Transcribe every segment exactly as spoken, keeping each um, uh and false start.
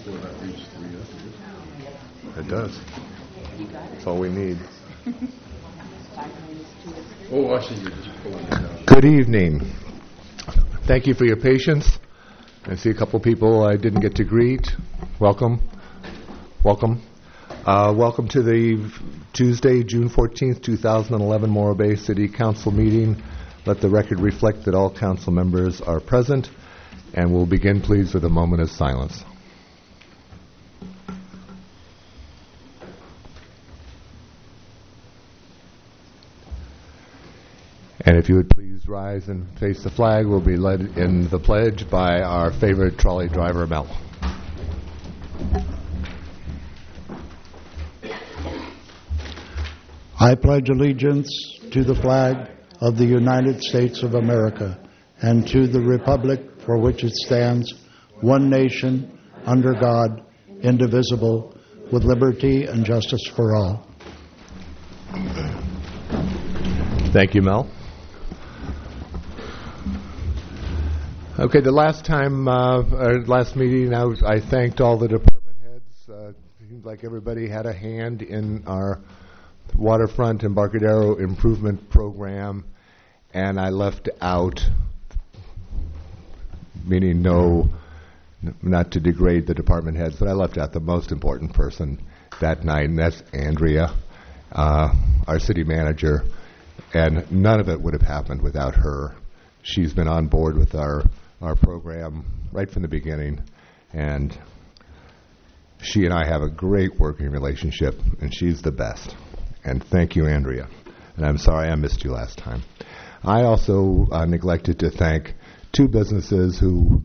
It does. That's all we need. Oh, I see you're just pulling it out. Good evening. Thank you for your patience. I see a couple people I didn't get to greet. Welcome. Welcome. Uh, welcome to the Tuesday, June fourteenth, two thousand eleven Morro Bay City Council meeting. Let the record reflect that all council members are present, and we'll begin, please, with a moment of silence. And if you would please rise and face the flag, we'll be led in the pledge by our favorite trolley driver, Mel. I pledge allegiance to the flag of the United States of America and to the republic for which it stands, one nation, under God, indivisible, with liberty and justice for all. Thank you, Mel. Okay, the last time, uh, our last meeting, I, was, I thanked all the department heads. Uh, it seems like everybody had a hand in our waterfront Embarcadero improvement program, and I left out, meaning no, not to degrade the department heads, but I left out the most important person that night, and that's Andrea, uh, our city manager, and none of it would have happened without her. She's been on board with our our program right from the beginning, and she and I have a great working relationship, and she's the best. And thank you, Andrea. And I'm sorry I missed you last time. I also uh, neglected to thank two businesses who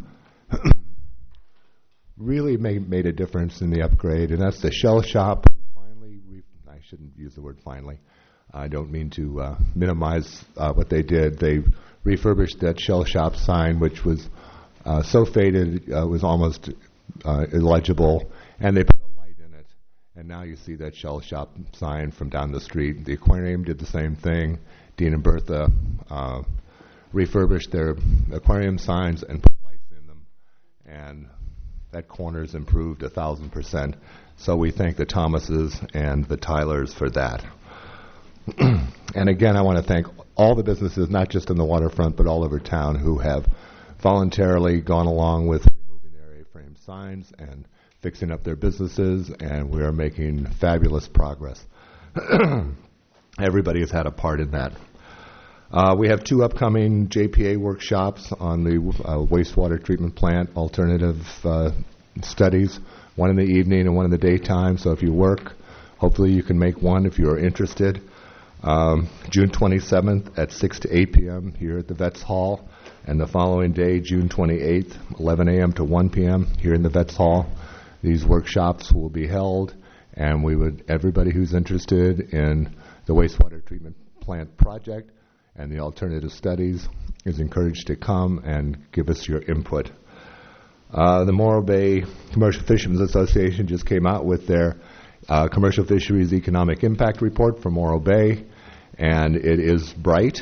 really made, made a difference in the upgrade, and that's the Shell Shop. Who finally, re- I shouldn't use the word finally. I don't mean to uh, minimize uh, what they did. They refurbished that Shell Shop sign, which was uh, so faded, uh, was almost uh, illegible, and they put a light in it. And now you see that Shell Shop sign from down the street. The aquarium did the same thing. Dean and Bertha uh, refurbished their aquarium signs and put lights in them, and that corner's improved a thousand percent. So we thank the Thomases and the Tylers for that. And again, I want to thank all the businesses, not just in the waterfront, but all over town, who have voluntarily gone along with removing their A-frame signs and fixing up their businesses, and we are making fabulous progress. Everybody has had a part in that. Uh, we have two upcoming J P A workshops on the uh, wastewater treatment plant alternative uh, studies, one in the evening and one in the daytime. So if you work, hopefully you can make one if you are interested. Um, June twenty-seventh at six to eight p.m. here at the Vets Hall, and the following day, June twenty-eighth, eleven a.m. to one p.m. here in the Vets Hall. These workshops will be held, and we would everybody who's interested in the wastewater treatment plant project and the alternative studies is encouraged to come and give us your input. Uh, the Morro Bay Commercial Fishermen's Association just came out with their Uh, Commercial Fisheries Economic Impact Report for Morro Bay, and it is bright.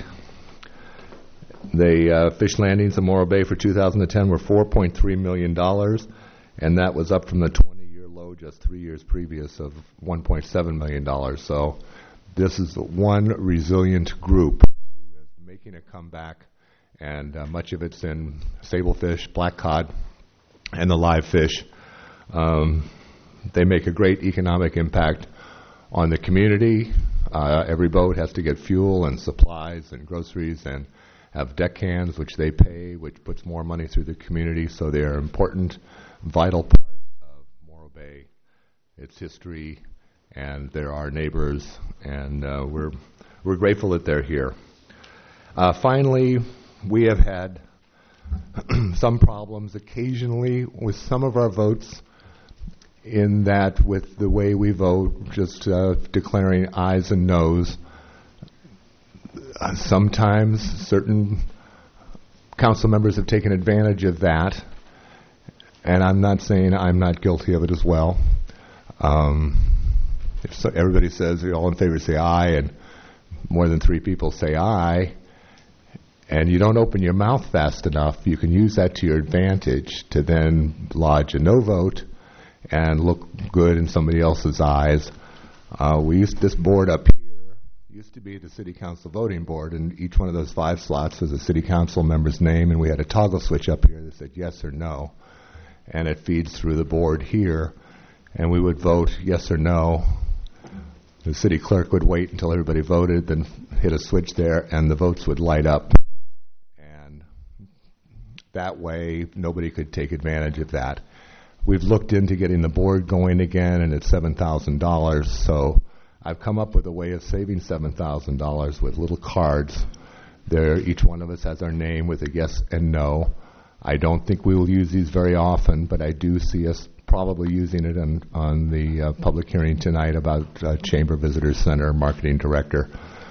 The uh, fish landings in Morro Bay for two thousand ten were four point three million dollars, and that was up from the twenty-year low just three years previous of one point seven million dollars. So this is one resilient group who is making a comeback, and uh, much of it's in sablefish, black cod, and the live fish. Um, They make a great economic impact on the community. Uh, every boat has to get fuel and supplies and groceries and have deckhands, which they pay, which puts more money through the community. So they are an important, vital part of Morro Bay, its history, and they're our neighbors, and uh, we're we're grateful that they're here. Uh, finally, we have had some problems occasionally with some of our votes, in that with the way we vote, just uh, declaring ayes and noes. Uh, sometimes certain council members have taken advantage of that, and I'm not saying I'm not guilty of it as well. Um, if so, everybody says, you're all in favor, say aye, and more than three people say aye, and you don't open your mouth fast enough, you can use that to your advantage to then lodge a no vote, and look good in somebody else's eyes. Uh, we used this board up here used to be the city council voting board, and each one of those five slots was a city council member's name, and we had a toggle switch up here that said yes or no, and it feeds through the board here, and we would vote yes or no. The city clerk would wait until everybody voted, then hit a switch there, and the votes would light up. And that way, nobody could take advantage of that. We've looked into getting the board going again, and it's seven thousand dollars. So I've come up with a way of saving seven thousand dollars with little cards. There, each one of us has our name with a yes and no. I don't think we will use these very often, but I do see us probably using it on, on the uh, public hearing tonight about uh, Chamber Visitors Center Marketing Director.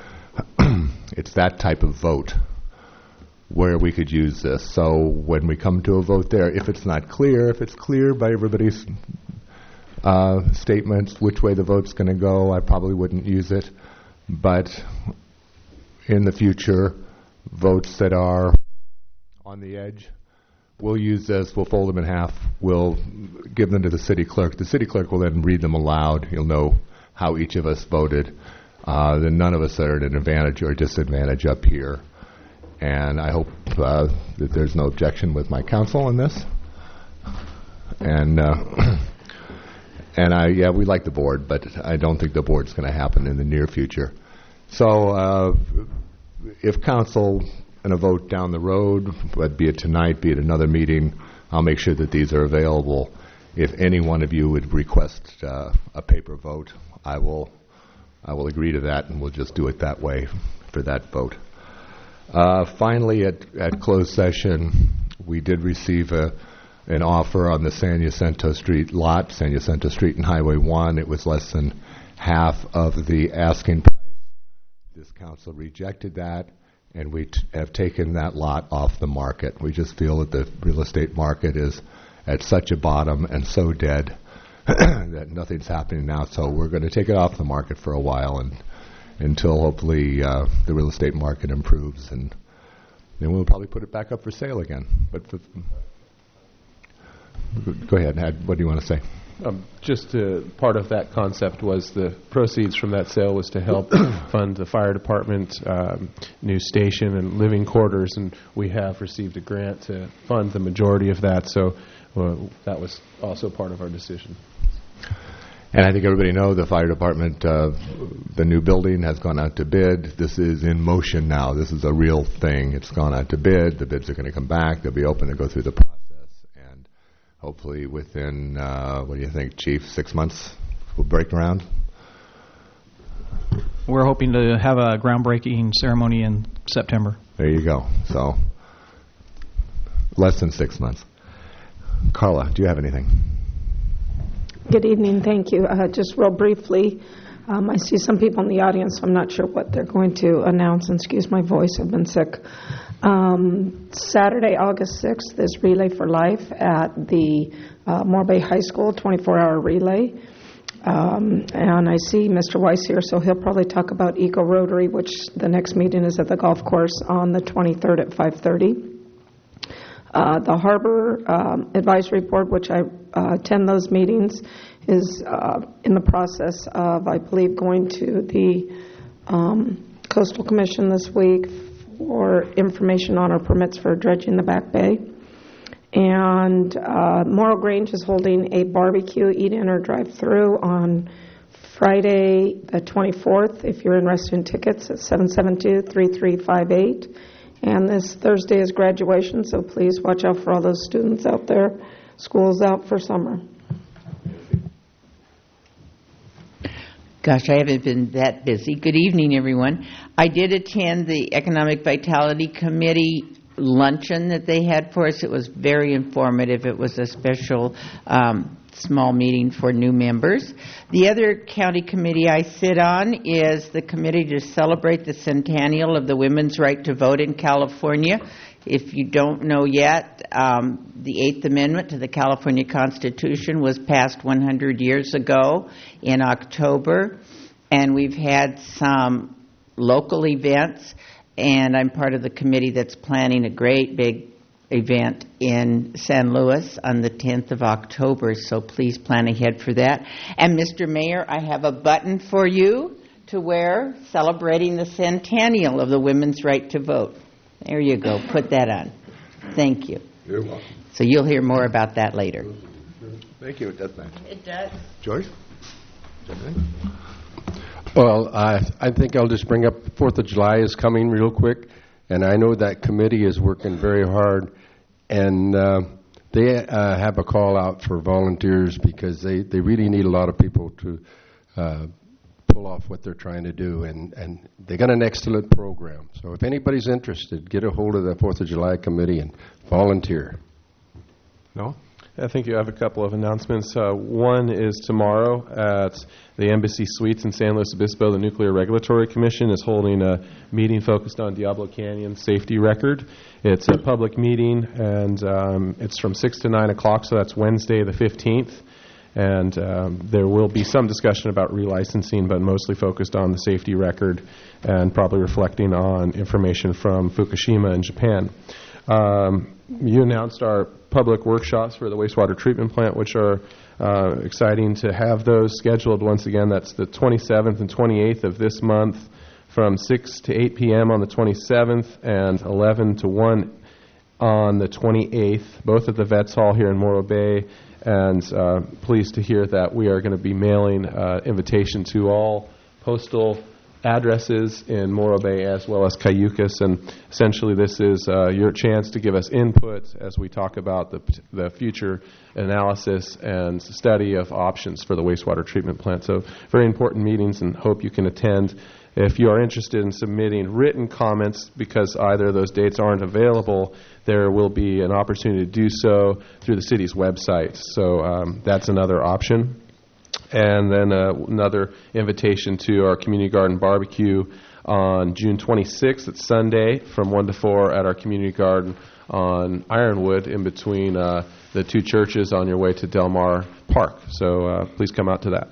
It's that type of vote where we could use this. So when we come to a vote there, if it's not clear, if it's clear by everybody's uh, statements which way the vote's going to go, I probably wouldn't use it. But in the future, votes that are on the edge, we'll use this, we'll fold them in half, we'll give them to the city clerk. The city clerk will then read them aloud. He'll know how each of us voted. Uh, then none of us are at an advantage or disadvantage up here. And I hope uh, that there's no objection with my counsel on this. And uh, and I yeah, we like the board, but I don't think the board's going to happen in the near future. So uh, if council in a vote down the road, but be it tonight, be it another meeting, I'll make sure that these are available. If any one of you would request uh, a paper vote, I will I will agree to that, and we'll just do it that way for that vote. Uh, finally, at, at closed session, we did receive a, an offer on the San Jacinto Street lot, San Jacinto Street and Highway one. It was less than half of the asking price. This council rejected that, and we t- have taken that lot off the market. We just feel that the real estate market is at such a bottom and so dead that nothing's happening now. So we're going to take it off the market for a while, and until hopefully uh, the real estate market improves, and then we'll probably put it back up for sale again. But for, go ahead, Ed, what do you want to say? Um, just uh, part of that concept was the proceeds from that sale was to help fund the fire department, um, new station, and living quarters, and we have received a grant to fund the majority of that, so uh, that was also part of our decision. And I think everybody knows the fire department, uh, the new building has gone out to bid. This is in motion now. This is a real thing. It's gone out to bid. The bids are going to come back. They'll be open to go through the process. And hopefully within, uh, what do you think, Chief, six months we'll break ground? We're hoping to have a groundbreaking ceremony in September. There you go. So less than six months. Carla, do you have anything? Good evening. Thank you. Uh, just real briefly, um, I see some people in the audience. So I'm not sure what they're going to announce. And excuse my voice. I've been sick. Um, Saturday, August sixth is Relay for Life at the uh, Morro Bay High School, twenty-four hour relay. Um, and I see Mister Weiss here, so he'll probably talk about Eco Rotary, which the next meeting is at the golf course on the twenty-third at five thirty. Uh, the Harbor um, Advisory Board, which I uh, attend those meetings, is uh, in the process of, I believe, going to the um, Coastal Commission this week for information on our permits for dredging the Back Bay. And uh, Morro Grange is holding a barbecue, eat-in or drive-through on Friday the twenty-fourth. If you're interested in tickets, at seven seven two, three three five eight. And this Thursday is graduation, so please watch out for all those students out there. School's out for summer. Gosh, I haven't been that busy. Good evening, everyone. I did attend the Economic Vitality Committee luncheon that they had for us. It was very informative. It was a special um, small meeting for new members. The other county committee I sit on is the committee to celebrate the centennial of the women's right to vote in California. If you don't know yet, um, the Eighth Amendment to the California Constitution was passed one hundred years ago in October, and we've had some local events, and I'm part of the committee that's planning a great big event in San Luis on the tenth of October, so please plan ahead for that. And Mister Mayor, I have a button for you to wear celebrating the centennial of the women's right to vote. There you go. Put that on. Thank you. You're welcome. So you'll hear more about that later. Thank you. It does matter. It does. George? Well, I I think I'll just bring up Fourth of July is coming real quick, and I know that committee is working very hard, and uh, they uh, have a call out for volunteers because they, they really need a lot of people to uh, pull off what they're trying to do, and, and they got an excellent program. So if anybody's interested, get a hold of the Fourth of July committee and volunteer. No? I think you have a couple of announcements. Uh, one is tomorrow at the Embassy Suites in San Luis Obispo. The Nuclear Regulatory Commission is holding a meeting focused on Diablo Canyon safety record. It's a public meeting, and um, it's from six to nine o'clock, so that's Wednesday the fifteenth. And um, there will be some discussion about relicensing, but mostly focused on the safety record and probably reflecting on information from Fukushima in Japan. Um, you announced our public workshops for the wastewater treatment plant, which are uh, exciting to have those scheduled. Once again, that's the twenty-seventh and twenty-eighth of this month from six to eight p.m. on the twenty-seventh and eleven to one on the twenty-eighth, both at the Vets Hall here in Morro Bay. And uh, pleased to hear that we are going to be mailing uh, invitation to all postal addresses in Morro Bay as well as Cayucas, and essentially this is uh, your chance to give us input as we talk about the, the future analysis and study of options for the wastewater treatment plant. So very important meetings, and hope you can attend. If you are interested in submitting written comments because either of those dates aren't available, there will be an opportunity to do so through the city's website. So um, that's another option. And then uh, another invitation to our community garden barbecue on June twenty-sixth. It's Sunday from one to four at our community garden on Ironwood in between uh, the two churches on your way to Del Mar Park. So uh, please come out to that.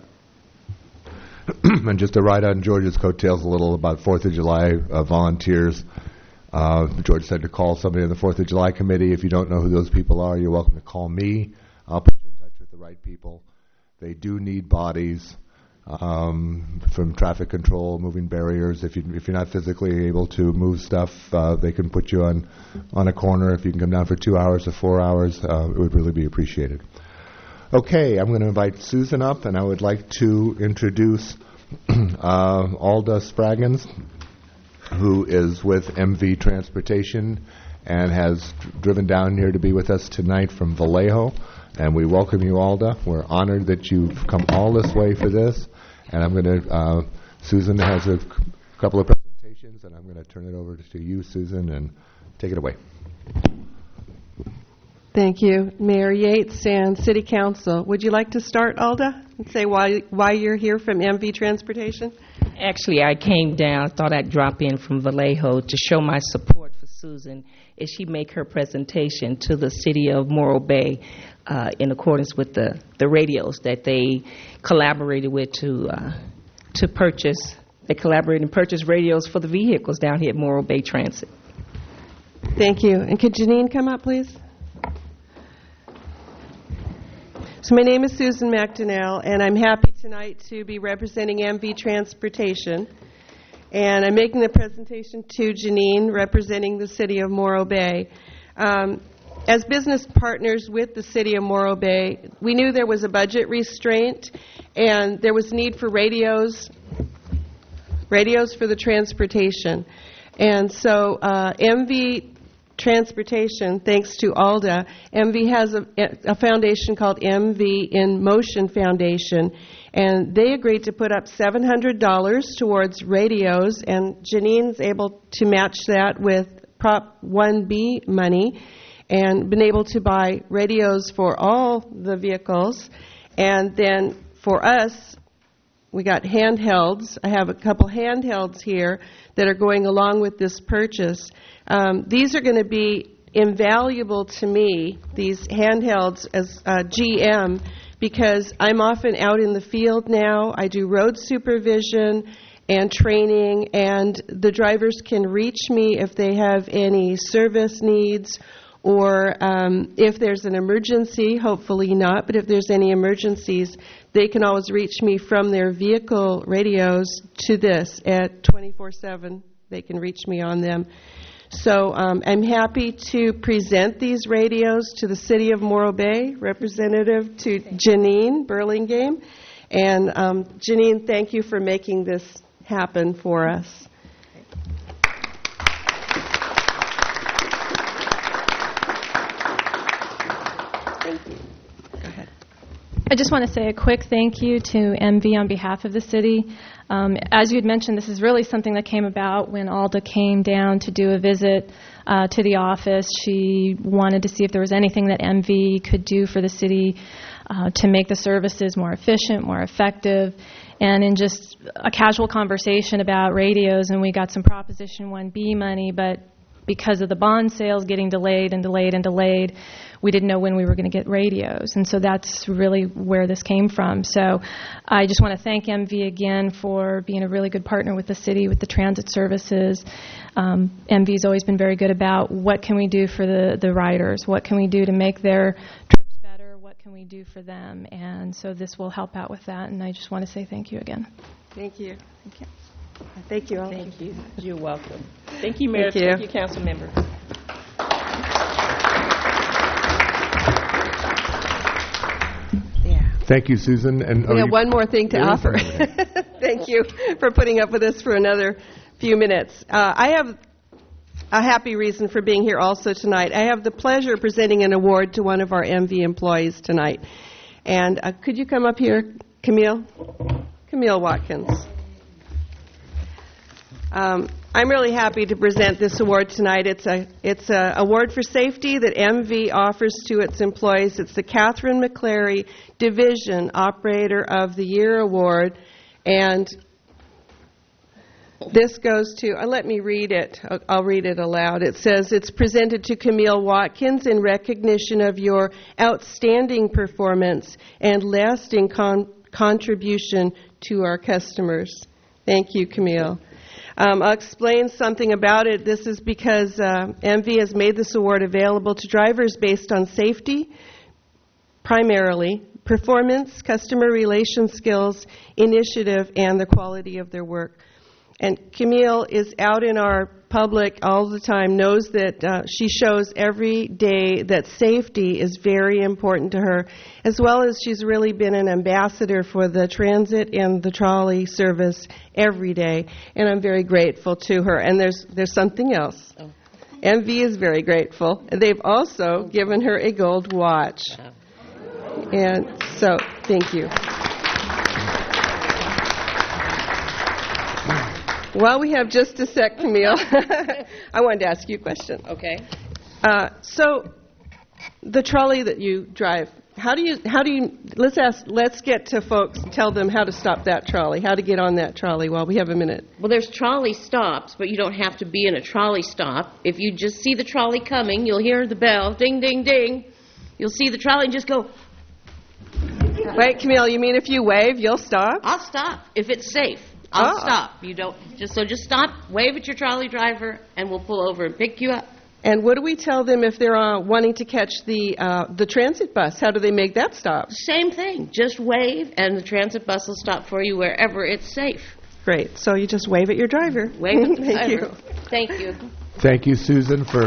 And just to ride on George's coattails a little about Fourth of July uh, volunteers, uh, George said to call somebody in the Fourth of July committee. If you don't know who those people are, you're welcome to call me. I'll put you in touch with the right people. They do need bodies um, from traffic control, moving barriers. If, you, if you're not physically able to move stuff, uh, they can put you on, on a corner. If you can come down for two hours or four hours, uh, it would really be appreciated. Okay, I'm going to invite Susan up, and I would like to introduce uh, Alda Spraggins, who is with M V Transportation and has driven down here to be with us tonight from Vallejo. And we welcome you, Alda. We're honored that you've come all this way for this. And I'm going to, uh, Susan has a c- couple of presentations, and I'm going to turn it over to you, Susan, and take it away. Thank you, Mayor Yates and City Council. Would you like to start, Alda, and say why why you're here from M V Transportation? Actually, I came down, thought I'd drop in from Vallejo to show my support for Susan as she make her presentation to the city of Morro Bay uh, in accordance with the, the radios that they collaborated with to uh, to purchase. They collaborated and purchased radios for the vehicles down here at Morro Bay Transit. Thank you. And could Janine come up, please? So my name is Susan McDonnell, and I'm happy tonight to be representing M V Transportation. And I'm making the presentation to Janine, representing the city of Morro Bay. Um, as business partners with the city of Morro Bay, we knew there was a budget restraint, and there was need for radios, radios for the transportation. And so uh, M V Transportation, thanks to Alda, M V has a, a foundation called M V in Motion Foundation, and they agreed to put up seven hundred dollars towards radios, and Janine's able to match that with Prop one B money and been able to buy radios for all the vehicles. And then for us, we got handhelds. I have a couple handhelds here that are going along with this purchase. Um, these are going to be invaluable to me, these handhelds, as uh, G M, because I'm often out in the field now. I do road supervision and training, and the drivers can reach me if they have any service needs or um, if there's an emergency, hopefully not, but if there's any emergencies, they can always reach me from their vehicle radios to this at twenty-four seven. They can reach me on them. So um, I'm happy to present these radios to the City of Morro Bay, representative to Janine Burlingame. And um, Janine, thank you for making this happen for us. Thank you. Go ahead. I just want to say a quick thank you to M V on behalf of the city. Um, as you had mentioned, this is really something that came about when Alda came down to do a visit uh, to the office. She wanted to see if there was anything that M V could do for the city uh, to make the services more efficient, more effective. And in just a casual conversation about radios, and we got some Proposition one B money, but because of the bond sales getting delayed and delayed and delayed, we didn't know when we were going to get radios. And so that's really where this came from. So I just want to thank M V again for being a really good partner with the city, with the transit services. Um, M V's always been very good about what can we do for the, the riders, what can we do to make their trips better, what can we do for them. And so this will help out with that. And I just want to say thank you again. Thank you. Thank you. Thank you all. Thank you. You're welcome. Thank you, Mayor. Thank you. Thank you, council members. Yeah. Thank you, Susan. And We are have you- one more thing to There is offer. one more. Thank you for putting up with us for another few minutes. Uh, I have a happy reason for being here also tonight. I have the pleasure of presenting an award to one of our M V employees tonight. And uh, could you come up here, Camille? Camille Watkins. Um, I'm really happy to present this award tonight. It's a it's a award for safety that M V offers to its employees. It's the Catherine McClary Division Operator of the Year Award, and this goes to, uh, let me read it. I'll, I'll read it aloud. It says, it's presented to Camille Watkins in recognition of your outstanding performance and lasting con- contribution to our customers. Thank you, Camille. Um, I'll explain something about it. This is because uh, M V has made this award available to drivers based on safety, primarily, performance, customer relations skills, initiative, and the quality of their work. And Camille is out in our public all the time, knows that uh, she shows every day that safety is very important to her, as well as she's really been an ambassador for the transit and the trolley service every day. And I'm very grateful to her. And there's there's something else. Oh. M V is very grateful. They've also given her a gold watch. Oh. And so, thank you. Well, we have just a sec, Camille. I wanted to ask you a question. Okay. Uh, so, the trolley that you drive, how do you, how do you, let's ask, let's get to folks, tell them how to stop that trolley, how to get on that trolley while we have a minute. Well, there's trolley stops, but you don't have to be in a trolley stop. If you just see the trolley coming, you'll hear the bell, ding, ding, ding. You'll see the trolley and just go. Wait, Camille, you mean if you wave, you'll stop? I'll stop if it's safe. I'll Oh. stop. You don't just so just stop, wave at your trolley driver, and we'll pull over and pick you up. And what do we tell them if they're uh, wanting to catch the uh, the transit bus? How do they make that stop? Same thing. Just wave, and the transit bus will stop for you wherever it's safe. Great. So you just wave at your driver. Wave at the Thank driver. you. Thank you. Thank you, Susan, for...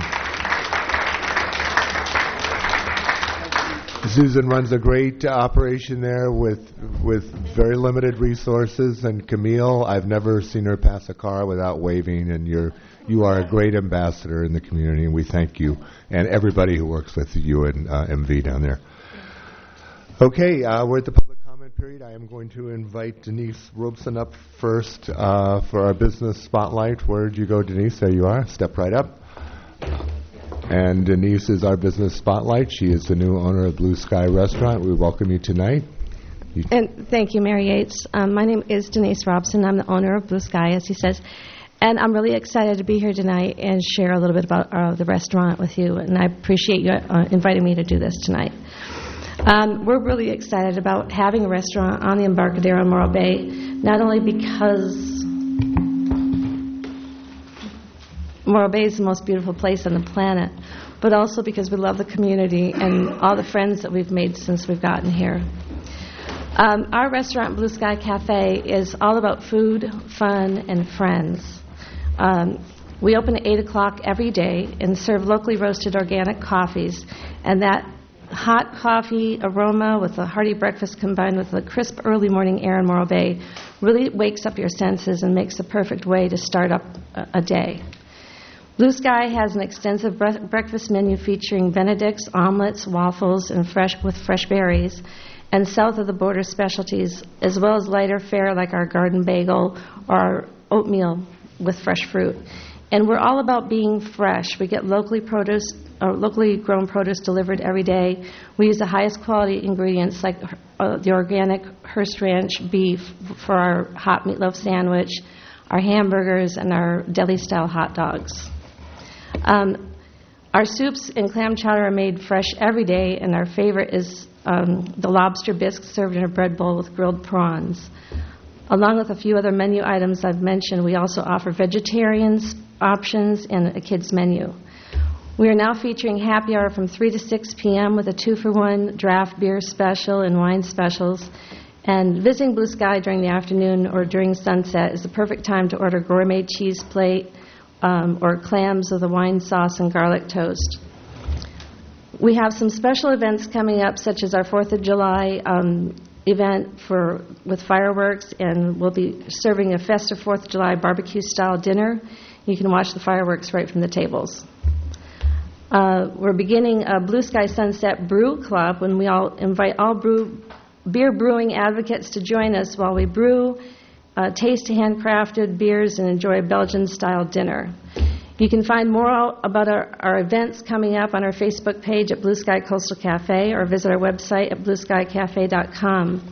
Susan runs a great uh, operation there with with very limited resources. And Camille, I've never seen her pass a car without waving, and you're you are a great ambassador in the community, and we thank you and everybody who works with you and uh, M V down there. Okay, uh, we're at the public comment period. I am going to invite Denise Robeson up first uh, for our business spotlight. Where did you go, Denise? There you are. Step right up. And Denise is our business spotlight. She is the new owner of Blue Sky Restaurant. We welcome you tonight. You And thank you, Mary Yates. Um, my name is Denise Robson. I'm the owner of Blue Sky, as he says. And I'm really excited to be here tonight and share a little bit about uh, the restaurant with you. And I appreciate you uh, inviting me to do this tonight. Um, we're really excited about having a restaurant on the Embarcadero in Morro Bay, not only because Morro Bay is the most beautiful place on the planet. but also because we love the community and all the friends that we've made since we've gotten here. Um, our restaurant, Blue Sky Cafe, is all about food, fun, and friends. Um, we open at eight o'clock every day and serve locally roasted organic coffees, and that hot coffee aroma with a hearty breakfast combined with the crisp early morning air in Morro Bay really wakes up your senses and makes the perfect way to start up a, a day. Blue Sky has an extensive bre- breakfast menu featuring Benedict's, omelets, waffles, and fresh with fresh berries, and south of the border specialties, as well as lighter fare like our garden bagel or our oatmeal with fresh fruit. And we're all about being fresh. We get locally produce, or locally grown produce delivered every day. We use the highest quality ingredients like uh, the organic Hearst Ranch beef for our hot meatloaf sandwich, our hamburgers, and our deli-style hot dogs. Um, our soups and clam chowder are made fresh every day, and our favorite is um, the lobster bisque served in a bread bowl with grilled prawns. Along with a few other menu items I've mentioned, we also offer vegetarian options and a kids menu. We are now featuring happy hour from three to six p.m. with a two-for-one draft beer special and wine specials. And visiting Blue Sky during the afternoon or during sunset is the perfect time to order gourmet cheese plate um, or clams with a wine sauce and garlic toast. We have some special events coming up, such as our fourth of July um, event for with fireworks, and we'll be serving a festive fourth of July barbecue-style dinner. You can watch the fireworks right from the tables. Uh, we're beginning a Blue Sky Sunset Brew Club, when we all invite all brew, beer brewing advocates to join us while we brew, uh, taste handcrafted beers, and enjoy a Belgian-style dinner. You can find more about our, our events coming up on our Facebook page at Blue Sky Coastal Cafe, or visit our website at blue sky cafe dot com.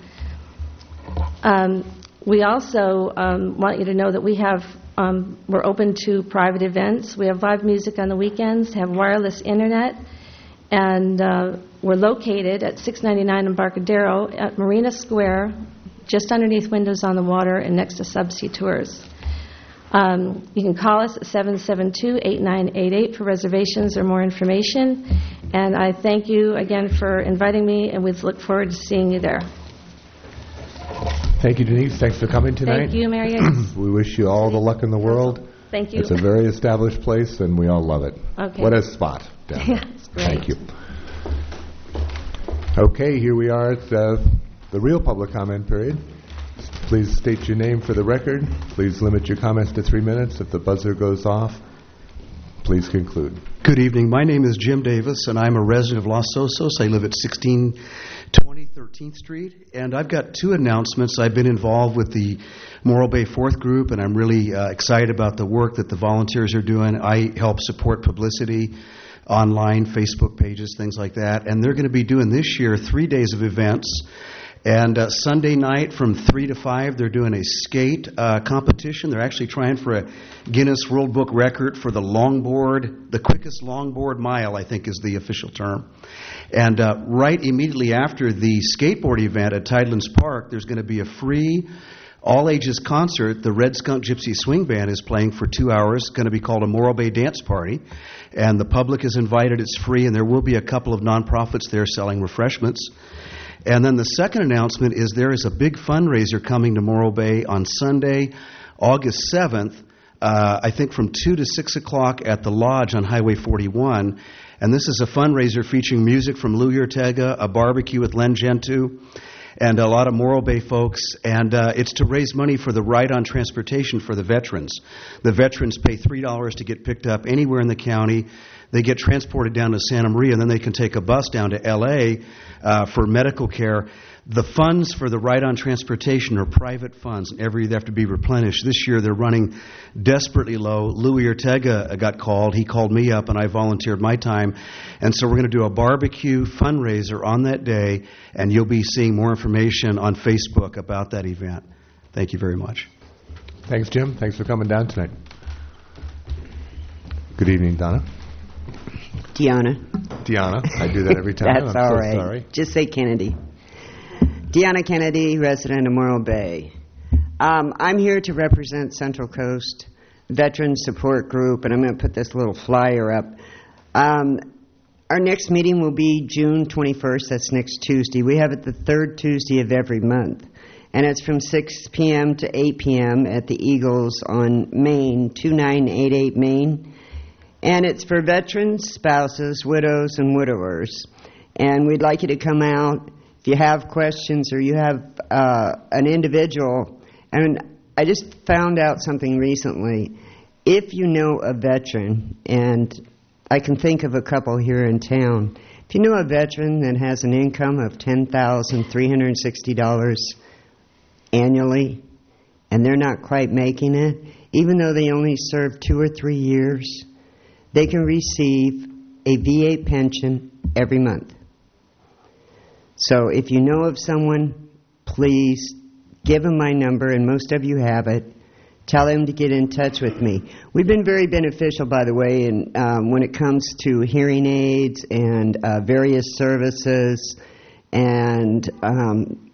Um, we also um, want you to know that we have um, we're open to private events. We have live music on the weekends, have wireless internet, and uh, we're located at six ninety-nine Embarcadero at Marina Square, just underneath Windows on the Water and next to Subsea Tours. Um, you can call us at seven seven two, eight nine eight eight for reservations or more information. And I thank you again for inviting me, and we look forward to seeing you there. Thank you, Denise. Thanks for coming tonight. Thank you, Marion. We wish you all the luck in the world. Thank you. It's a very established place, and we all love it. Okay. What a spot down there. Yeah, it's great. Thank you. Okay, here we are at uh, the real public comment period. Please state your name for the record. Please limit your comments to three minutes. If the buzzer goes off, please conclude. Good evening. My name is Jim Davis, and I'm a resident of Los Osos. I live at sixteen twenty thirteenth Street, and I've got two announcements. I've been involved with the Morro Bay Fourth Group, and I'm really uh, excited about the work that the volunteers are doing. I help support publicity, online, Facebook pages, things like that, and they're going to be doing this year three days of events. And uh, Sunday night from three to five, they're doing a skate uh, competition. They're actually trying for a Guinness World Book record for the longboard, the quickest longboard mile, I think is the official term. And uh, right immediately after the skateboard event at Tidelands Park, there's going to be a free all-ages concert. The Red Skunk Gypsy Swing Band is playing for two hours. It's going to be called a Morro Bay Dance Party. And the public is invited. It's free, and there will be a couple of nonprofits there selling refreshments. And then the second announcement is there is a big fundraiser coming to Morro Bay on Sunday, August seventh, uh, I think from two to six o'clock at the Lodge on Highway forty-one. And this is a fundraiser featuring music from Louis Ortega, a barbecue with Len Gentoo, and a lot of Morro Bay folks. And uh, it's to raise money for the ride-on transportation for the veterans. The veterans pay three dollars to get picked up anywhere in the county. They get transported down to Santa Maria, and then they can take a bus down to L A uh, for medical care. The funds for the ride-on transportation are private funds, and every year they have to be replenished. This year they're running desperately low. Louis Ortega got called. He called me up, and I volunteered my time. And so we're going to do a barbecue fundraiser on that day, and you'll be seeing more information on Facebook about that event. Thank you very much. Thanks, Jim. Thanks for coming down tonight. Good evening, Donna. Deanna. Deanna. I do that every time. That's I'm all so right. sorry. Just say Kennedy. Deanna Kennedy, resident of Morro Bay. Um, I'm here to represent Central Coast Veterans Support Group, and I'm going to put this little flyer up. Um, our next meeting will be June twenty-first. That's next Tuesday. We have it the third Tuesday of every month. And it's from six p.m. to eight p.m. at the Eagles on Main, two nine eight eight Main. And it's for veterans, spouses, widows, and widowers. And we'd like you to come out if you have questions or you have uh, an individual. And I just found out something recently. If you know a veteran, and I can think of a couple here in town, if you know a veteran that has an income of ten thousand three hundred sixty dollars annually, and they're not quite making it, even though they only served two or three years, they can receive a V A pension every month. So if you know of someone, please give them my number, and most of you have it. Tell them to get in touch with me. We've been very beneficial, by the way, in, um, when it comes to hearing aids and uh, various services. And um,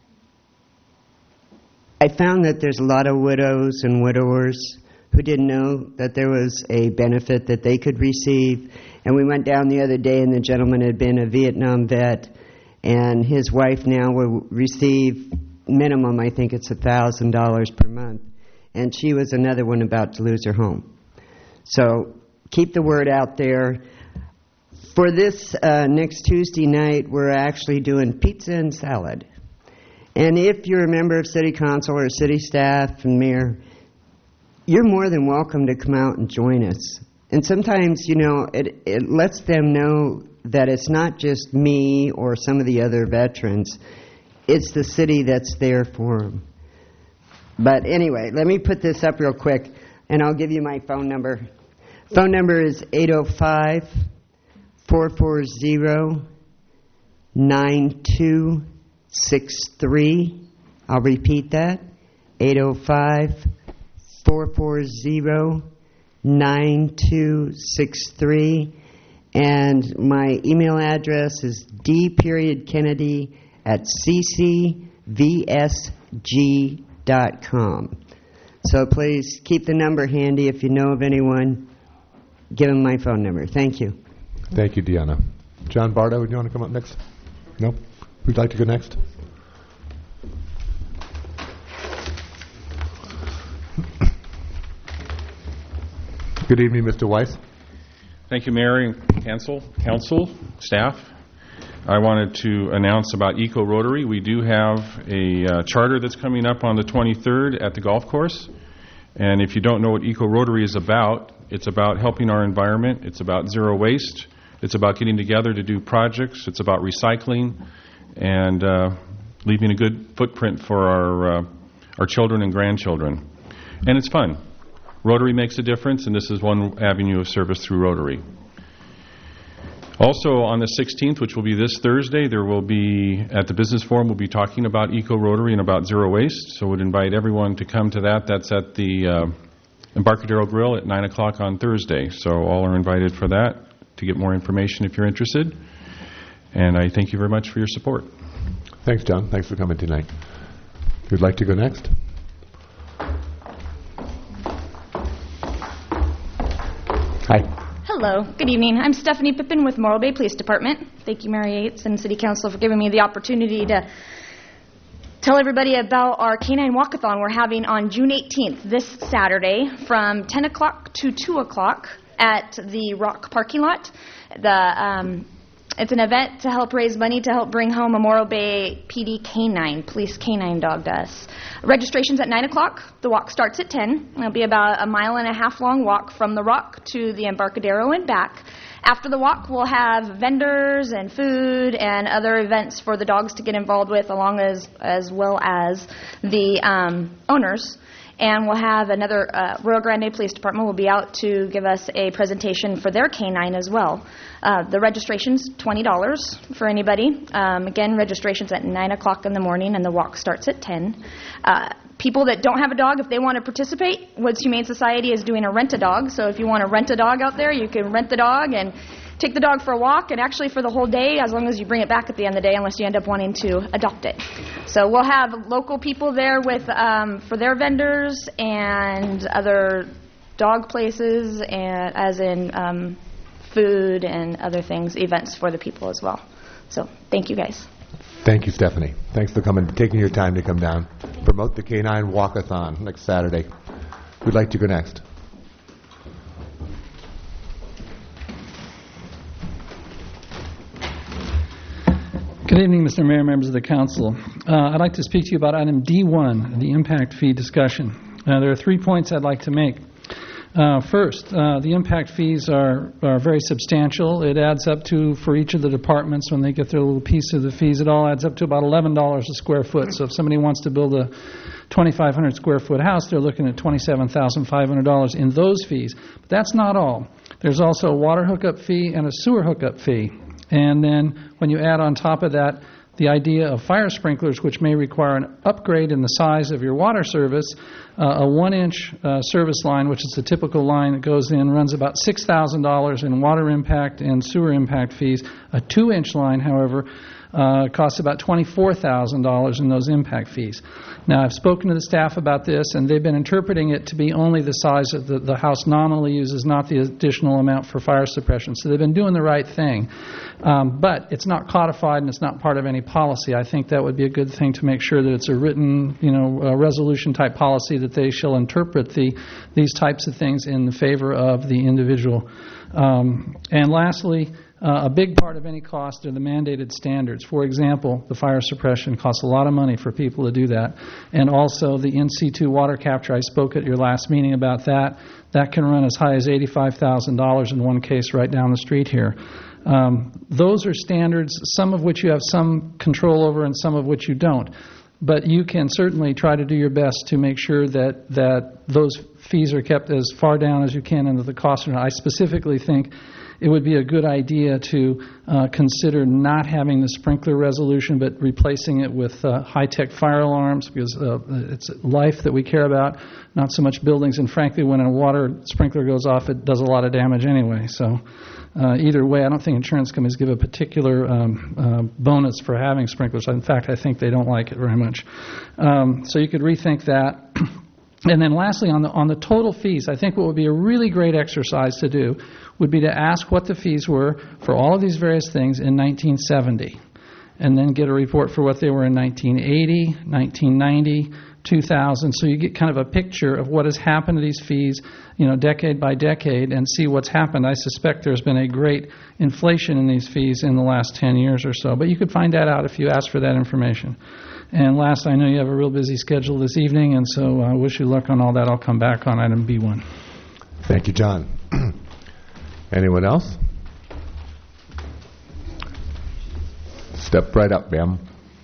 I found that there's a lot of widows and widowers who didn't know that there was a benefit that they could receive. And we went down the other day, and the gentleman had been a Vietnam vet, and his wife now will receive minimum, I think it's one thousand dollars per month. And she was another one about to lose her home. So keep the word out there. For this uh, next Tuesday night, we're actually doing pizza and salad. And if you're a member of City Council or city staff and mayor, you're more than welcome to come out and join us. And sometimes, you know, it, it lets them know that it's not just me or some of the other veterans. It's the city that's there for them. But anyway, let me put this up real quick, and I'll give you my phone number. Phone number is eight oh five, four four zero, nine two six three. I'll repeat that, eight oh five, four four zero, nine two six three. And my email address is d period Kennedy at c c v s g dot com. So please keep the number handy. If you know of anyone, give them my phone number. Thank you. Thank you, Deanna. John Bardo, would you want to come up next? No? Who'd like to go next? Good evening, Mister Weiss. Thank you, Mayor and Council, Council, staff. I wanted to announce about Eco Rotary. We do have a uh, charter that's coming up on the twenty-third at the golf course. And if you don't know what Eco Rotary is about, it's about helping our environment. It's about zero waste. It's about getting together to do projects. It's about recycling and uh, leaving a good footprint for our uh, our children and grandchildren. And it's fun. Rotary makes a difference, and this is one avenue of service through Rotary. Also, on the sixteenth, which will be this Thursday, there will be, at the Business Forum, we'll be talking about Eco Rotary and about zero waste. So I would invite everyone to come to that. That's at the uh, Embarcadero Grill at nine o'clock on Thursday. So all are invited for that to get more information if you're interested. And I thank you very much for your support. Thanks, John. Thanks for coming tonight. If you'd like to go next. Hi. Hello, good evening. I'm Stephanie Pippin with Morro Bay Police Department. Thank you, Mary Yates and City Council, for giving me the opportunity to tell everybody about our Canine Walkathon we're having on June eighteenth, this Saturday, from ten o'clock to two o'clock at the Rock parking lot. The um, It's an event to help raise money to help bring home a Morro Bay P D canine, police canine dog to us. Registration's at nine o'clock. The walk starts at ten. It'll be about a mile and a half long walk from the Rock to the Embarcadero and back. After the walk, we'll have vendors and food and other events for the dogs to get involved with, along as as well as the um, owners. And we'll have another, uh, Rio Grande Police Department will be out to give us a presentation for their canine as well. Uh, the registration's twenty dollars for anybody. Um, again, registration's at nine o'clock in the morning, and the walk starts at ten. Uh, people that don't have a dog, if they want to participate, Woods Humane Society is doing a rent-a-dog. So if you want to rent a dog out there, you can rent the dog and take the dog for a walk, and actually for the whole day, as long as you bring it back at the end of the day, unless you end up wanting to adopt it. So we'll have local people there with um, for their vendors and other dog places, and as in um, food and other things, events for the people as well. So thank you guys. Thank you, Stephanie. Thanks for coming, taking your time to come down. Promote the K nine Walkathon next Saturday. Who'd like to go next? Good evening, Mister Mayor, members of the council. Uh, I'd like to speak to you about item D one, the impact fee discussion. Uh, there are three points I'd like to make. Uh, first, uh, the impact fees are, are very substantial. It adds up to, for each of the departments, when they get their little piece of the fees, it all adds up to about eleven dollars a square foot. So if somebody wants to build a twenty-five hundred square foot house, they're looking at twenty-seven thousand five hundred dollars in those fees. But that's not all. There's also a water hookup fee and a sewer hookup fee. And then when you add on top of that the idea of fire sprinklers, which may require an upgrade in the size of your water service, uh, a one-inch uh, service line, which is the typical line that goes in, runs about six thousand dollars in water impact and sewer impact fees. A two-inch line, however, uh, costs about twenty-four thousand dollars in those impact fees. Now, I've spoken to the staff about this, and they've been interpreting it to be only the size of the, the house nominally uses, not the additional amount for fire suppression. So they've been doing the right thing. Um, but it's not codified and it's not part of any policy. I think that would be a good thing to make sure that it's a written, you know, a resolution-type policy that they shall interpret the these types of things in favor of the individual. Um, and lastly, Uh, a big part of any cost are the mandated standards. For example, the fire suppression costs a lot of money for people to do that. And also the in situ water capture. I spoke at your last meeting about that. That can run as high as eighty-five thousand dollars in one case right down the street here. Um, those are standards, some of which you have some control over and some of which you don't. But you can certainly try to do your best to make sure that, that those fees are kept as far down as you can and that the costs are not. I specifically think it would be a good idea to uh, consider not having the sprinkler resolution but replacing it with uh, high-tech fire alarms, because uh, it's life that we care about, not so much buildings. And frankly, when a water sprinkler goes off, it does a lot of damage anyway. So uh, either way, I don't think insurance companies give a particular um, uh, bonus for having sprinklers. In fact, I think they don't like it very much. Um, so you could rethink that. And then lastly, on the on the total fees, I think what would be a really great exercise to do would be to ask what the fees were for all of these various things in nineteen seventy, and then get a report for what they were in nineteen eighty, nineteen ninety, two thousand, so you get kind of a picture of what has happened to these fees, you know, decade by decade, and see what's happened. I suspect there's been a great inflation in these fees in the last ten years or so, but you could find that out if you ask for that information. And last, I know you have a real busy schedule this evening, and so I uh, wish you luck on all that. I'll come back on item B one. Thank you, John. Anyone else? Step right up, ma'am.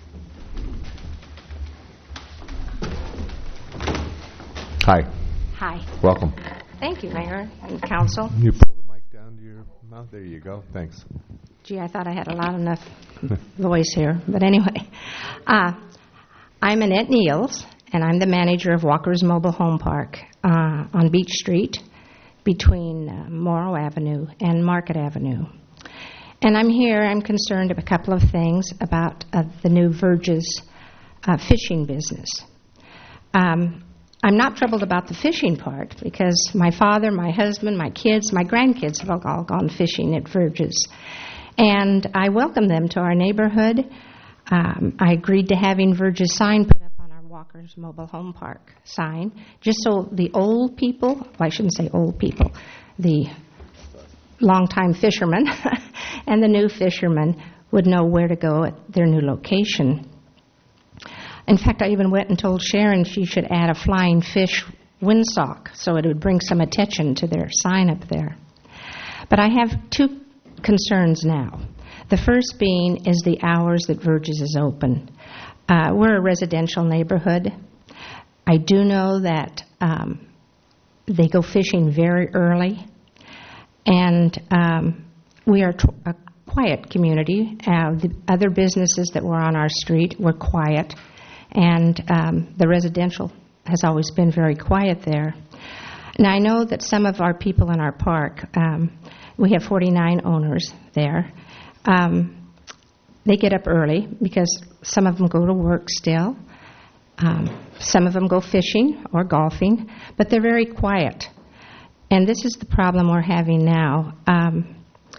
Hi. Hi. Welcome. Thank you, Mayor and Council. You pull the mic down to your mouth. There you go. Thanks. Gee, I thought I had a loud enough voice here. But anyway, uh, I'm Annette Niels, and I'm the manager of Walker's Mobile Home Park uh, on Beach Street between uh, Morrow Avenue and Market Avenue. And I'm here, I'm concerned of a couple of things about uh, the new Verge's uh, fishing business. Um, I'm not troubled about the fishing part because my father, my husband, my kids, my grandkids have all gone fishing at Verge's. And I welcome them to our neighborhood. Um, I agreed to having Verge's sign put up on our Walker's Mobile Home Park sign, just so the old people, well, I shouldn't say old people, the longtime fishermen and the new fishermen would know where to go at their new location. In fact, I even went and told Sharon she should add a flying fish windsock so it would bring some attention to their sign up there. But I have two concerns now. The first being is the hours that Verge's is open. Uh, we're a residential neighborhood. I do know that um, they go fishing very early, and um, we are tr- a quiet community. Uh, the other businesses that were on our street were quiet, and um, the residential has always been very quiet there. Now, I know that some of our people in our park, um, we have forty-nine owners there. Um, they get up early because some of them go to work still. Um, some of them go fishing or golfing, but they're very quiet. And this is the problem we're having now. Um,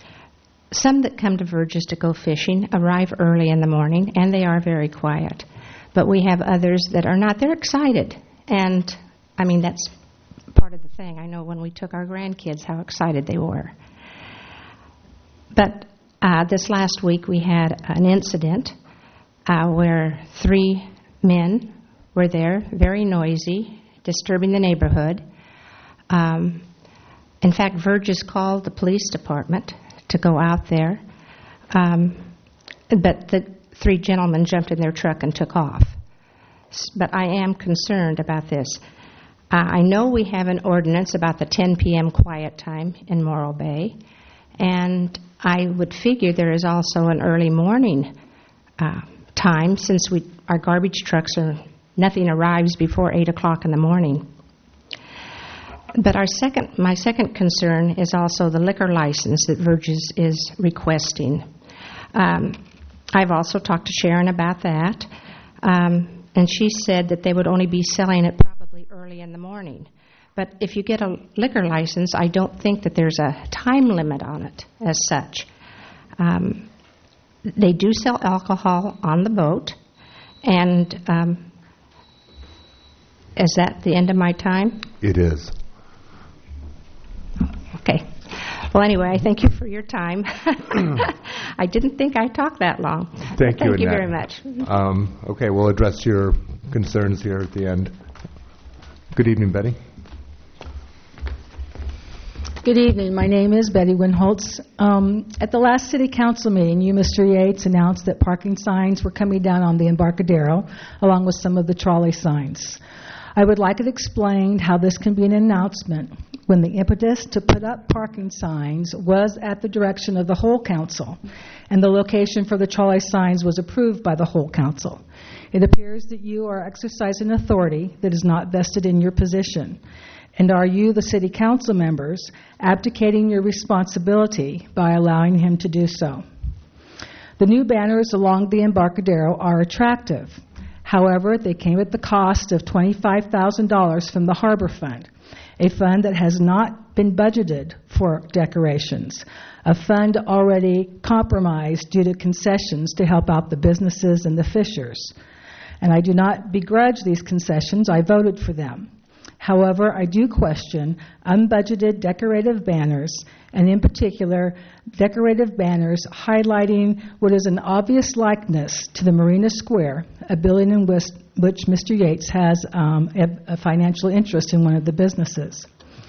some that come to Verges to go fishing arrive early in the morning, and they are very quiet. But we have others that are not. They're excited. And, I mean, that's part of the thing. I know when we took our grandkids how excited they were. But uh, this last week we had an incident uh, where three men were there, very noisy, disturbing the neighborhood. Um, in fact, Verges called the police department to go out there. Um, but the three gentlemen jumped in their truck and took off. But I am concerned about this. Uh, I know we have an ordinance about the ten p.m. quiet time in Morro Bay, and I would figure there is also an early morning uh, time, since we our garbage trucks are, nothing arrives before eight o'clock in the morning. But our second, my second concern is also the liquor license that Verges is requesting. Um, I've also talked to Sharon about that, um, and she said that they would only be selling it probably early in the morning. But if you get a liquor license, I don't think that there's a time limit on it as such. Um, they do sell alcohol on the boat, and um, is that the end of my time? It is. Okay. Well, anyway, I thank you for your time. I didn't think I talked that long. Thank you, Thank you Annette. very much. Um, okay, we'll address your concerns here at the end. Good evening, Betty. Good evening. My name is Betty Winholtz. Um, at the last City Council meeting, you, Mister Yates, announced that parking signs were coming down on the Embarcadero, along with some of the trolley signs. I would like it explained how this can be an announcement when the impetus to put up parking signs was at the direction of the whole council, and the location for the trolley signs was approved by the whole council. It appears that you are exercising authority that is not vested in your position. And are you, the city council members, abdicating your responsibility by allowing him to do so? The new banners along the Embarcadero are attractive. However, they came at the cost of twenty-five thousand dollars from the Harbor Fund, a fund that has not been budgeted for decorations, a fund already compromised due to concessions to help out the businesses and the fishers. And I do not begrudge these concessions. I voted for them. However, I do question unbudgeted decorative banners, and in particular, decorative banners highlighting what is an obvious likeness to the Marina Square, a building in which, which Mister Yates has um, a, a financial interest in one of the businesses.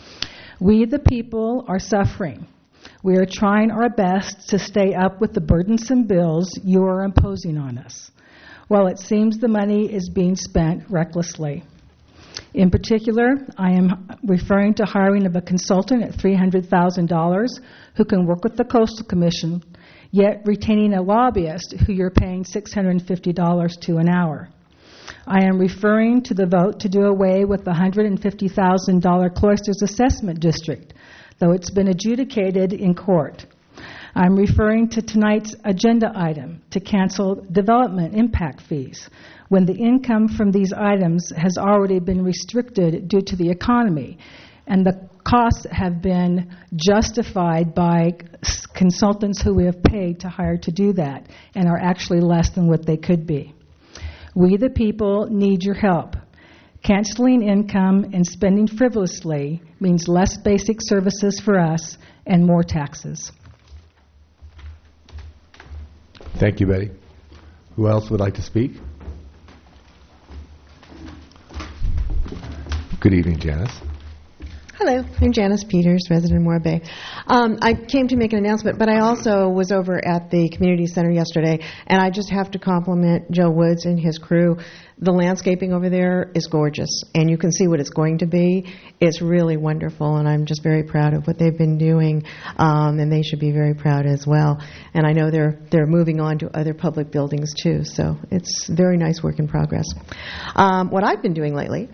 We, the people, are suffering. We are trying our best to stay up with the burdensome bills you are imposing on us, while it seems the money is being spent recklessly. In particular, I am referring to hiring of a consultant at three hundred thousand dollars who can work with the Coastal Commission, yet retaining a lobbyist who you're paying six hundred fifty dollars to an hour. I am referring to the vote to do away with the one hundred fifty thousand dollars Cloisters Assessment District, though it's been adjudicated in court. I'm referring to tonight's agenda item to cancel development impact fees, when the income from these items has already been restricted due to the economy, and the costs have been justified by consultants who we have paid to hire to do that and are actually less than what they could be. We, the people, need your help. Canceling income and spending frivolously means less basic services for us and more taxes. Thank you, Betty. Who else would like to speak? Good evening, Janice. Hello, I'm Janice Peters, resident of Morro Bay. Um, I came to make an announcement, but I also was over at the community center yesterday, and I just have to compliment Joe Woods and his crew. The landscaping over there is gorgeous, and you can see what it's going to be. It's really wonderful, and I'm just very proud of what they've been doing, um, and they should be very proud as well. And I know they're they're moving on to other public buildings too, so it's very nice work in progress. Um, what I've been doing lately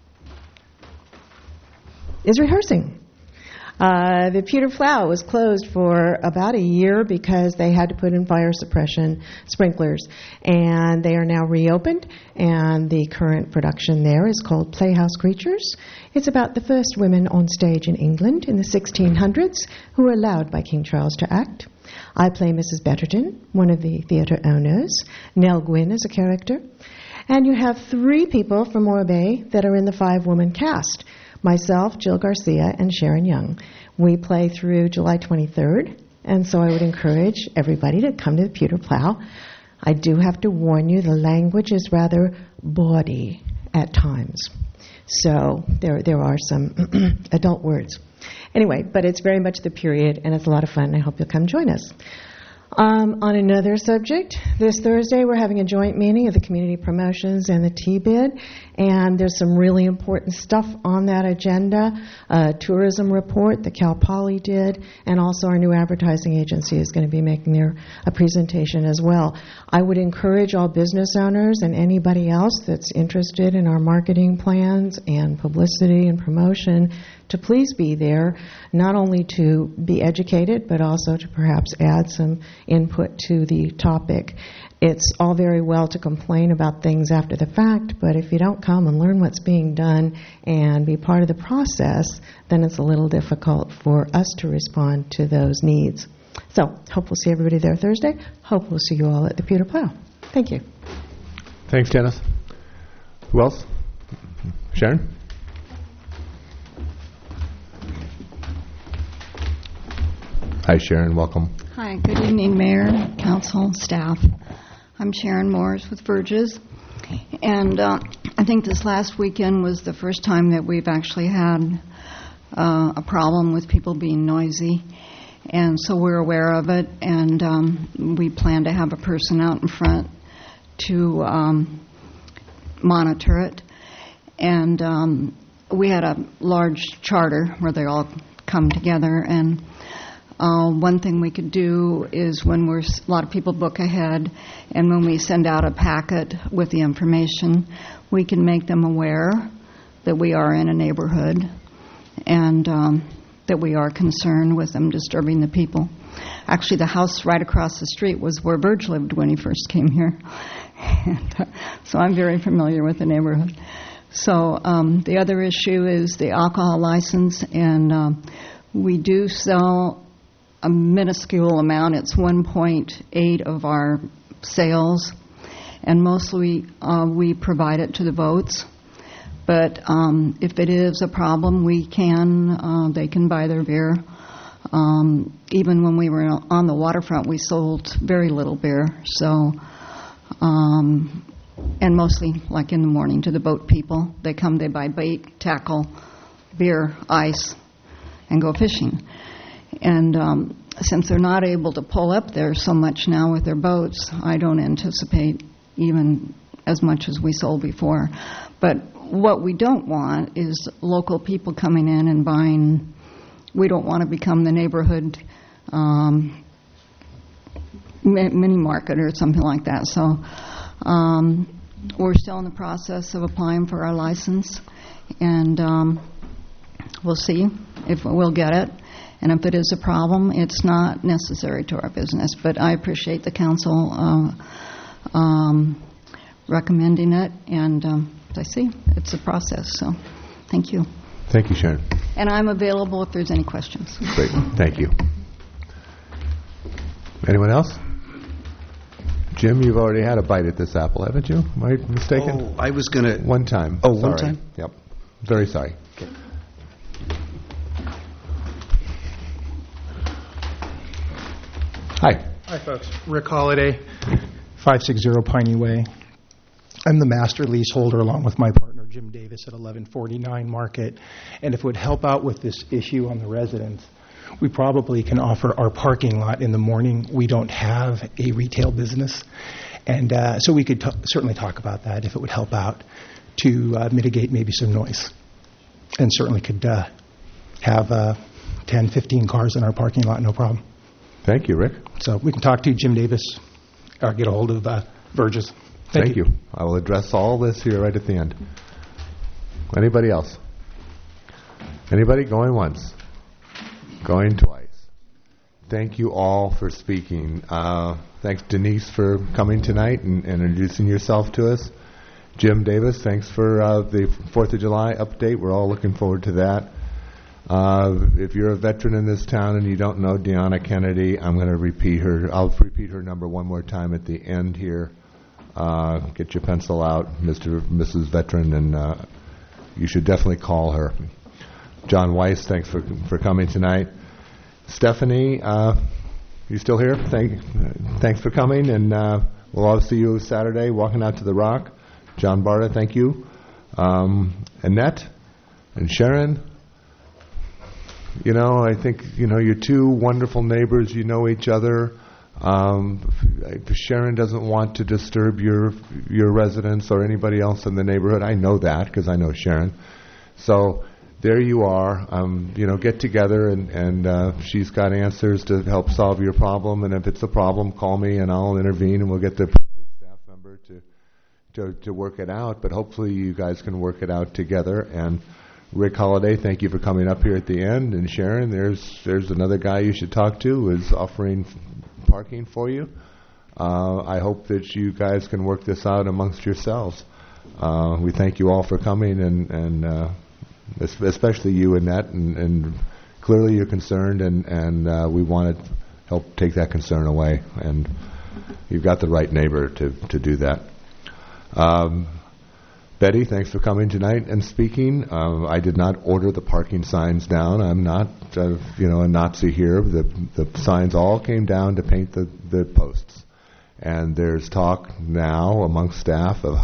is rehearsing. Uh, the Peter Plow was closed for about a year because they had to put in fire suppression sprinklers, and they are now reopened, and the current production there is called Playhouse Creatures. It's about the first women on stage in England in the sixteen hundreds who were allowed by King Charles to act. I play Missus Betterton, one of the theater owners. Nell Gwynn is a character. And you have three people from Morro Bay that are in the five-woman cast. Myself, Jill Garcia, and Sharon Young. We play through July twenty-third, and so I would encourage everybody to come to the Pewter Plow. I do have to warn you, the language is rather bawdy at times. So there there are some adult words. Anyway, but it's very much the period, and it's a lot of fun. I hope you'll come join us. Um, on another subject, this Thursday we're having a joint meeting of the Community Promotions and the T-Bid, and there's some really important stuff on that agenda. A tourism report that Cal Poly did, and also our new advertising agency is going to be making their a presentation as well. I would encourage all business owners and anybody else that's interested in our marketing plans and publicity and promotion to please be there, not only to be educated, but also to perhaps add some input to the topic. It's all very well to complain about things after the fact, but if you don't come and learn what's being done and be part of the process, then it's a little difficult for us to respond to those needs. So, hope we'll see everybody there Thursday. Hope we'll see you all at the Pewter Plow. Thank you. Thanks, Janice. Who else? Sharon? Hi, Sharon. Welcome. Hi. Good evening, Mayor, Council, staff. I'm Sharon Morris with Verges. And uh, I think this last weekend was the first time that we've actually had uh, a problem with people being noisy. And so we're aware of it, and um, we plan to have a person out in front to um, monitor it. And um, we had a large charter where they all come together, and Uh, one thing we could do is when we're, a lot of people book ahead, and when we send out a packet with the information, we can make them aware that we are in a neighborhood and um, that we are concerned with them disturbing the people. Actually, the house right across the street was where Verge lived when he first came here. and, uh, so I'm very familiar with the neighborhood. So um, the other issue is the alcohol license, and um, we do sell a minuscule amount. It's one point eight of our sales, and mostly uh, we provide it to the boats. But um, if it is a problem, we can, uh, they can buy their beer. Um, even when we were on the waterfront, we sold very little beer. So, um, and mostly like in the morning to the boat people. They come, they buy bait, tackle, beer, ice, and go fishing. And um, since they're not able to pull up there so much now with their boats, I don't anticipate even as much as we sold before. But what we don't want is local people coming in and buying. We don't want to become the neighborhood um, mini market or something like that. So um, we're still in the process of applying for our license, and um, we'll see if we'll get it. And if it is a problem, it's not necessary to our business. But I appreciate the council uh, um, recommending it. And um, as I see, it's a process. So thank you. Thank you, Sharon. And I'm available if there's any questions. Great. Thank you. Anyone else? Jim, you've already had a bite at this apple, haven't you? Am I mistaken? Oh, I was going to... One time. Oh, sorry. one time? Yep. Very sorry. Okay. Hi. Hi, folks. Rick Holiday, five sixty Piney Way. I'm the master leaseholder along with my partner, Jim Davis, at eleven forty-nine Market. And if it would help out with this issue on the residents, we probably can offer our parking lot in the morning. We don't have a retail business. And uh, so we could t- certainly talk about that if it would help out to uh, mitigate maybe some noise. And certainly could uh, have uh, ten, fifteen cars in our parking lot, no problem. Thank you, Rick. So we can talk to Jim Davis or get a hold of uh, Verges. Thank, Thank you. you. I will address all this here right at the end. Anybody else? Anybody going once? Going twice? Thank you all for speaking. Uh, thanks, Denise, for coming tonight and, and introducing yourself to us. Jim Davis, thanks for uh, the fourth of July update. We're all looking forward to that. Uh, if you're a veteran in this town and you don't know Deanna Kennedy, I'm going to repeat her. I'll repeat her number one more time at the end here. Uh, get your pencil out, Mister Missus Veteran, and uh, you should definitely call her. John Weiss, thanks for for coming tonight. Stephanie, uh, you still here? Thank, thanks for coming, and uh, we'll all see you Saturday walking out to the Rock. John Barta, thank you. Um, Annette and Sharon. You know, I think, you know, you're two wonderful neighbors. You know each other. Um, if Sharon doesn't want to disturb your your residents or anybody else in the neighborhood. I know that because I know Sharon. So there you are. Um, you know, get together, and, and uh, she's got answers to help solve your problem. And if it's a problem, call me, and I'll intervene, and we'll get the appropriate staff member to, to, to work it out. But hopefully you guys can work it out together. And Rick Holliday, thank you for coming up here at the end. And Sharon, there's there's another guy you should talk to who is offering parking for you. Uh, I hope that you guys can work this out amongst yourselves. Uh, we thank you all for coming, and, and uh, especially you, Annette, and, and clearly you're concerned, and, and uh, we want to help take that concern away. And you've got the right neighbor to, to do that. Um, Betty, thanks for coming tonight and speaking. Um, I did not order the parking signs down. I'm not, uh, you know, a Nazi here. The the signs all came down to paint the, the posts. And there's talk now amongst staff of,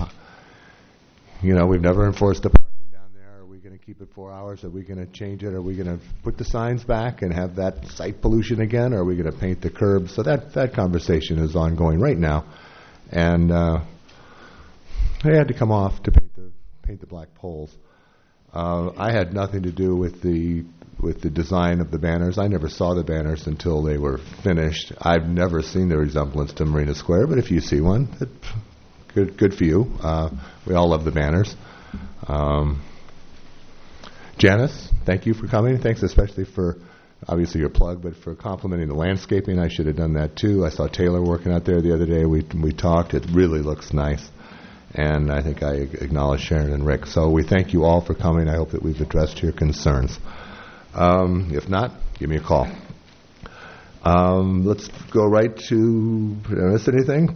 you know, we've never enforced the parking down there. Are we going to keep it four hours? Are we going to change it? Are we going to put the signs back and have that site pollution again? Or are we going to paint the curbs? So that, that conversation is ongoing right now. And uh, they had to come off to paint the paint the black poles. Uh, I had nothing to do with the with the design of the banners. I never saw the banners until they were finished. I've never seen the resemblance to Marina Square, but if you see one, it, good good for you. Uh, we all love the banners. Um, Janice, thank you for coming. Thanks especially for, obviously your plug, but for complimenting the landscaping. I should have done that too. I saw Taylor working out there the other day. We we talked. It really looks nice. And I think I acknowledge Sharon and Rick. So we thank you all for coming. I hope that we've addressed your concerns. Um, if not, give me a call. Um, let's go right to, did I miss anything?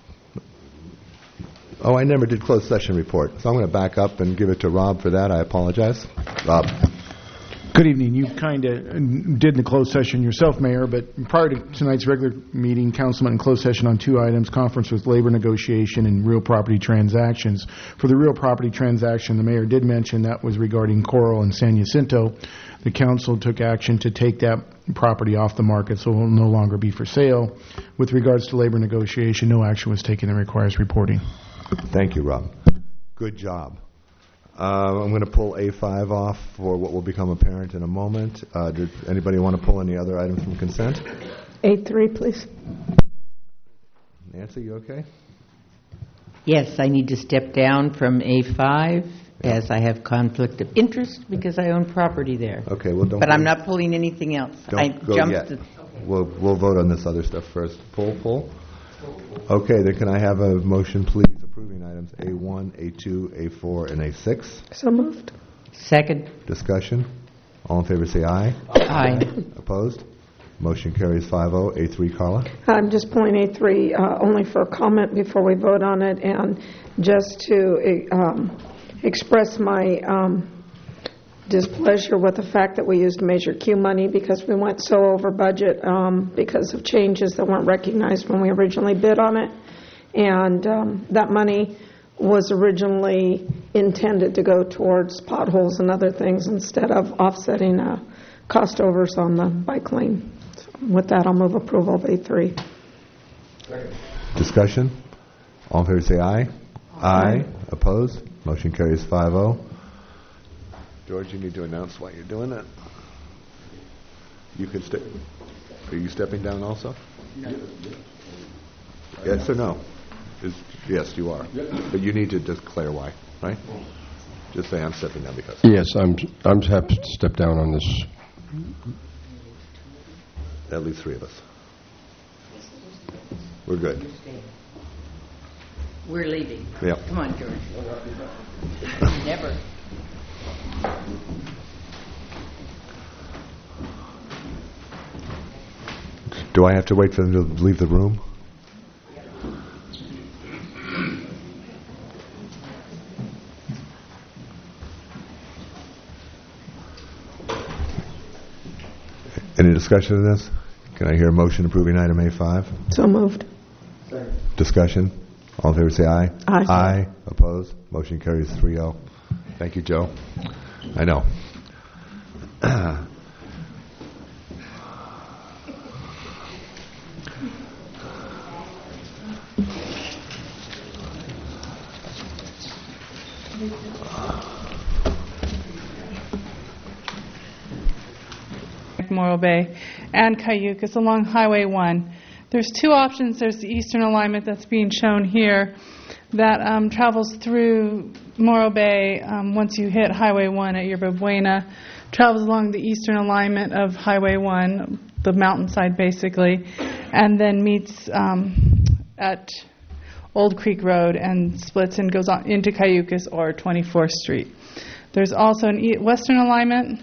Oh, I never did closed session report. So I'm going to back up and give it to Rob for that. I apologize. Rob. Good evening. You kind of did the closed session yourself, Mayor, but prior to tonight's regular meeting, Council met in closed session on two items, conference with labor negotiation and real property transactions. For the real property transaction, the Mayor did mention that was regarding Coral and San Jacinto. The Council took action to take that property off the market, so it will no longer be for sale. With regards to labor negotiation, no action was taken and requires reporting. Thank you, Rob. Good job. Uh, I'm going to pull A five off for what will become apparent in a moment. Uh, did anybody want to pull any other items from consent? A three, please. Nancy, you okay? Yes, I need to step down from A five as I have conflict of interest because I own property there. Okay, well, don't. But I'm not pulling anything else. Don't I go jumped yet. The We'll we'll vote on this other stuff first. Pull, pull. Okay, then can I have a motion, please, approving items A one, A two, A four, and A six? So moved. Second. Discussion. All in favor say aye. Aye. Opposed? Motion carries five oh. A three, Carla? I'm just pulling A three uh, only for a comment before we vote on it, and just to um, express my um, displeasure with the fact that we used Measure Q money because we went so over budget um, because of changes that weren't recognized when we originally bid on it. And um, that money was originally intended to go towards potholes and other things instead of offsetting uh, cost overs on the bike lane. So with that, I'll move approval of A three. Discussion. All in favor say aye. Aye. Opposed? Motion carries five oh. George, you need to announce why you're doing that. You could step. Are you stepping down also? Yes or no? Is, yes, you are. But you need to declare why, right? Just say I'm stepping down because. Yes, I'm I'm happy to step down on this. At least three of us. We're good. We're leaving. Yep. Come on, George. Never. Do I have to wait for them to leave the room? Any discussion of this? Can I hear a motion approving item A five? So moved. Discussion? All in favor say aye. Aye. Aye. Opposed? Motion carries three oh. Thank you, Joe. I know. Morro Bay and Cayucas along Highway one. There's two options. There's the eastern alignment that's being shown here that um, travels through Morro Bay um, once you hit Highway one at Yerba Buena, travels along the eastern alignment of Highway one, the mountainside basically, and then meets um, at Old Creek Road and splits and goes on into Cayucas or twenty-fourth Street. There's also an e- western alignment,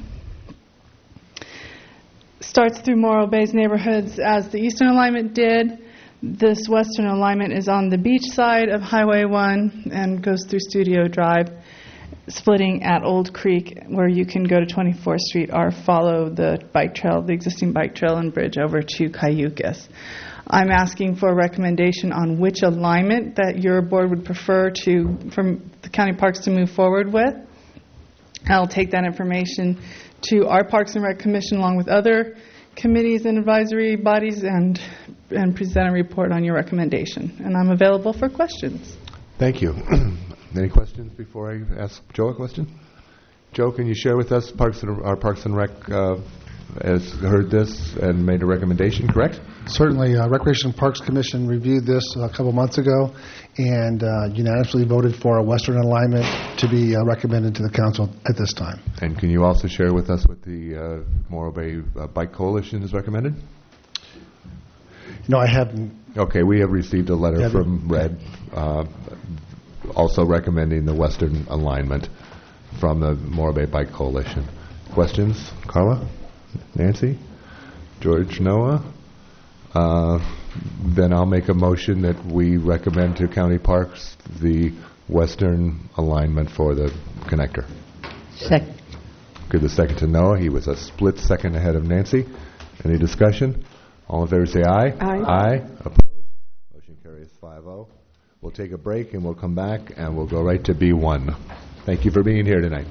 starts through Morro Bay's neighborhoods as the eastern alignment did. This western alignment is on the beach side of Highway one and goes through Studio Drive, splitting at Old Creek, where you can go to twenty-fourth Street or follow the bike trail, the existing bike trail and bridge over to Cayucas. I'm asking for a recommendation on which alignment that your board would prefer to, from the county parks to move forward with. I'll take that information to our Parks and Rec Commission along with other committees and advisory bodies and and present a report on your recommendation. And I'm available for questions. Thank you. Any questions before I ask Joe a question? Joe, can you share with us, Parks and, our Parks and Rec uh, has heard this and made a recommendation, correct? Certainly. Uh, Recreation and Parks Commission reviewed this a couple months ago and uh, unanimously voted for a western alignment to be uh, recommended to the council at this time. And can you also share with us what the uh, Morro Bay uh, Bike Coalition has recommended? No, I haven't. Okay, we have received a letter Yeah, from Red uh, also recommending the western alignment from the Morro Bay Bike Coalition. Questions? Carla? Nancy? George? Noah? Uh, then I'll make a motion that we recommend to county parks the western alignment for the connector. Second. Give the second to Noah. He was a split second ahead of Nancy. Any discussion? All in favor say aye. Aye. Aye. Opposed? Motion carries five oh. We'll take a break and we'll come back and we'll go right to B one. Thank you for being here tonight.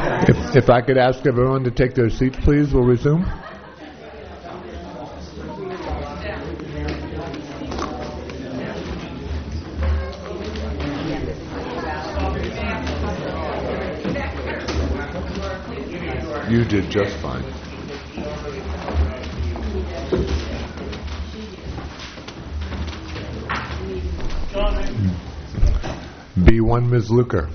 If, if I could ask everyone to take their seats, please, we'll resume. You did just fine. B one, Miz Luker.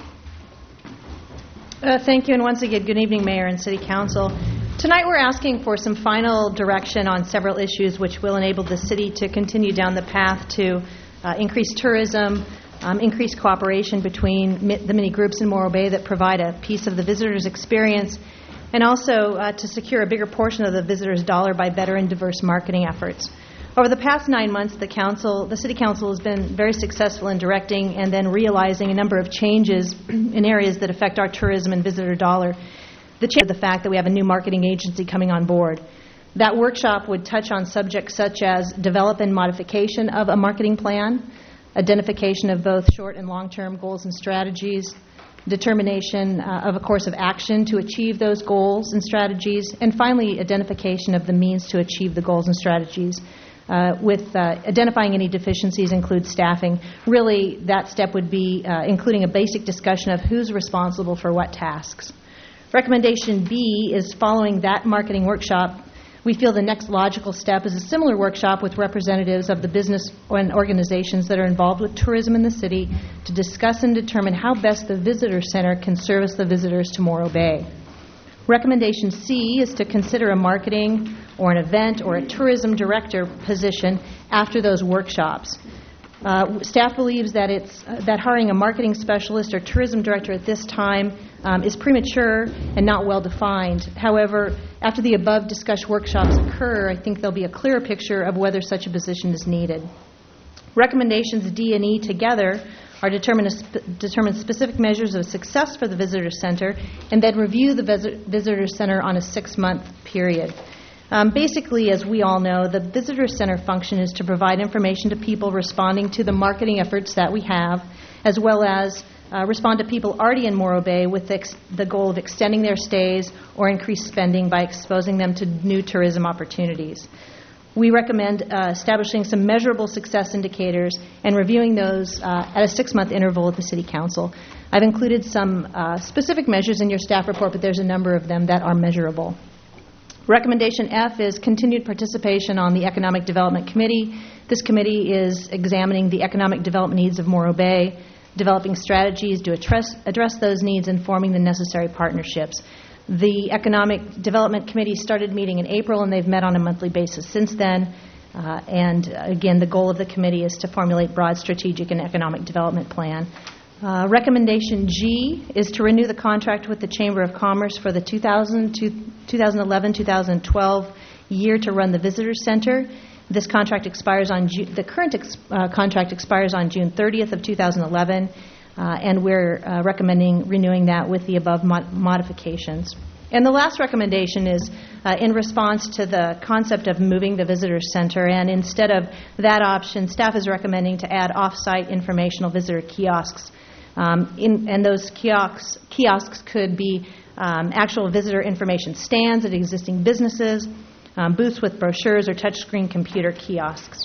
Uh, thank you, and once again, good evening, Mayor and City Council. Tonight we're asking for some final direction on several issues which will enable the city to continue down the path to uh, increase tourism, um, increase cooperation between mi- the many groups in Morro Bay that provide a piece of the visitor's experience, and also uh, to secure a bigger portion of the visitor's dollar by better and diverse marketing efforts. Over the past nine months, the council, the City Council has been very successful in directing and then realizing a number of changes in areas that affect our tourism and visitor dollar. The change of the fact that we have a new marketing agency coming on board. That workshop would touch on subjects such as development and modification of a marketing plan, identification of both short and long-term goals and strategies, determination uh, of a course of action to achieve those goals and strategies, and finally, identification of the means to achieve the goals and strategies. Uh, with uh, identifying any deficiencies include staffing. Really, that step would be uh, including a basic discussion of who's responsible for what tasks. Recommendation B is following that marketing workshop. We feel the next logical step is a similar workshop with representatives of the business and organizations that are involved with tourism in the city to discuss and determine how best the visitor center can service the visitors to Morro Bay. Recommendation C is to consider a marketing or an event or a tourism director position after those workshops. Uh, staff believes that it's uh, that hiring a marketing specialist or tourism director at this time um, is premature and not well defined. However, after the above discussed workshops occur, I think there'll be a clearer picture of whether such a position is needed. Recommendations D and E together are determine, sp- determine specific measures of success for the visitor center and then review the vis- visitor center on a six-month period. Um, basically, as we all know, the visitor center function is to provide information to people responding to the marketing efforts that we have, as well as uh, respond to people already in Morro Bay with the, ex- the goal of extending their stays or increased spending by exposing them to new tourism opportunities. We recommend uh, establishing some measurable success indicators and reviewing those uh, at a six-month interval with the City Council. I've included some uh, specific measures in your staff report, but there's a number of them that are measurable. Recommendation F is continued participation on the Economic Development Committee. This committee is examining the economic development needs of Morro Bay, developing strategies to address, address those needs, and forming the necessary partnerships. The Economic Development Committee started meeting in April, and they've met on a monthly basis since then. Uh, and again, the goal of the committee is to formulate broad strategic and economic development plan. Uh, recommendation G is to renew the contract with the Chamber of Commerce for the two thousand eleven two thousand twelve year to run the Visitor Center. This contract expires on Ju- the current ex- uh, contract expires on June thirtieth of two thousand eleven. Uh, and we're uh, recommending renewing that with the above mod- modifications. And the last recommendation is uh, in response to the concept of moving the visitor center, and instead of that option, staff is recommending to add off-site informational visitor kiosks. Um, in, and those kiosks, kiosks could be um, actual visitor information stands at existing businesses, um, booths with brochures, or touchscreen computer kiosks.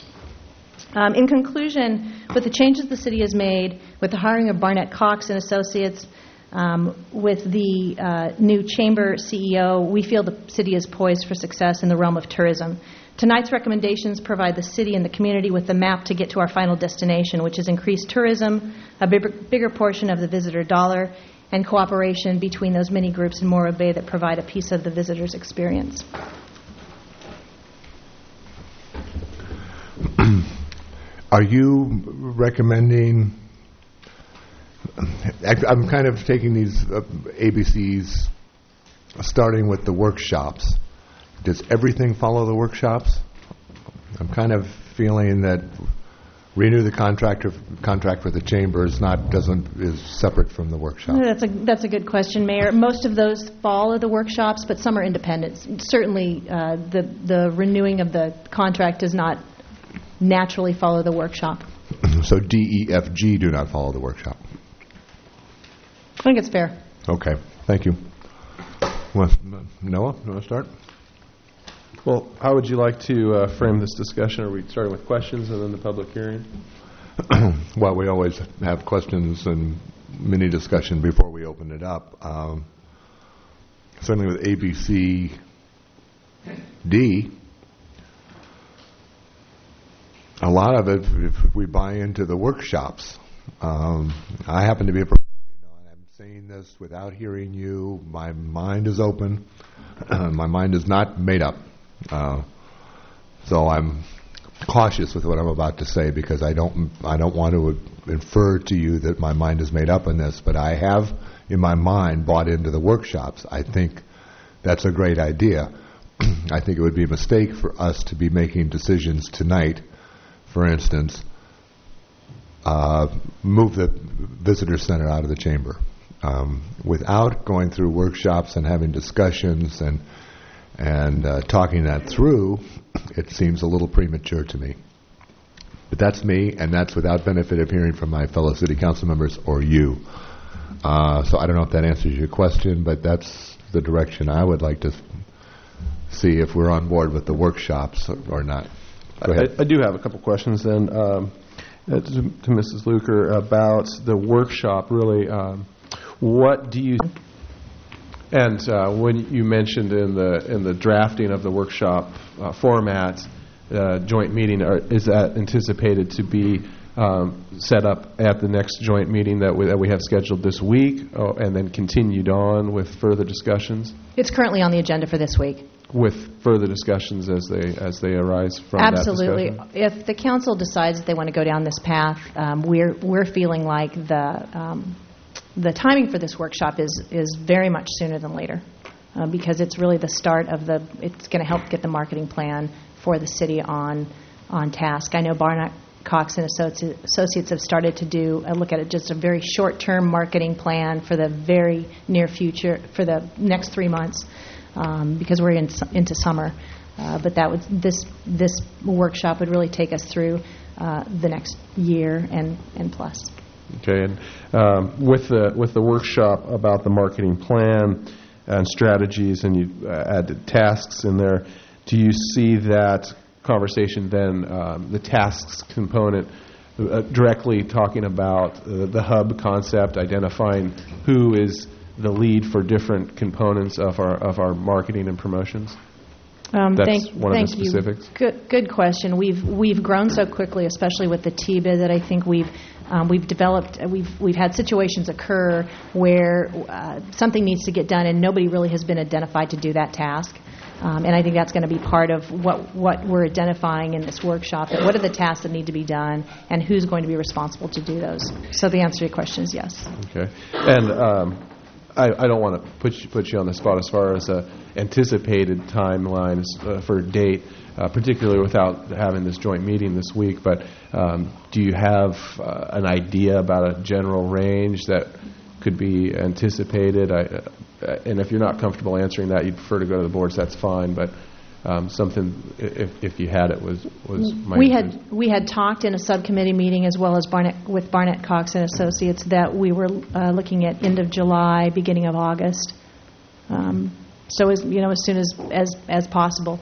Um, in conclusion, with the changes the city has made, with the hiring of Barnett Cox and Associates, um, with the uh, new chamber C E O, we feel the city is poised for success in the realm of tourism. Tonight's recommendations provide the city and the community with the map to get to our final destination, which is increased tourism, a bigger, bigger portion of the visitor dollar, and cooperation between those many groups in Morro Bay that provide a piece of the visitor's experience. Are you recommending, I'm kind of taking these uh, A B Cs, starting with the workshops. Does everything follow the workshops? I'm kind of feeling that renew the contract or contract with the chamber is not doesn't is separate from the workshop. That's a that's a good question, Mayor. Most of those follow the workshops, but some are independent. Certainly, uh, the the renewing of the contract does not naturally follow the workshop. So D, E, F, G do not follow the workshop. I think it's fair. Okay, thank you. Well, Noah, you want to start? Well, how would you like to uh, frame this discussion? Are we starting with questions and then the public hearing? Well, we always have questions and mini discussion before we open it up. Um, certainly with A B C D, a lot of it, if we buy into the workshops, um, I happen to be a, you know, I'm saying this without hearing you. My mind is open. My mind is not made up. Uh, so I'm cautious with what I'm about to say because I don't I don't want to infer to you that my mind is made up in this, but I have in my mind bought into the workshops. I think that's a great idea. I think it would be a mistake for us to be making decisions tonight. For instance, uh, move the visitor center out of the chamber um, without going through workshops and having discussions and and uh, talking that through. It seems a little premature to me. But that's me, and that's without benefit of hearing from my fellow city council members or you. Uh, so I don't know if that answers your question, but that's the direction I would like to see if we're on board with the workshops or not. Go ahead. I, I do have a couple questions then um, uh, to, to Missus Luker about the workshop, really. Um, what do you... And uh, when you mentioned in the in the drafting of the workshop uh, format, uh, joint meeting, are, is that anticipated to be um, set up at the next joint meeting that we, that we have scheduled this week, oh, and then continued on with further discussions? It's currently on the agenda for this week. With further discussions as they as they arise from Absolutely. that discussion? If the council decides that they want to go down this path, um, we're we're feeling like the um, the timing for this workshop is is very much sooner than later, uh, because it's really the start of the. It's going to help get the marketing plan for the city on on task. I know Barnett Cox and Associ- Associates have started to do a look at it, just a very short-term marketing plan for the very near future, for the next three months, um, because we're in, into summer. Uh, but that would this this workshop would really take us through uh, the next year and and plus. Okay, and um, with the with the workshop about the marketing plan and strategies, and you uh, added tasks in there, do you see that conversation then, um, the tasks component, uh, directly talking about uh, the hub concept, identifying who is the lead for different components of our of our marketing and promotions? Um, That's thank, one thank of the specifics. You. Good, good question. We've we've grown so quickly, especially with the T B I D, that I think we've um, we've developed. We've we've had situations occur where uh, something needs to get done, and nobody really has been identified to do that task. Um, and I think that's going to be part of what what we're identifying in this workshop. That what are the tasks that need to be done, and who's going to be responsible to do those? So the answer to your question is yes. Okay, and. Um, I, I don't want to put you, put you on the spot as far as uh, anticipated timelines uh, for a date, uh, particularly without having this joint meeting this week. But um, do you have uh, an idea about a general range that could be anticipated? I, uh, and if you're not comfortable answering that, you'd prefer to go to the boards, that's fine. But um, something, if, if you had it, was was my we had we had talked in a subcommittee meeting as well as Barnett with Barnett Cox and Associates that we were uh, looking at end of July, beginning of August. Um, so as you know, as soon as as as possible.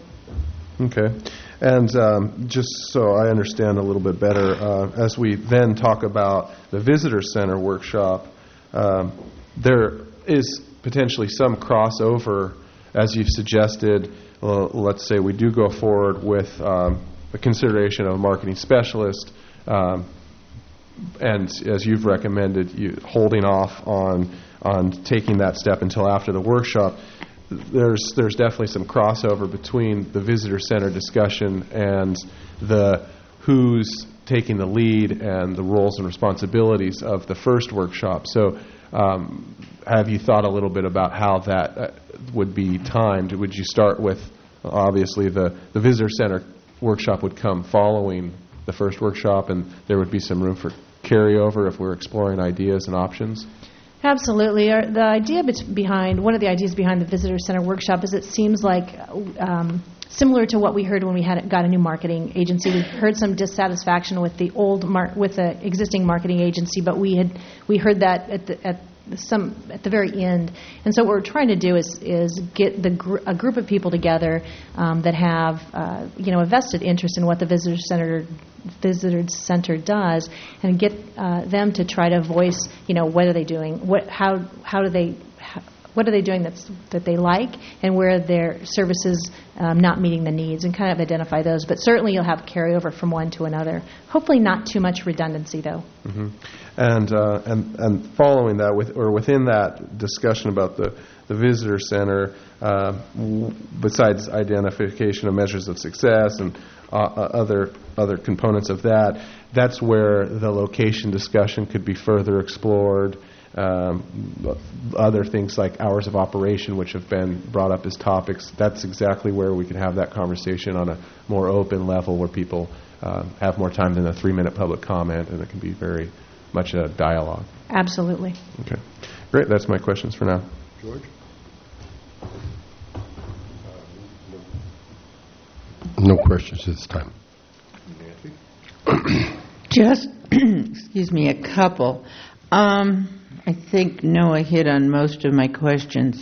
Okay, and um, just so I understand a little bit better, uh, as we then talk about the visitor center workshop, um, there is potentially some crossover, as you've suggested. Well, let's say we do go forward with um, a consideration of a marketing specialist, um, and as you've recommended, you holding off on on taking that step until after the workshop. There's there's definitely some crossover between the visitor center discussion and the who's taking the lead and the roles and responsibilities of the first workshop. So um, have you thought a little bit about how that uh, would be timed? Would you start with, obviously, the, the visitor center workshop would come following the first workshop, and there would be some room for carryover if we're exploring ideas and options? Absolutely. Our, the idea behind, one of the ideas behind the visitor center workshop is it seems like um, similar to what we heard when we had got a new marketing agency. We heard some dissatisfaction with the old mar- with the existing marketing agency, but we had we heard that at the, at some at the very end. And so what we're trying to do is is get the gr- a group of people together um, that have uh, you know a vested interest in what the visitor center visitor center does, and get uh, them to try to voice you know what are they doing, what how how do they how, what are they doing that's that they like, and where their services um, not meeting the needs, and kind of identify those. But certainly you'll have carryover from one to another. Hopefully not too much redundancy though. Mm-hmm. And uh, and and following that, with or within that discussion about the the visitor center, uh, w- besides identification of measures of success and uh, other other components of that, that's where the location discussion could be further explored. Um, other things like hours of operation, which have been brought up as topics, that's exactly where we can have that conversation on a more open level, where people uh, have more time than a three-minute public comment, and it can be very much a dialogue. Absolutely. Okay. Great. That's my questions for now. George? No questions at this time. Just, excuse me, a couple. Um, I think Noah hit on most of my questions.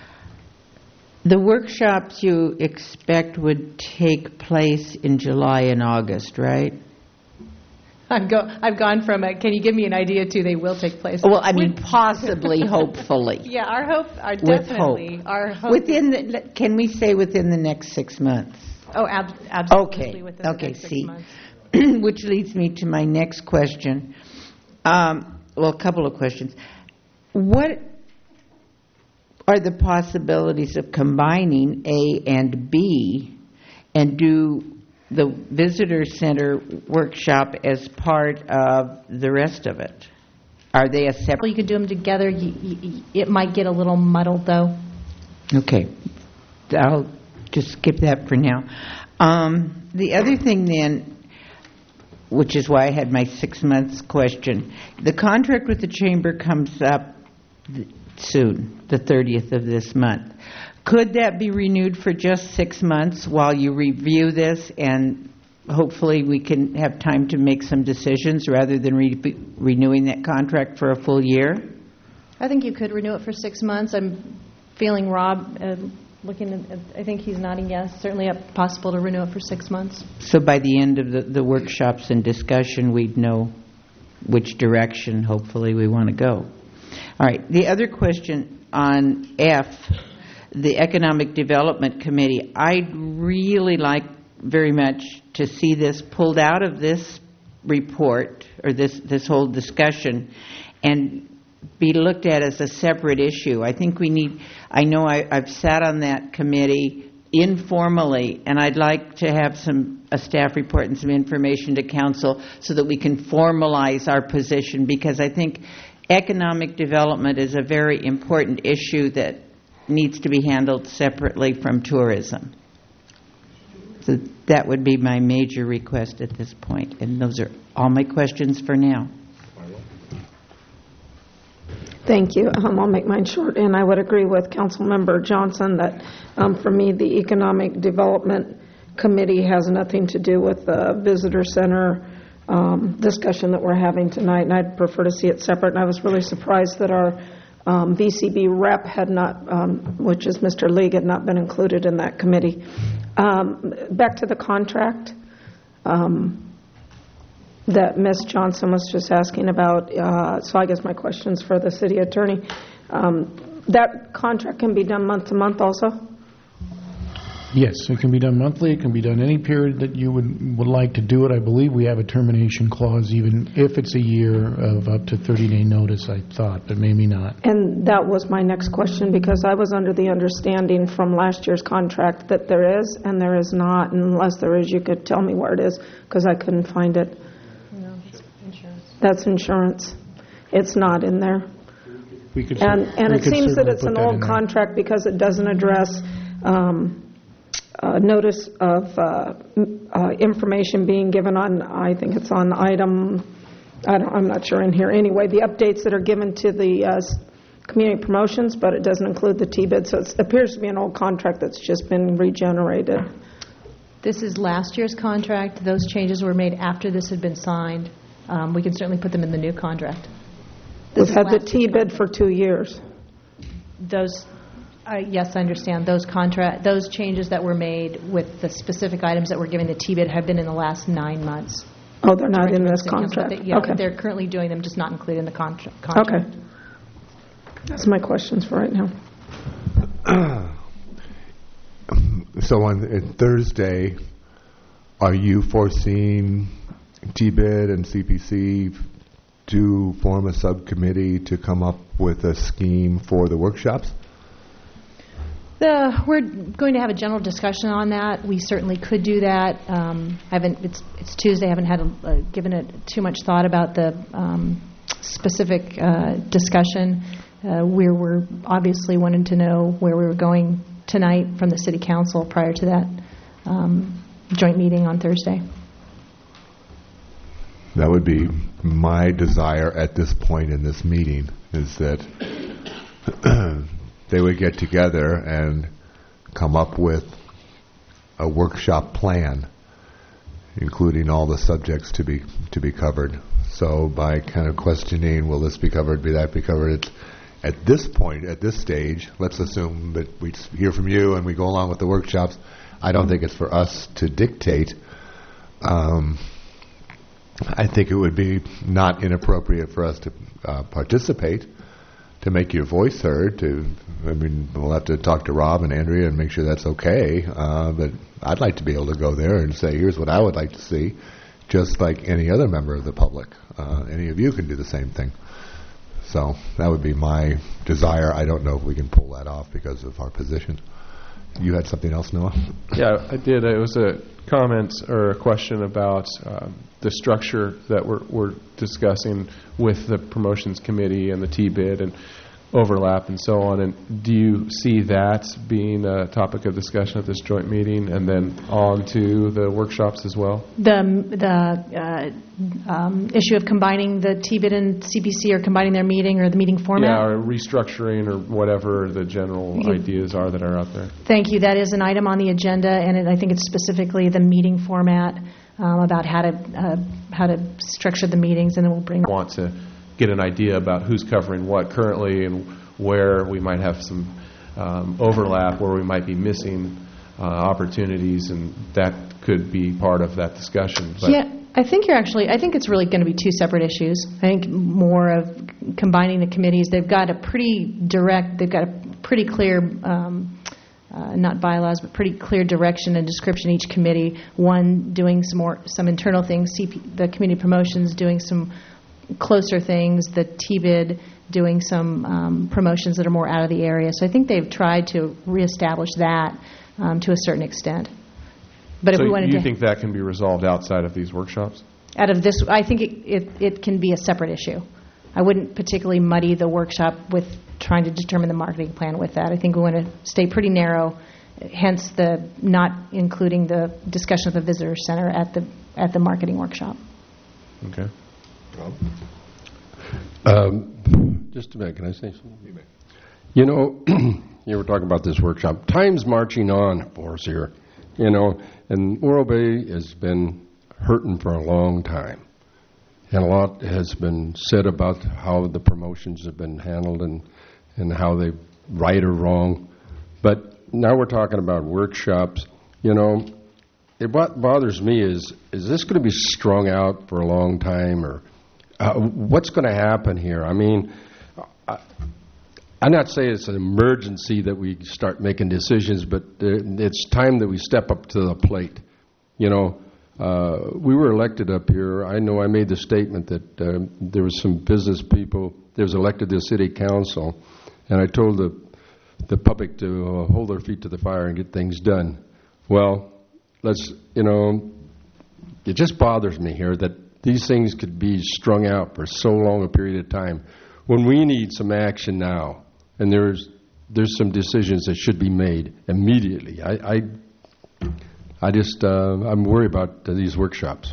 The workshops you expect would take place in July and August, right? I've, go, I've gone from a, can you give me an idea to they will take place. Well, I mean, possibly, hopefully. Yeah, our hope, our With definitely, hope. our hope. Within the, can we say within the next six months? Oh, ab- absolutely. Okay. Within Okay. the next six See, months. which leads me to my next question. Um, well, a couple of questions. What are the possibilities of combining A and B, and do the visitor center workshop as part of the rest of it? Are they a separate? You could do them together. You, you, it might get a little muddled, though. Okay. I'll just skip that for now. Um, the other thing then, which is why I had my six months question, the contract with the chamber comes up th- soon, the thirtieth of this month. Could that be renewed for just six months while you review this, and hopefully we can have time to make some decisions rather than re- renewing that contract for a full year? I think you could renew it for six months. I'm feeling Rob, uh, looking at, I think he's nodding yes. Certainly possible to renew it for six months. So by the end of the, the workshops and discussion, we'd know which direction, hopefully, we want to go. All right. The other question on F, the Economic Development Committee, I'd really like very much to see this pulled out of this report, or this, this whole discussion, and be looked at as a separate issue. I think we need, I know I, I've sat on that committee informally, and I'd like to have some a staff report and some information to council so that we can formalize our position, because I think economic development is a very important issue that needs to be handled separately from tourism. So that would be my major request at this point, and those are all my questions for now. Thank you. Um, I'll make mine short, and I would agree with Councilmember Johnson that um, for me the Economic Development Committee has nothing to do with the visitor center um, discussion that we're having tonight, and I'd prefer to see it separate. And I was really surprised that our um, V C B rep had not, um, which is Mister League, had not been included in that committee. Um, back to the contract um, that Miz Johnson was just asking about. Uh, so I guess my question's for the city attorney. Um, that contract can be done month to month also? Yes, it can be done monthly. It can be done any period that you would would like to do it. I believe we have a termination clause, even if it's a year of up to thirty-day notice, I thought, but maybe not. And that was my next question, because I was under the understanding from last year's contract that there is and there is not. And unless there is, you could tell me where it is, because I couldn't find it. No, it's insurance. That's insurance. It's not in there. We could And, and we it could seems that certainly it's put an that in old there. contract because it doesn't address um, uh, notice of uh, m- uh, information being given on, I think it's on item, I don't, I'm not sure in here anyway, the updates that are given to the uh, s- community promotions, but it doesn't include the T-bid. So it's- it appears to be an old contract that's just been regenerated. This is last year's contract. Those changes were made after this had been signed. Um, we can certainly put them in the new contract. We've This had the last- T-bid for two years. Those, uh, yes, I understand. Those contract, those changes that were made with the specific items that were given the T-bid have been in the last nine months. Oh, they're not in this contract? Yeah, Okay. they're currently doing them, just not included in the contra- contract. Okay. That's my questions for right now. So on uh, Thursday, are you foreseeing T-bid and C P C to form a subcommittee to come up with a scheme for the workshops? The, we're going to have a general discussion on that. We certainly could do that. Um, I haven't. It's, it's Tuesday. I haven't had a, uh, given it too much thought about the um, specific uh, discussion. Uh, we were obviously wanting to know where we were going tonight from the City Council prior to that um, joint meeting on Thursday. That would be my desire at this point in this meeting, is that they would get together and come up with a workshop plan, including all the subjects to be to be covered. So by kind of questioning, will this be covered, be that be covered, it's, at this point, at this stage, let's assume that we hear from you and we go along with the workshops. I don't think it's for us to dictate. Um, I think it would be not inappropriate for us to uh, participate, to make your voice heard. To, I mean, we'll have to talk to Rob and Andrea and make sure that's okay. Uh, but I'd like to be able to go there and say, here's what I would like to see, just like any other member of the public. Uh, any of you can do the same thing. So that would be my desire. I don't know if we can pull that off because of our position. You had something else, Noah? Yeah, I did. It was a comment or a question about um, the structure that we're, we're discussing with the promotions committee and the T-bid and overlap and so on. And do you see that being a topic of discussion at this joint meeting and then on to the workshops as well? The the uh, um, issue of combining the T-bid and C P C or combining their meeting or the meeting format? Yeah, or restructuring or whatever the general You- ideas are that are out there. Thank you. That is an item on the agenda, and it, I think it's specifically the meeting format um, about how to uh, how to structure the meetings, and then we'll bring. Want to get an idea about who's covering what currently and where we might have some um, overlap, where we might be missing uh, opportunities, and that could be part of that discussion. But Yeah, I think you're actually, I think it's really going to be two separate issues. I think more of combining the committees. They've got a pretty direct, they've got a pretty clear, um, uh, not bylaws, but pretty clear direction and description each committee. One doing some more, some internal things, C P, the community promotions doing some closer things, the T-bid doing some um, promotions that are more out of the area. So I think they've tried to reestablish that um, to a certain extent. But so if we wanted you to, think that can be resolved outside of these workshops? out of this, I think it, it, it can be a separate issue. I wouldn't particularly muddy the workshop with trying to determine the marketing plan with that. I think we want to stay pretty narrow, hence the not including the discussion of the visitor center at the at the marketing workshop. Okay. Um, just a minute, can I say something? You know, you were talking about this workshop. Time's marching on for us here, you know, and Morro Bay has been hurting for a long time. And a lot has been said about how the promotions have been handled and, and how they right or wrong. But now we're talking about workshops. You know, it, what bothers me is, is this going to be strung out for a long time, or uh, what's going to happen here? I mean, I, I'm not saying it's an emergency that we start making decisions, but uh, it's time that we step up to the plate. You know, uh, we were elected up here. I know I made the statement that uh, there was some business people that was elected to the city council, and I told the the public to uh, hold their feet to the fire and get things done. Well, let's, you know, it just bothers me here that these things could be strung out for so long a period of time when we need some action now, and there's there's some decisions that should be made immediately. I I, I just uh, I'm worried about uh, these workshops.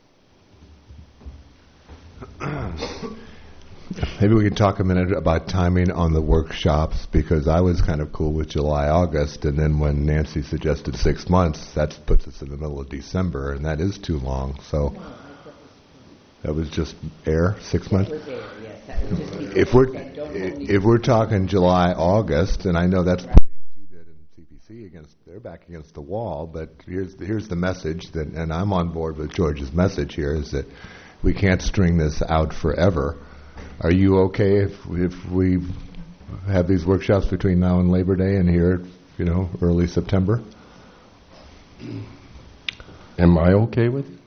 Maybe we can talk a minute about timing on the workshops, because I was kind of cool with July, August, and then when Nancy suggested six months, that puts us in the middle of December, and that is too long. So That was just air, six months? It was there, yes. That was just because If we're, they said, "Don't hold me if we're talking July, August, and I know that's putting T B I D and C P C against, they're back against the wall, but here's, the- here's the message, that, and I'm on board with George's message here, is that we can't string this out forever. Are you okay if, if we have these workshops between now and Labor Day and here, you know, early September? Am I okay with it?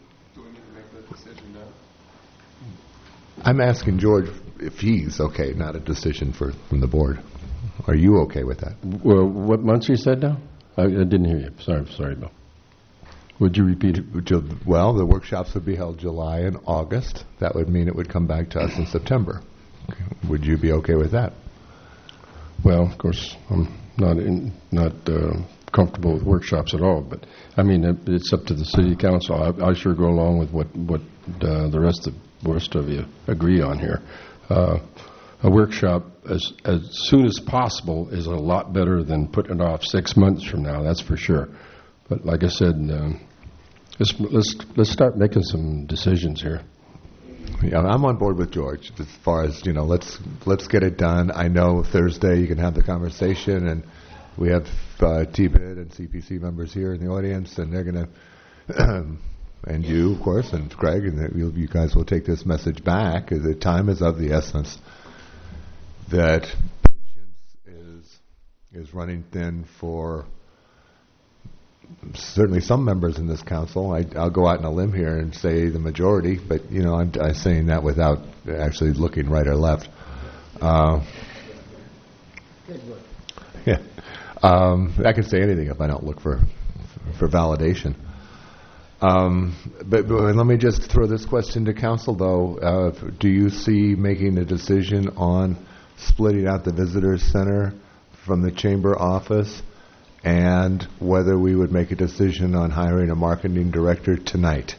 I'm asking George if he's okay, not a decision for, from the board. Are you okay with that? Well, what months you said now? I, I didn't hear you. Sorry, sorry, Bill. Would you repeat it? Well, the workshops would be held July and August. That would mean it would come back to us in September. Would you be okay with that? Well, of course, I'm not in, not uh, comfortable with workshops at all. But I mean, it, it's up to the city council. I, I sure go along with what what uh, the rest of rest of you agree on here. Uh, a workshop as as soon as possible is a lot better than putting it off six months from now. That's for sure. But like I said, um, let's let's let's start making some decisions here. Yeah, I'm on board with George as far as, you know, let's let's get it done. I know Thursday you can have the conversation, and we have uh, T B I D and C P C members here in the audience, and they're going to, and you, of course, and Craig, and that you you guys will take this message back. The time is of the essence. That patience is is running thin for certainly some members in this council. I, I'll go out on a limb here and say the majority, but you know, I'm, I'm saying that without actually looking right or left. Uh, Good work. yeah, um, I can say anything if I don't look for for validation. Um, but, but let me just throw this question to council, though. Uh, do you see making a decision on splitting out the visitors center from the chamber office, and whether we would make a decision on hiring a marketing director tonight?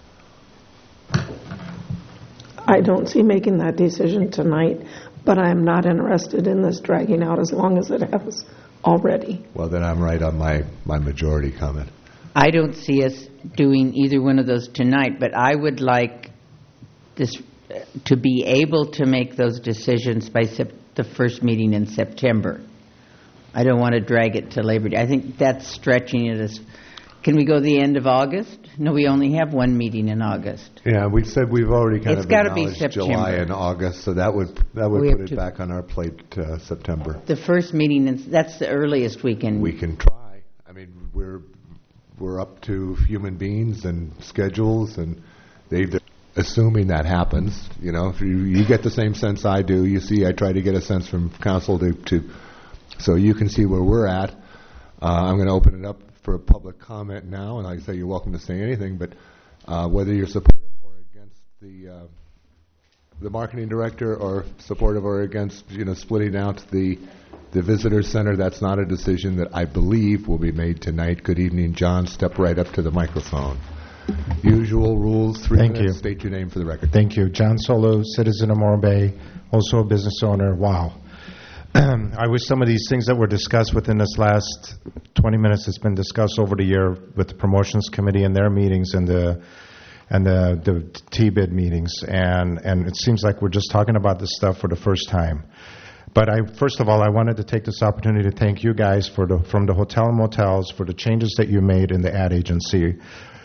I don't see making that decision tonight, but I am not interested in this dragging out as long as it has already. Well, then I'm right on my, my majority comment. I don't see us doing either one of those tonight, but I would like this uh, to be able to make those decisions by sep- the first meeting in September. I don't want to drag it to Labor Day. I think that's stretching it. As, can we go the end of August? No, we only have one meeting in August. Yeah, we said we've already kind It's of gotta be acknowledged July September. and August, so that would that would We put have it to- back on our plate uh, September. The first meeting, in, that's the earliest we can. We can try. I mean, we're we're up to human beings and schedules, and they, assuming that happens, you know, if you, you get the same sense I do. You see, I try to get a sense from council to, to so you can see where we're at. Uh, I'm going to open it up for a public comment now, and like I say, you're welcome to say anything, but uh, whether you're supportive or against the uh, the marketing director, or supportive or against, you know, splitting out the the visitor center, that's not a decision that I believe will be made tonight. Good evening, John. Step right up to the microphone. Usual rules, three Thank minutes. you. State your name for the record. Thank you. John Solo, citizen of Morro Bay, also a business owner. Wow. I wish some of these things that were discussed within this last twenty minutes that's been discussed over the year with the promotions committee and their meetings and the and the, the T B I D meetings, and, and it seems like we're just talking about this stuff for the first time. But I, first of all, I wanted to take this opportunity to thank you guys for the, from the hotel and motels for the changes that you made in the ad agency,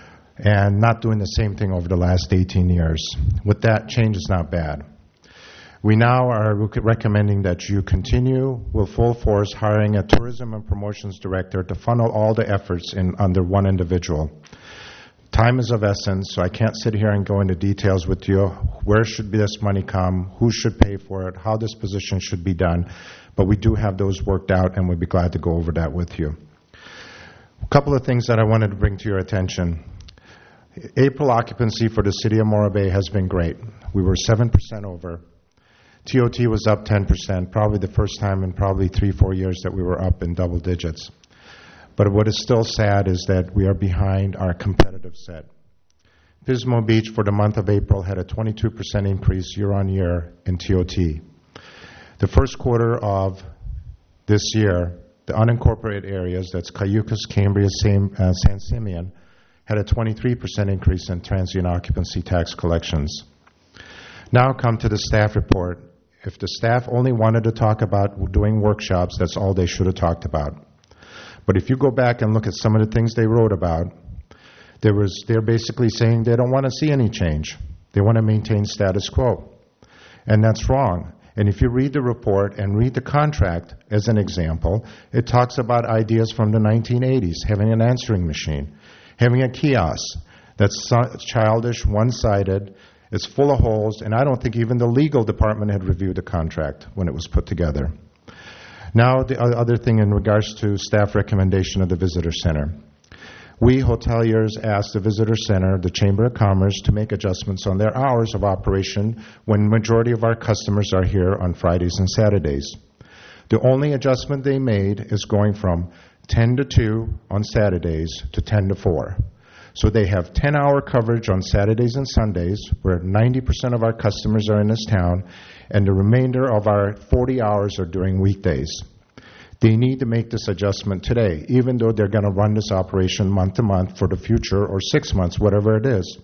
and not doing the same thing over the last eighteen years. With that, change is not bad. We now are rec- recommending that you continue with full force hiring a tourism and promotions director to funnel all the efforts in under one individual. Time is of essence, so I can't sit here and go into details with you. Where should this money come? Who should pay for it? How this position should be done? But we do have those worked out, and we'd be glad to go over that with you. A couple of things that I wanted to bring to your attention. April occupancy for the city of Morro Bay has been great. We were seven percent over. T O T was up ten percent, probably the first time in probably three, four years that we were up in double digits. But what is still sad is that we are behind our competitive set. Pismo Beach for the month of April had a twenty-two percent increase year on year in T O T. The first quarter of this year, the unincorporated areas, that's Cayucas, Cambria, San, uh, San Simeon, had a twenty-three percent increase in transient occupancy tax collections. Now come to the staff report. If the staff only wanted to talk about doing workshops, that's all they should have talked about. But if you go back and look at some of the things they wrote about, there was, they're basically saying they don't want to see any change. They want to maintain status quo. And that's wrong. And if you read the report and read the contract as an example, it talks about ideas from the nineteen eighties, having an answering machine, having a kiosk that's childish, one-sided, it's full of holes, and I don't think even the legal department had reviewed the contract when it was put together. Now, the other thing in regards to staff recommendation of the Visitor Center. We hoteliers asked the Visitor Center, the Chamber of Commerce, to make adjustments on their hours of operation when majority of our customers are here on Fridays and Saturdays. The only adjustment they made is going from ten to two on Saturdays to ten to four. So they have ten-hour coverage on Saturdays and Sundays, where ninety percent of our customers are in this town, and the remainder of our forty hours are during weekdays. They need to make this adjustment today, even though they're going to run this operation month to month for the future, or six months, whatever it is.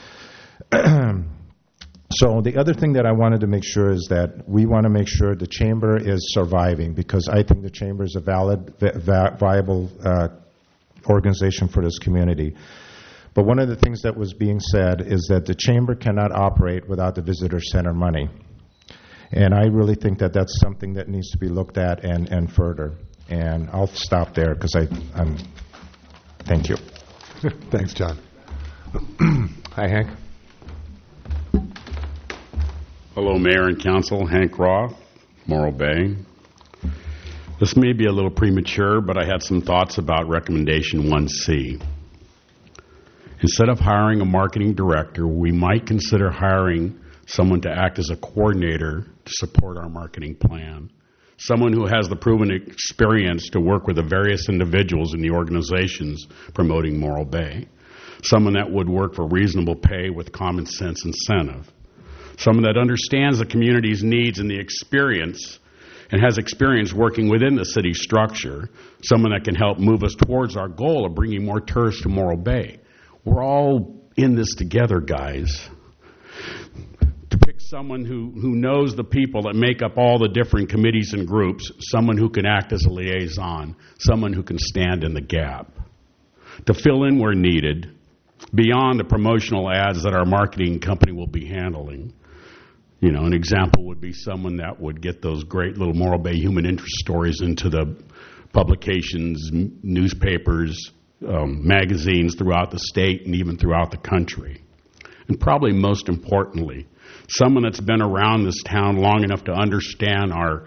So the other thing that I wanted to make sure is that we want to make sure the Chamber is surviving, because I think the Chamber is a valid, vi- viable uh, organization for this community. But one of the things that was being said is that the Chamber cannot operate without the Visitor Center money. And I really think that that's something that needs to be looked at and, and further. And I'll stop there because I'm, thank you. Thanks, John. Hi, Hank. Hello, Mayor and Council. Hank Roth, Morro Bay. This may be a little premature, but I had some thoughts about Recommendation one C. Instead of hiring a marketing director, we might consider hiring someone to act as a coordinator to support our marketing plan. Someone who has the proven experience to work with the various individuals in the organizations promoting Morro Bay. Someone that would work for reasonable pay with common sense incentive. Someone that understands the community's needs and the experience and has experience working within the city structure. Someone that can help move us towards our goal of bringing more tourists to Morro Bay. We're all in this together, guys. To pick someone who, who knows the people that make up all the different committees and groups, someone who can act as a liaison, someone who can stand in the gap. To fill in where needed, beyond the promotional ads that our marketing company will be handling. You know, an example would be someone that would get those great little Morro Bay human interest stories into the publications, m- newspapers, Um, magazines throughout the state and even throughout the country. And probably most importantly, someone that's been around this town long enough to understand our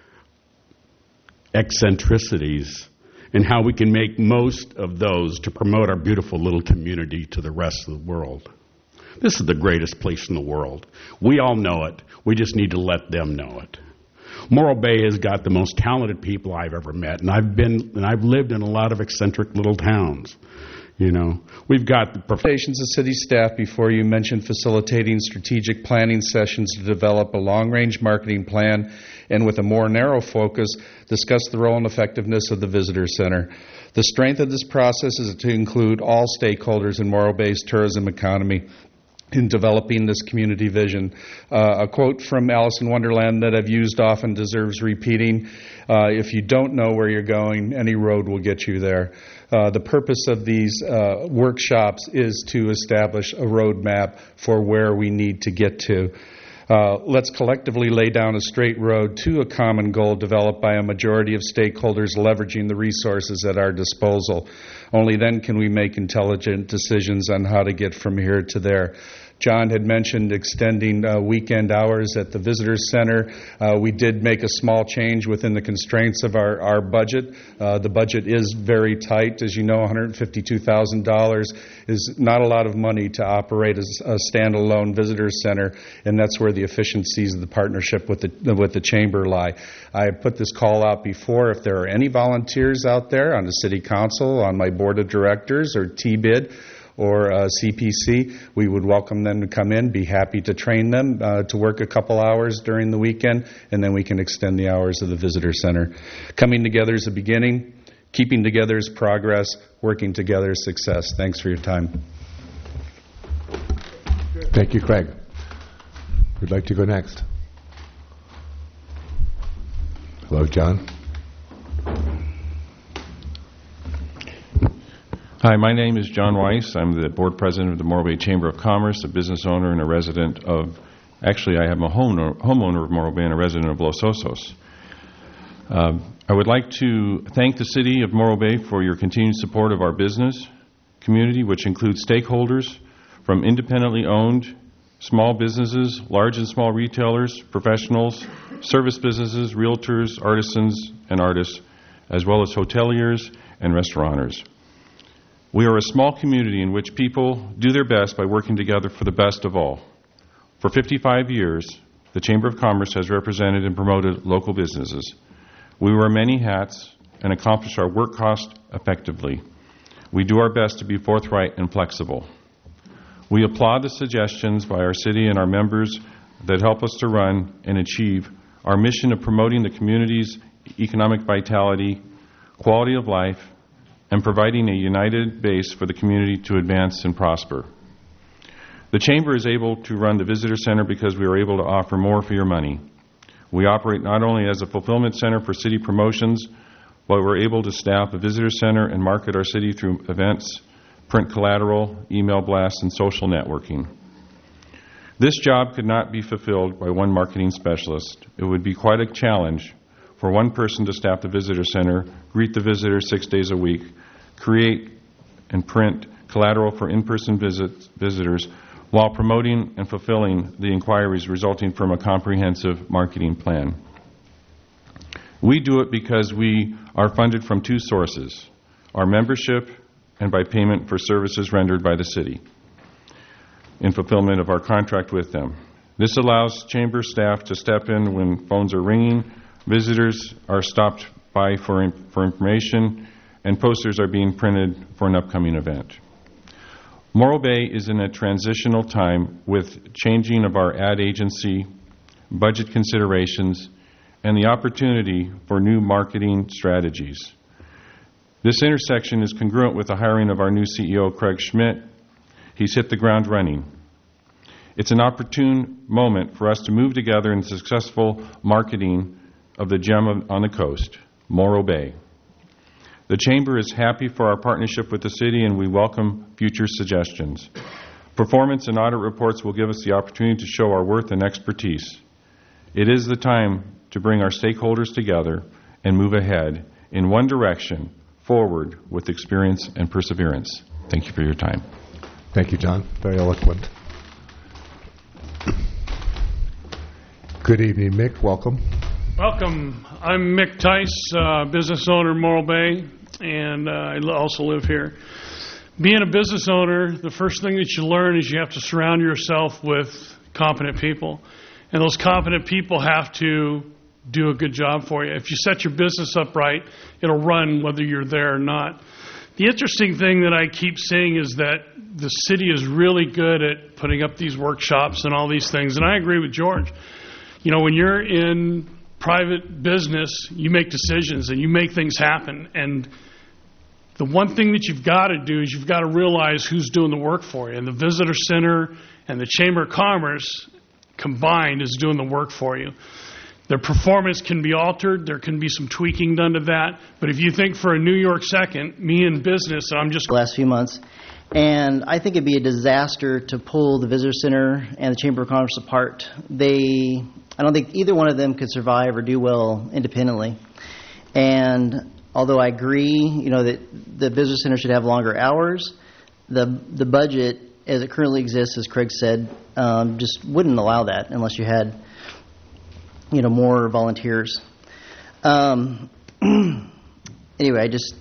eccentricities and how we can make most of those to promote our beautiful little community to the rest of the world. This is the greatest place in the world. We all know it. We just need to let them know it. Morro Bay has got the most talented people I've ever met, and I've been and I've lived in a lot of eccentric little towns. You know, we've got the Presentations of city staff before you mentioned facilitating strategic planning sessions to develop a long-range marketing plan, and with a more narrow focus, discuss the role and effectiveness of the visitor center. The strength of this process is to include all stakeholders in Morro Bay's tourism economy in developing this community vision. Uh, a quote from Alice in Wonderland that I've used often deserves repeating. Uh, if you don't know where you're going, any road will get you there. Uh, the purpose of these uh, workshops is to establish a roadmap for where we need to get to. Uh, let's collectively lay down a straight road to a common goal developed by a majority of stakeholders leveraging the resources at our disposal. Only then can we make intelligent decisions on how to get from here to there. John had mentioned extending uh, weekend hours at the Visitor Center. Uh, we did make a small change within the constraints of our, our budget. Uh, the budget is very tight. As you know, one hundred fifty-two thousand dollars is not a lot of money to operate as a standalone visitor center, and that's where the efficiencies of the partnership with the, with the Chamber lie. I have put this call out before. If there are any volunteers out there on the City Council, on my Board of Directors, or T B I D, or uh, C P C, we would welcome them to come in, be happy to train them uh, to work a couple hours during the weekend, and then we can extend the hours of the visitor center. Coming together is a beginning, keeping together is progress, working together is success. Thanks for your time. Thank you, Craig. Who'd like to go next? Hello, John. Hi, my name is John Weiss. I'm the board president of the Morro Bay Chamber of Commerce, a business owner and a resident of, actually I am a homeowner, homeowner of Morro Bay and a resident of Los Osos. Uh, I would like to thank the city of Morro Bay for your continued support of our business community, which includes stakeholders from independently owned small businesses, large and small retailers, professionals, service businesses, realtors, artisans, and artists, as well as hoteliers and restaurateurs. We are a small community in which people do their best by working together for the best of all. For fifty-five years, the Chamber of Commerce has represented and promoted local businesses. We wear many hats and accomplish our work cost effectively. We do our best to be forthright and flexible. We applaud the suggestions by our city and our members that help us to run and achieve our mission of promoting the community's economic vitality, quality of life, and providing a united base for the community to advance and prosper. The Chamber is able to run the Visitor Center because we are able to offer more for your money. We operate not only as a fulfillment center for city promotions, but we're able to staff a visitor center and market our city through events, print collateral, email blasts, and social networking. This job could not be fulfilled by one marketing specialist. It would be quite a challenge for one person to staff the visitor center, greet the visitors six days a week, create and print collateral for in-person visits, visitors, while promoting and fulfilling the inquiries resulting from a comprehensive marketing plan. We do it because we are funded from two sources, our membership and by payment for services rendered by the city in fulfillment of our contract with them. This allows chamber staff to step in when phones are ringing, visitors are stopped by for, for information, and posters are being printed for an upcoming event. Morro Bay is in a transitional time with changing of our ad agency, budget considerations, and the opportunity for new marketing strategies. This intersection is congruent with the hiring of our new C E O, Craig Schmidt. He's hit the ground running. It's an opportune moment for us to move together in successful marketing of the gem on the coast, Morro Bay. The Chamber is happy for our partnership with the city, and we welcome future suggestions. Performance and audit reports will give us the opportunity to show our worth and expertise. It is the time to bring our stakeholders together and move ahead in one direction, forward with experience and perseverance. Thank you for your time. Thank you, John. Very eloquent. Good evening, Mick. Welcome. Welcome. I'm Mick Tice, uh, business owner in Morro Bay, and uh, I also live here. Being a business owner, the first thing that you learn is you have to surround yourself with competent people. And those competent people have to do a good job for you. If you set your business up right, it'll run whether you're there or not. The interesting thing that I keep seeing is that the city is really good at putting up these workshops and all these things. And I agree with George. You know, when you're in private business, you make decisions and you make things happen. And the one thing that you've got to do is you've got to realize who's doing the work for you. And the Visitor Center and the Chamber of Commerce combined is doing the work for you. Their performance can be altered. There can be some tweaking done to that. But if you think for a New York second, me in business, I'm just... The last few months. And I think it'd be a disaster to pull the Visitor Center and the Chamber of Commerce apart. They, I don't think either one of them could survive or do well independently. And although I agree, you know, that the Visitor Center should have longer hours, the the budget as it currently exists, as Craig said, um, just wouldn't allow that unless you had, you know, more volunteers. Um, anyway, I just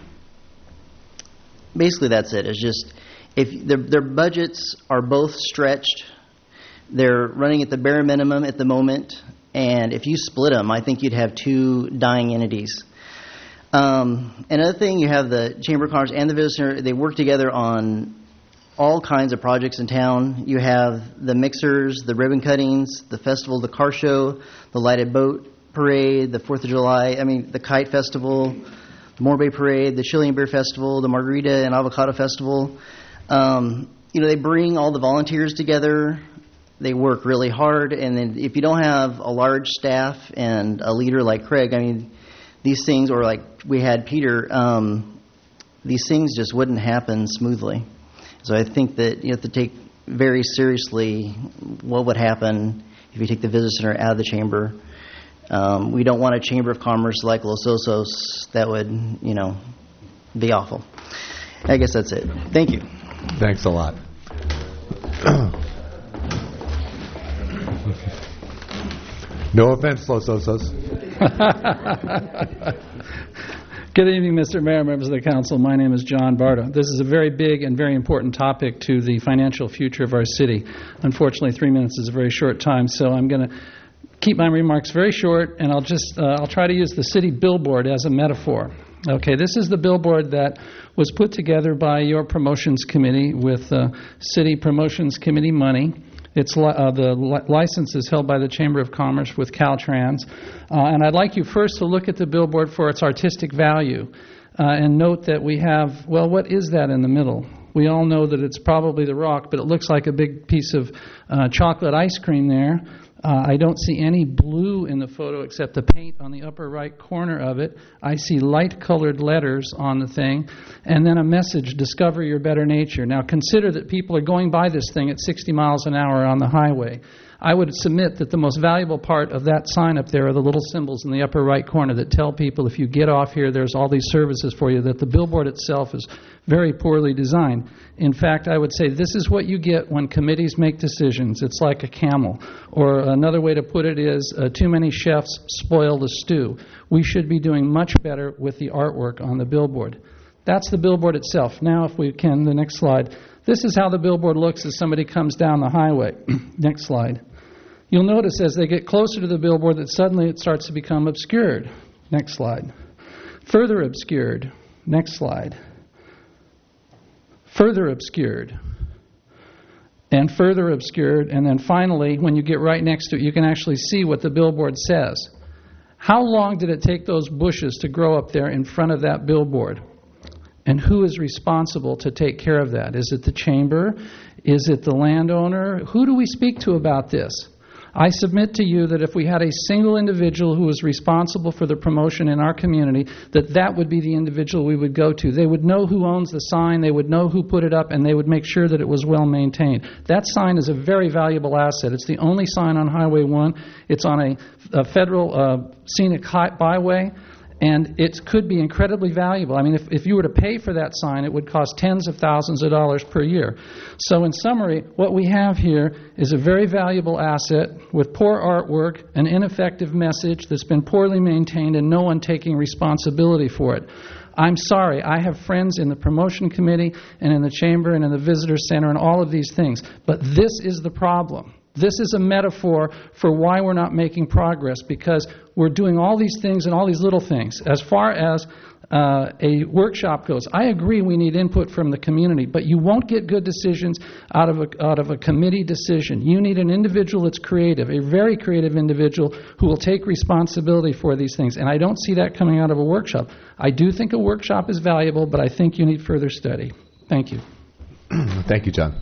basically that's it. It's just if their their budgets are both stretched, they're running at the bare minimum at the moment, and if you split them, I think you'd have two dying entities. Um, another thing, you have the Chamber of Commerce and the Visitor Center. They work together on all kinds of projects in town. You have the mixers, the ribbon cuttings, the festival, the car show, the lighted boat parade, the fourth of July, I mean, the kite festival, the Morro Bay parade, the Chili and Beer festival, the margarita and avocado festival. Um, you know, they bring all the volunteers together. they work really hard, and then if you don't have a large staff and a leader like Craig, I mean, these things, or like we had Peter, um, these things just wouldn't happen smoothly. So I think that you have to take very seriously what would happen if you take the Visitor Center out of the chamber. Um, we don't want a chamber of commerce like Los Osos. That would, you know, be awful. I guess that's it. Thank you. Thanks a lot. No offense, Los Osos. Good evening, Mister Mayor, members of the council. My name is John Barta. This is a very big and very important topic to the financial future of our city. Unfortunately, three minutes is a very short time, so I'm going to keep my remarks very short, and I'll just uh, I'll try to use the city billboard as a metaphor. Okay, this is the billboard that was put together by your promotions committee with uh, city promotions committee money. It's li- uh, the li- license is held by the Chamber of Commerce with Caltrans. Uh, and I'd like you first to look at the billboard for its artistic value uh, and note that we have, well, what is that in the middle? We all know that it's probably the Rock, but it looks like a big piece of uh, chocolate ice cream there. Uh, I don't see any blue in the photo except the paint on the upper right corner of it. I see light-colored letters on the thing, and then a message, discover your better nature. Now consider that people are going by this thing at sixty miles an hour on the highway. I would submit that the most valuable part of that sign up there are the little symbols in the upper right corner that tell people if you get off here, there's all these services for you, that the billboard itself is very poorly designed. In fact, I would say this is what you get when committees make decisions. It's like a camel. Or another way to put it is uh, too many chefs spoil the stew. We should be doing much better with the artwork on the billboard. That's the billboard itself. Now, if we can, the next slide. This is how the billboard looks as somebody comes down the highway. Next slide. You'll notice as they get closer to the billboard that suddenly it starts to become obscured. Next slide. Further obscured. Next slide. Further obscured. And further obscured. And then finally, when you get right next to it, you can actually see what the billboard says. How long did it take those bushes to grow up there in front of that billboard? And who is responsible to take care of that? Is it the chamber? Is it the landowner? Who do we speak to about this? I submit to you that if we had a single individual who was responsible for the promotion in our community, that that would be the individual we would go to. They would know who owns the sign, they would know who put it up, and they would make sure that it was well maintained. That sign is a very valuable asset. It's the only sign on Highway one. It's on a, a federal uh, scenic hi- byway. And it could be incredibly valuable. I mean, if, if you were to pay for that sign, it would cost tens of thousands of dollars per year. So in summary, what we have here is a very valuable asset with poor artwork, an ineffective message that's been poorly maintained, and no one taking responsibility for it. I'm sorry, I have friends in the promotion committee and in the chamber and in the visitor center and all of these things. But this is the problem. This is a metaphor for why we're not making progress, because we're doing all these things and all these little things. As far as uh, a workshop goes, I agree we need input from the community, but you won't get good decisions out of a, out of a committee decision. You need an individual that's creative, a very creative individual who will take responsibility for these things. And I don't see that coming out of a workshop. I do think a workshop is valuable, but I think you need further study. Thank you. Thank you, John.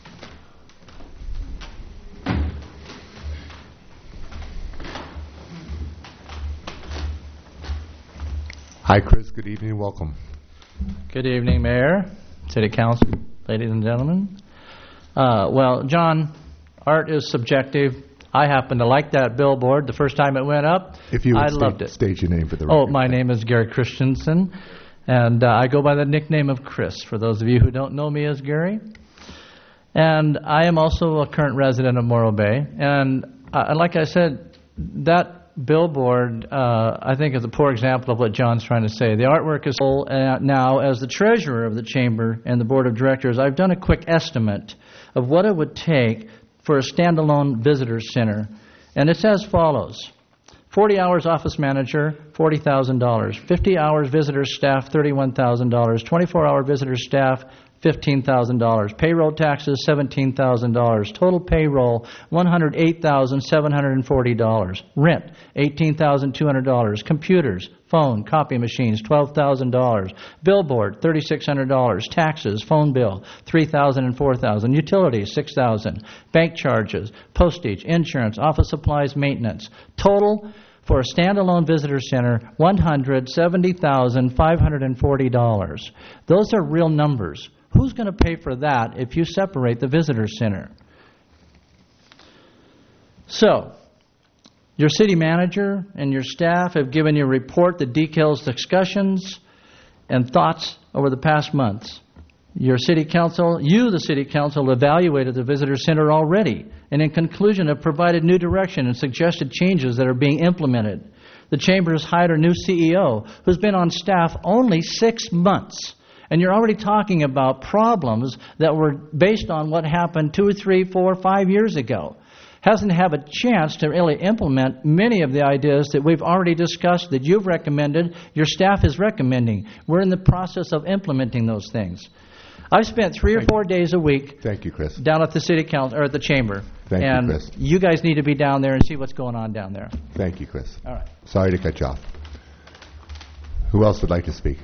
Hi, Chris. Good evening. Welcome. Good evening, Mayor, City Council, ladies and gentlemen. Uh, well, John, art is subjective. I happen to like that billboard the first time it went up. If you would I state, loved it. state your name for the Oh, record. my name is Gary Christensen, and uh, I go by the nickname of Chris, for those of you who don't know me as Gary. And I am also a current resident of Morro Bay. And uh, like I said, that billboard, uh, I think, is a poor example of what John's trying to say. The artwork is full. Uh, now, as the treasurer of the chamber and the board of directors, I've done a quick estimate of what it would take for a standalone visitor center. And it's as follows. forty hours office manager, forty thousand dollars. fifty hours visitor staff, thirty-one thousand dollars. twenty-four hour visitor staff, fifteen thousand dollars. Payroll taxes, seventeen thousand dollars. Total payroll, one hundred eight thousand seven hundred forty dollars. Rent, eighteen thousand two hundred dollars. Computers, phone, copy machines, twelve thousand dollars. Billboard, three thousand six hundred dollars. Taxes, phone bill, three thousand dollars and four thousand dollars. Utilities, six thousand dollars. Bank charges, postage, insurance, office supplies, maintenance. Total for a standalone visitor center, one hundred seventy thousand five hundred forty dollars. Those are real numbers. Who's going to pay for that if you separate the visitor center? So, your city manager and your staff have given you a report that details discussions and thoughts over the past months. Your city council, you, the city council, evaluated the visitor center already, and in conclusion have provided new direction and suggested changes that are being implemented. The chamber has hired a new C E O who's been on staff only six months. And you're already talking about problems that were based on what happened two, three, four, five years ago. Hasn't had a chance to really implement many of the ideas that we've already discussed, that you've recommended, your staff is recommending. We're in the process of implementing those things. I've spent three or four days a week Thank you, Chris. down at the city council or at the chamber. Thank you, and Chris. you guys need to be down there and see what's going on down there. Thank you, Chris. All right. Sorry to cut you off. Who else would like to speak?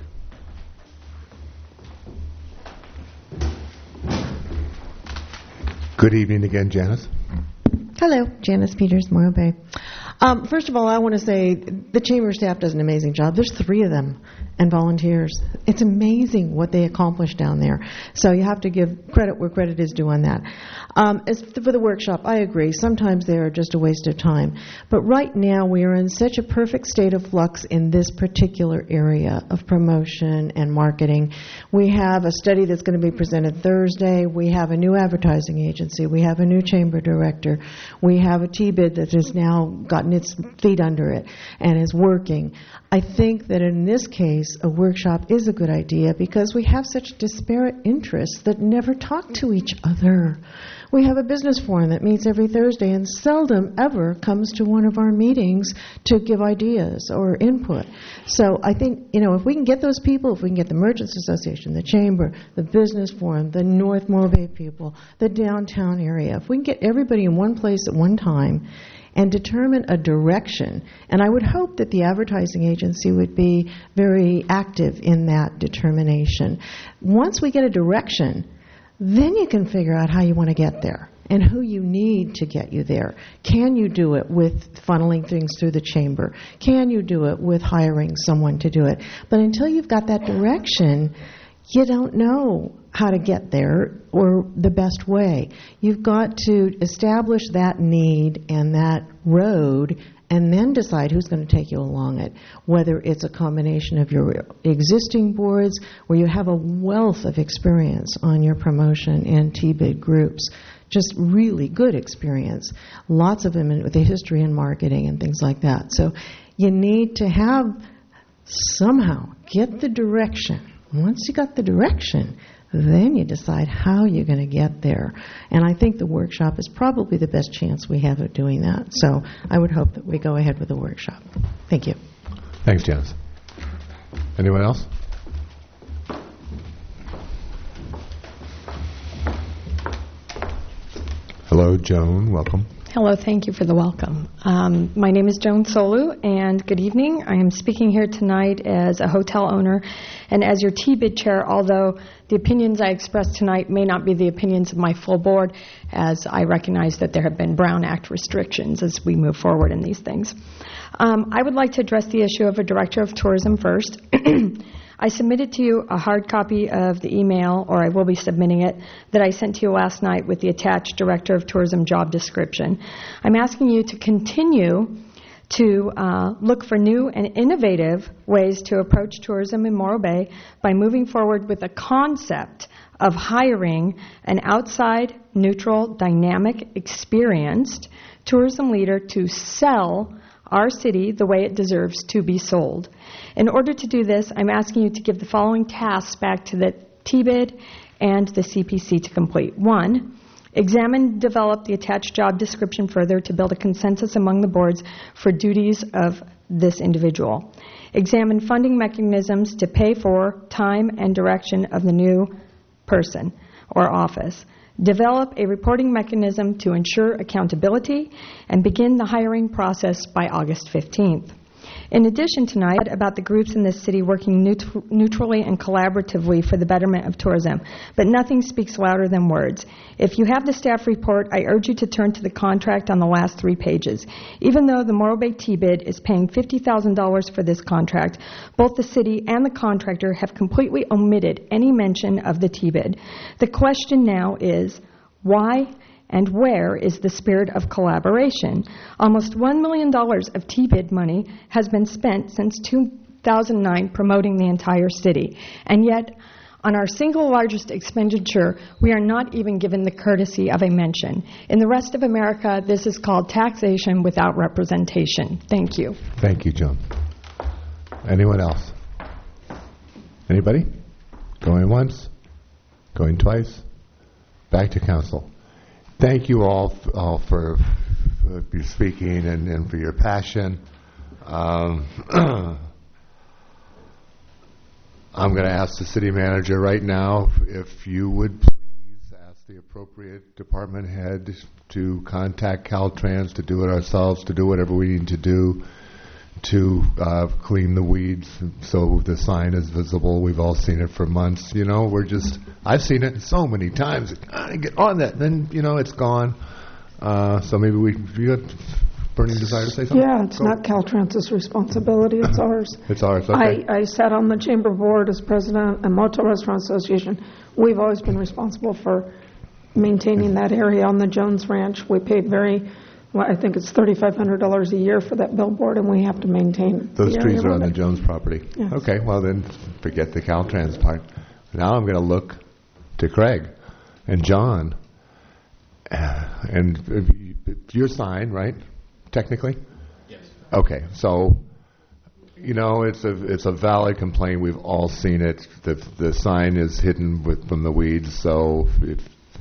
Good evening again, Janice. Hello, Janice Peters, Morro Bay. Um, first of all, I want to say the chamber staff does an amazing job. There's three of them and volunteers. It's amazing what they accomplish down there. So you have to give credit where credit is due on that. Um, as for the workshop, I agree. Sometimes they are just a waste of time. But right now we are in such a perfect state of flux in this particular area of promotion and marketing. We have a study that's going to be presented Thursday. We have a new advertising agency. We have a new chamber director. We have a T-bid that has now gotten its feet under it and is working. I think that in this case, a workshop is a good idea because we have such disparate interests that never talk to each other. We have a business forum that meets every Thursday and seldom ever comes to one of our meetings to give ideas or input. So I think, you know, if we can get those people, if we can get the Merchants Association, the Chamber, the Business Forum, the North Morro Bay people, the downtown area, if we can get everybody in one place at one time and determine a direction. And I would hope that the advertising agency would be very active in that determination. Once we get a direction, then you can figure out how you want to get there and who you need to get you there. Can you do it with funneling things through the chamber? Can you do it with hiring someone to do it? But until you've got that direction, you don't know how to get there or the best way. You've got to establish that need and that road and then decide who's going to take you along it, whether it's a combination of your existing boards where you have a wealth of experience on your promotion and T-bid groups, just really good experience, lots of them with a history in marketing and things like that. So you need to have somehow get the direction. Once you got the direction, then you decide how you're going to get there. And I think the workshop is probably the best chance we have of doing that. So I would hope that we go ahead with the workshop. Thank you. Thanks, Janice. Anyone else? Hello, Joan. Welcome. Hello, thank you for the welcome. Um, my name is Joan Solu, and good evening. I am speaking here tonight as a hotel owner and as your T-bid chair, although the opinions I express tonight may not be the opinions of my full board, as I recognize that there have been Brown Act restrictions as we move forward in these things. Um, I would like to address the issue of a director of tourism first. I submitted to you a hard copy of the email, or I will be submitting it, that I sent to you last night with the attached Director of Tourism job description. I'm asking you to continue to uh, look for new and innovative ways to approach tourism in Morro Bay by moving forward with a concept of hiring an outside, neutral, dynamic, experienced tourism leader to sell our city the way it deserves to be sold. In order to do this, I'm asking you to give the following tasks back to the T-bid and the C P C to complete. One, examine and develop the attached job description further to build a consensus among the boards for duties of this individual. Examine funding mechanisms to pay for time and direction of the new person or office, develop a reporting mechanism to ensure accountability, and begin the hiring process by August fifteenth. In addition, tonight, about the groups in this city working neut- neutrally and collaboratively for the betterment of tourism. But nothing speaks louder than words. If you have the staff report, I urge you to turn to the contract on the last three pages. Even though the Morro Bay T-Bid is paying fifty thousand dollars for this contract, both the city and the contractor have completely omitted any mention of the T-Bid. The question now is, why and where is the spirit of collaboration? Almost one million dollars of T-Bid money has been spent since two thousand nine promoting the entire city. And yet, on our single largest expenditure, we are not even given the courtesy of a mention. In the rest of America, this is called taxation without representation. Thank you. Thank you, Joan. Anyone else? Anybody? Going once? Going twice? Back to council. Thank you all, all for, for your speaking and, and for your passion. Um, I'm going to ask the city manager right now if you would please ask the appropriate department head to contact Caltrans, to do it ourselves, to do whatever we need to do to uh, clean the weeds so the sign is visible. We've all seen it for months. You know, we're just, I've seen it so many times. I get on that, then, you know, it's gone. Uh, so maybe we, you got burning desire to say something? Yeah, it's Go. not Caltrans's responsibility, it's ours. It's ours, okay. I, I sat on the chamber board as president of Motel Restaurant Association. We've always been responsible for maintaining that area on the Jones Ranch. We paid very, well, I think it's thirty-five hundred dollars a year for that billboard, and we have to maintain Those the trees area are on the around it. Jones property. Yes. Okay, well then, forget the Caltrans part. Now I'm going to look to Craig and John. And if you- if your sign, right, technically? Yes. Okay, so, you know, it's a it's a valid complaint. We've all seen it. The the sign is hidden with, from the weeds, so if,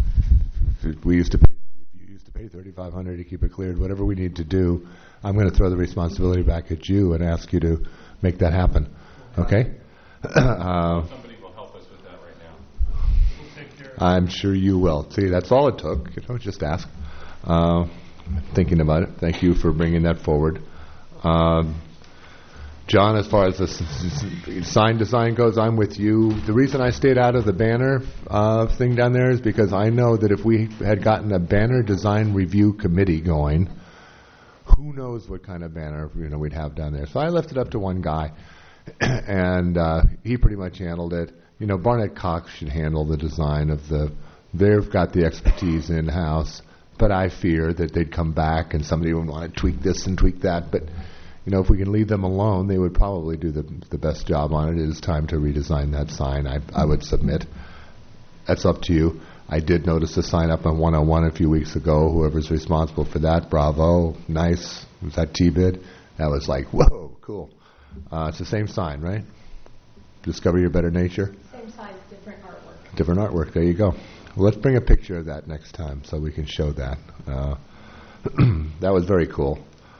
if we used to pay pay thirty-five hundred dollars to keep it cleared, whatever we need to do, I'm going to throw the responsibility back at you and ask you to make that happen. Okay? uh, Somebody will help us with that right now. We'll take care of it. I'm sure you will. See, that's all it took. You know, just ask. Uh, thinking about it. Thank you for bringing that forward. Um, John, as far as the s- s- sign design goes, I'm with you. The reason I stayed out of the banner uh, thing down there is because I know that if we had gotten a banner design review committee going, who knows what kind of banner you know we'd have down there. So I left it up to one guy, and uh, he pretty much handled it. You know, Barnett Cox should handle the design of the. They've got the expertise in house, but I fear that they'd come back and somebody would want to tweak this and tweak that, but. You know, if we can leave them alone, they would probably do the the best job on it. It is time to redesign that sign, I I would submit. That's up to you. I did notice a sign up on one oh one a few weeks ago. Whoever's responsible for that, bravo, nice. Was that T-Bid? That was like, whoa, cool. Uh, it's the same sign, right? Discover Your Better Nature? Same size, different artwork. Different artwork. There you go. Well, let's bring a picture of that next time so we can show that. Uh, that was very cool.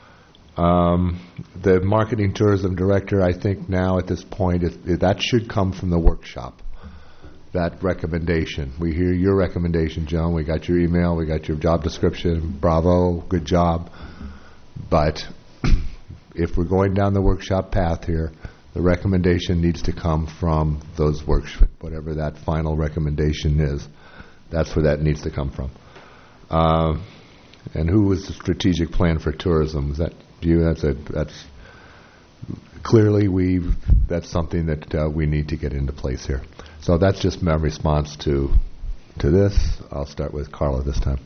Um, the marketing tourism director, I think now at this point, if, if that should come from the workshop, that recommendation. We hear your recommendation, Joan. We got your email. We got your job description. Bravo. Good job. But if we're going down the workshop path here, the recommendation needs to come from those workshops, whatever that final recommendation is. That's where that needs to come from. Uh, and who was the strategic plan for tourism? Was that you? That's a that's clearly we that's something that uh, we need to get into place here. So that's just my response to to this. I'll start with Carla this time.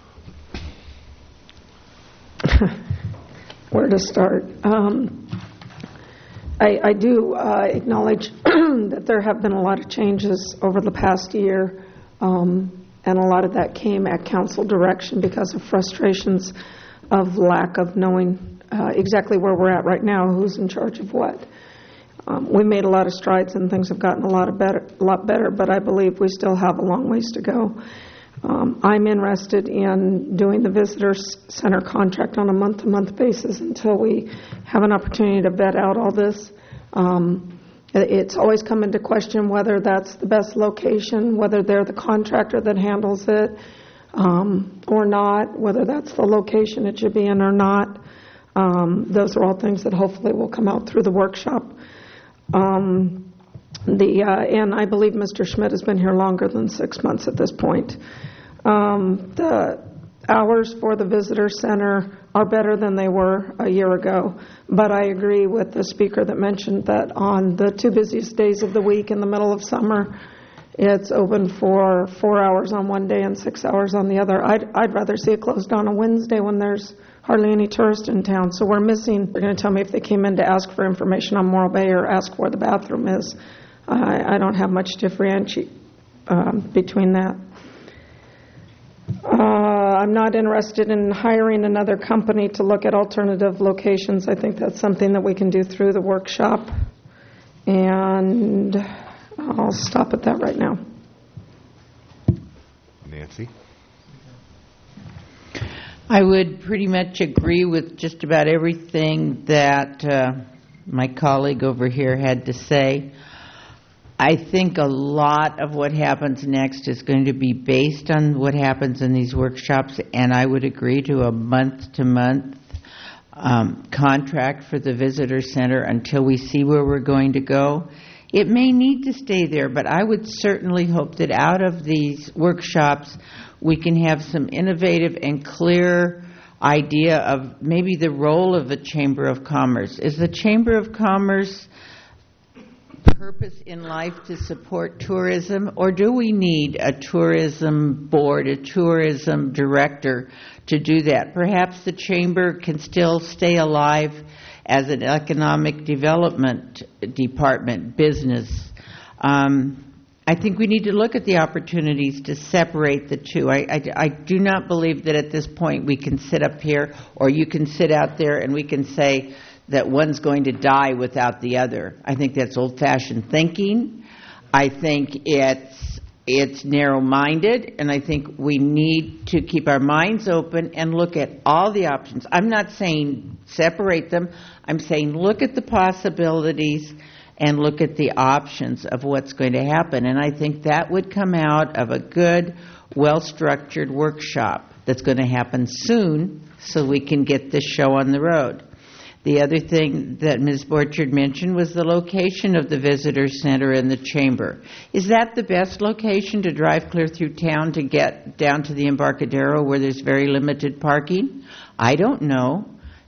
Where to start? Um, I, I do uh, acknowledge that there have been a lot of changes over the past year, um, and a lot of that came at council direction because of frustrations of lack of knowing uh, exactly where we're at right now, who's in charge of what. Um, we made a lot of strides and things have gotten a lot of better, a lot better, but I believe we still have a long ways to go. Um, I'm interested in doing the visitor center contract on a month-to-month basis until we have an opportunity to vet out all this. Um, It's always come into question whether that's the best location, whether they're the contractor that handles it um, or not, whether that's the location it should be in or not. Um, those are all things that hopefully will come out through the workshop. Um, the uh, and I believe Mister Schmidt has been here longer than six months at this point. Um, the hours for the visitor center are better than they were a year ago, but I agree with the speaker that mentioned that on the two busiest days of the week in the middle of summer, it's open for four hours on one day and six hours on the other. I'd, I'd rather see it closed on a Wednesday when there's hardly any tourists in town. So we're missing, they're going to tell me if they came in to ask for information on Morro Bay or ask where the bathroom is. I, I don't have much differentiate um, between that. Uh, I'm not interested in hiring another company to look at alternative locations. I think that's something that we can do through the workshop. And I'll stop at that right now. Nancy? I would pretty much agree with just about everything that uh, my colleague over here had to say. I think a lot of what happens next is going to be based on what happens in these workshops, and I would agree to a month-to-month um, contract for the visitor center until we see where we're going to go. It may need to stay there, but I would certainly hope that out of these workshops we can have some innovative and clear idea of maybe the role of the Chamber of Commerce. Is the Chamber of Commerce purpose in life to support tourism, or do we need a tourism board, a tourism director to do that? Perhaps the Chamber can still stay alive as an economic development department, business. Um, I think we need to look at the opportunities to separate the two. I, I, I do not believe that at this point we can sit up here, or you can sit out there and we can say that one's going to die without the other. I think that's old-fashioned thinking. I think it's it's narrow-minded, and I think we need to keep our minds open and look at all the options. I'm not saying separate them. I'm saying look at the possibilities and look at the options of what's going to happen. And I think that would come out of a good, well-structured workshop that's going to happen soon so we can get this show on the road. The other thing that Miz Borchard mentioned was the location of the visitor center and the chamber. Is that the best location to drive clear through town to get down to the Embarcadero where there's very limited parking? I don't know.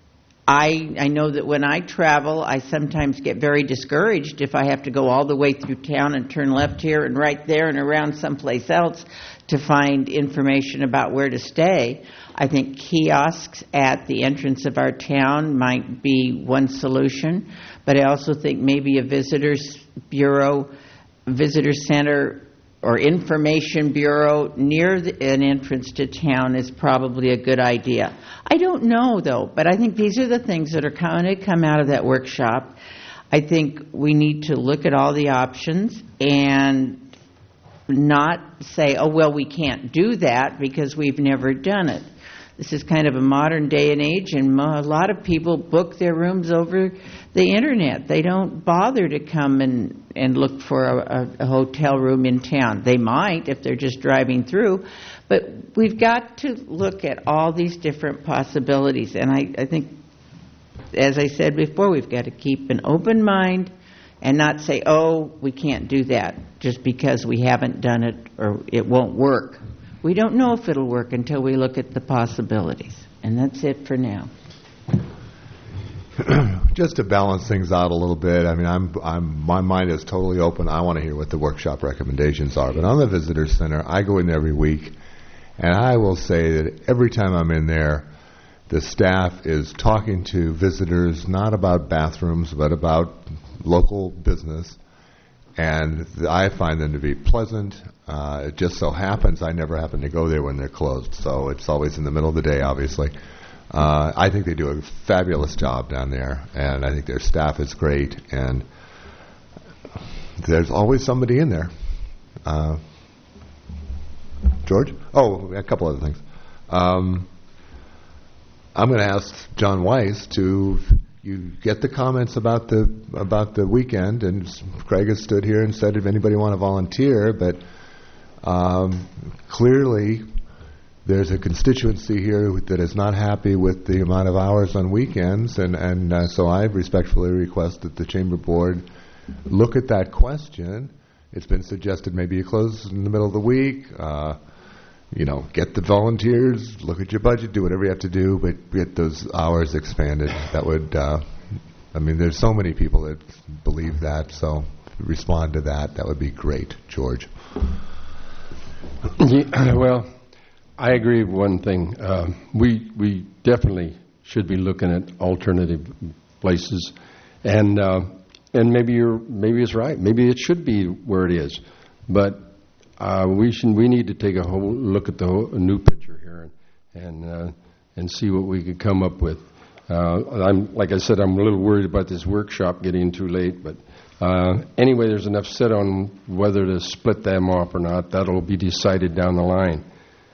I I know that when I travel, I sometimes get very discouraged if I have to go all the way through town and turn left here and right there and around someplace else to find information about where to stay. I think kiosks at the entrance of our town might be one solution, but I also think maybe a visitors bureau, visitor center, or information bureau near the, an entrance to town is probably a good idea. I don't know, though, but I think these are the things that are going to come out of that workshop. I think we need to look at all the options and not say, oh, well, we can't do that because we've never done it. This is kind of a modern day and age, and a lot of people book their rooms over the Internet. They don't bother to come and, and look for a, a hotel room in town. They might if they're just driving through, but we've got to look at all these different possibilities. And I, I think, as I said before, we've got to keep an open mind and not say, oh, we can't do that just because we haven't done it or it won't work. We don't know if it'll work until we look at the possibilities. And that's it for now. Just to balance things out a little bit, I mean, I'm, I'm, my mind is totally open. I want to hear what the workshop recommendations are. But on the visitor center, I go in every week, and I will say that every time I'm in there, the staff is talking to visitors not about bathrooms, but about local business. And I find them to be pleasant. Uh, it just so happens I never happen to go there when they're closed, so it's always in the middle of the day, obviously. Uh, I think they do a fabulous job down there, and I think their staff is great, and there's always somebody in there. Uh, George? Oh, a couple other things. Um, I'm going to ask John Weiss to you get the comments about the about the weekend, and Craig has stood here and said, if anybody want to volunteer, but um, clearly there's a constituency here that is not happy with the amount of hours on weekends, and, and uh, so I respectfully request that the Chamber Board look at that question. It's been suggested maybe you close in the middle of the week, uh, you know, get the volunteers, look at your budget, do whatever you have to do, but get those hours expanded. That would, uh, I mean, there's so many people that believe that, so respond to that. That would be great. George. Yeah, well, I agree with one thing. Uh, we we definitely should be looking at alternative places, and uh, and maybe you're maybe it's right. Maybe it should be where it is, but uh, we should we need to take a whole look at the whole, a new picture here and and, uh, and see what we could come up with. Uh, I'm like I said, I'm a little worried about this workshop getting too late, but. Uh, anyway, there's enough said on whether to split them off or not. That'll be decided down the line.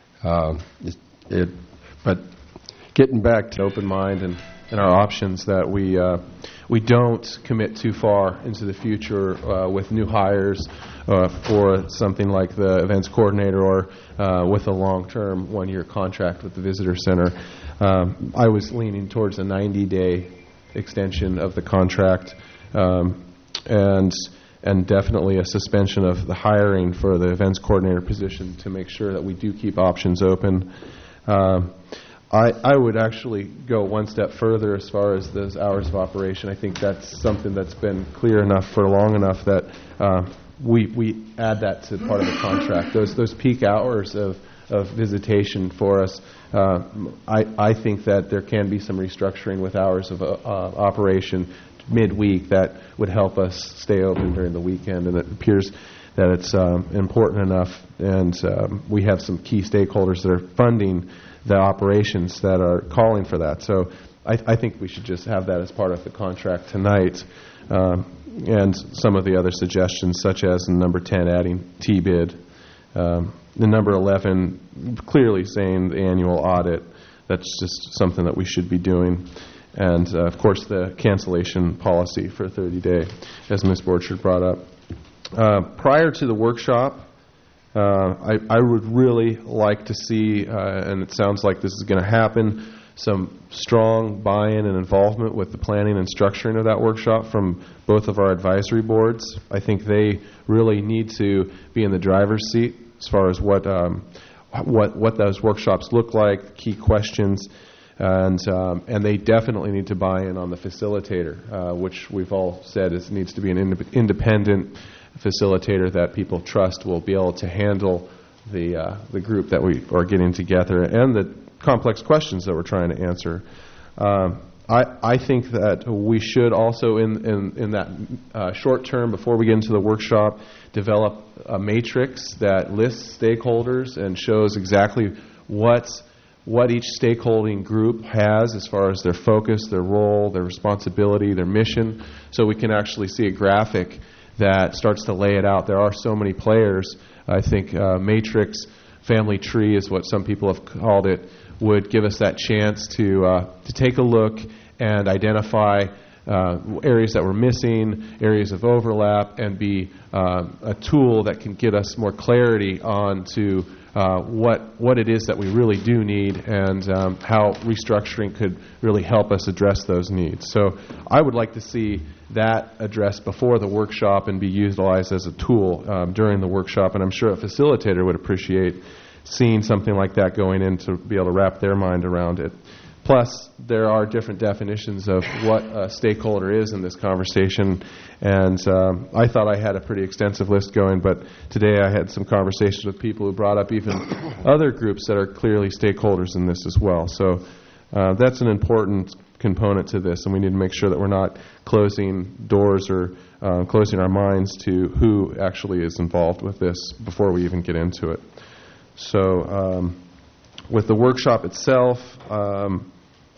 Uh, it, it, but getting back to open mind and, and our options, that we uh, we don't commit too far into the future uh, with new hires uh, for something like the events coordinator, or uh, with a long-term one-year contract with the visitor center. Um, I was leaning towards a ninety-day extension of the contract. Um, and and definitely a suspension of the hiring for the events coordinator position to make sure that we do keep options open. Um, I, I would actually go one step further as far as those hours of operation. I think that's something that's been clear enough for long enough that uh, we we add that to part of the contract. Those those peak hours of, of visitation for us, uh, I, I think that there can be some restructuring with hours of uh, uh, operation midweek that would help us stay open during the weekend, and it appears that it's um, important enough, and um, we have some key stakeholders that are funding the operations that are calling for that. So I, I think we should just have that as part of the contract tonight, um, and some of the other suggestions, such as in number ten, adding T-bid, um, the number eleven, clearly saying the annual audit. That's just something that we should be doing. And, uh, of course, the cancellation policy for thirty day, as Miz Borchard brought up. Uh, prior to the workshop, uh, I, I would really like to see, uh, and it sounds like this is going to happen, some strong buy-in and involvement with the planning and structuring of that workshop from both of our advisory boards. I think they really need to be in the driver's seat as far as what um, what what those workshops look like, key questions. And um, and they definitely need to buy in on the facilitator, uh, which we've all said is needs to be an ind- independent facilitator that people trust will be able to handle the uh, the group that we are getting together and the complex questions that we're trying to answer. Um, I I think that we should also in in, in that uh, short term before we get into the workshop develop a matrix that lists stakeholders and shows exactly what's what each stakeholding group has as far as their focus, their role, their responsibility, their mission, so we can actually see a graphic that starts to lay it out. There are so many players. I think uh, matrix, family tree is what some people have called it, would give us that chance to uh, to take a look and identify uh, areas that we're missing, areas of overlap, and be uh, a tool that can get us more clarity on to Uh, what what it is that we really do need, and um, how restructuring could really help us address those needs. So I would like to see that addressed before the workshop and be utilized as a tool um, during the workshop, and I'm sure a facilitator would appreciate seeing something like that going in to be able to wrap their mind around it. Plus, there are different definitions of what a stakeholder is in this conversation, and um, I thought I had a pretty extensive list going, but today I had some conversations with people who brought up even other groups that are clearly stakeholders in this as well. So uh, that's an important component to this, and we need to make sure that we're not closing doors or uh, closing our minds to who actually is involved with this before we even get into it. So um, with the workshop itself, um,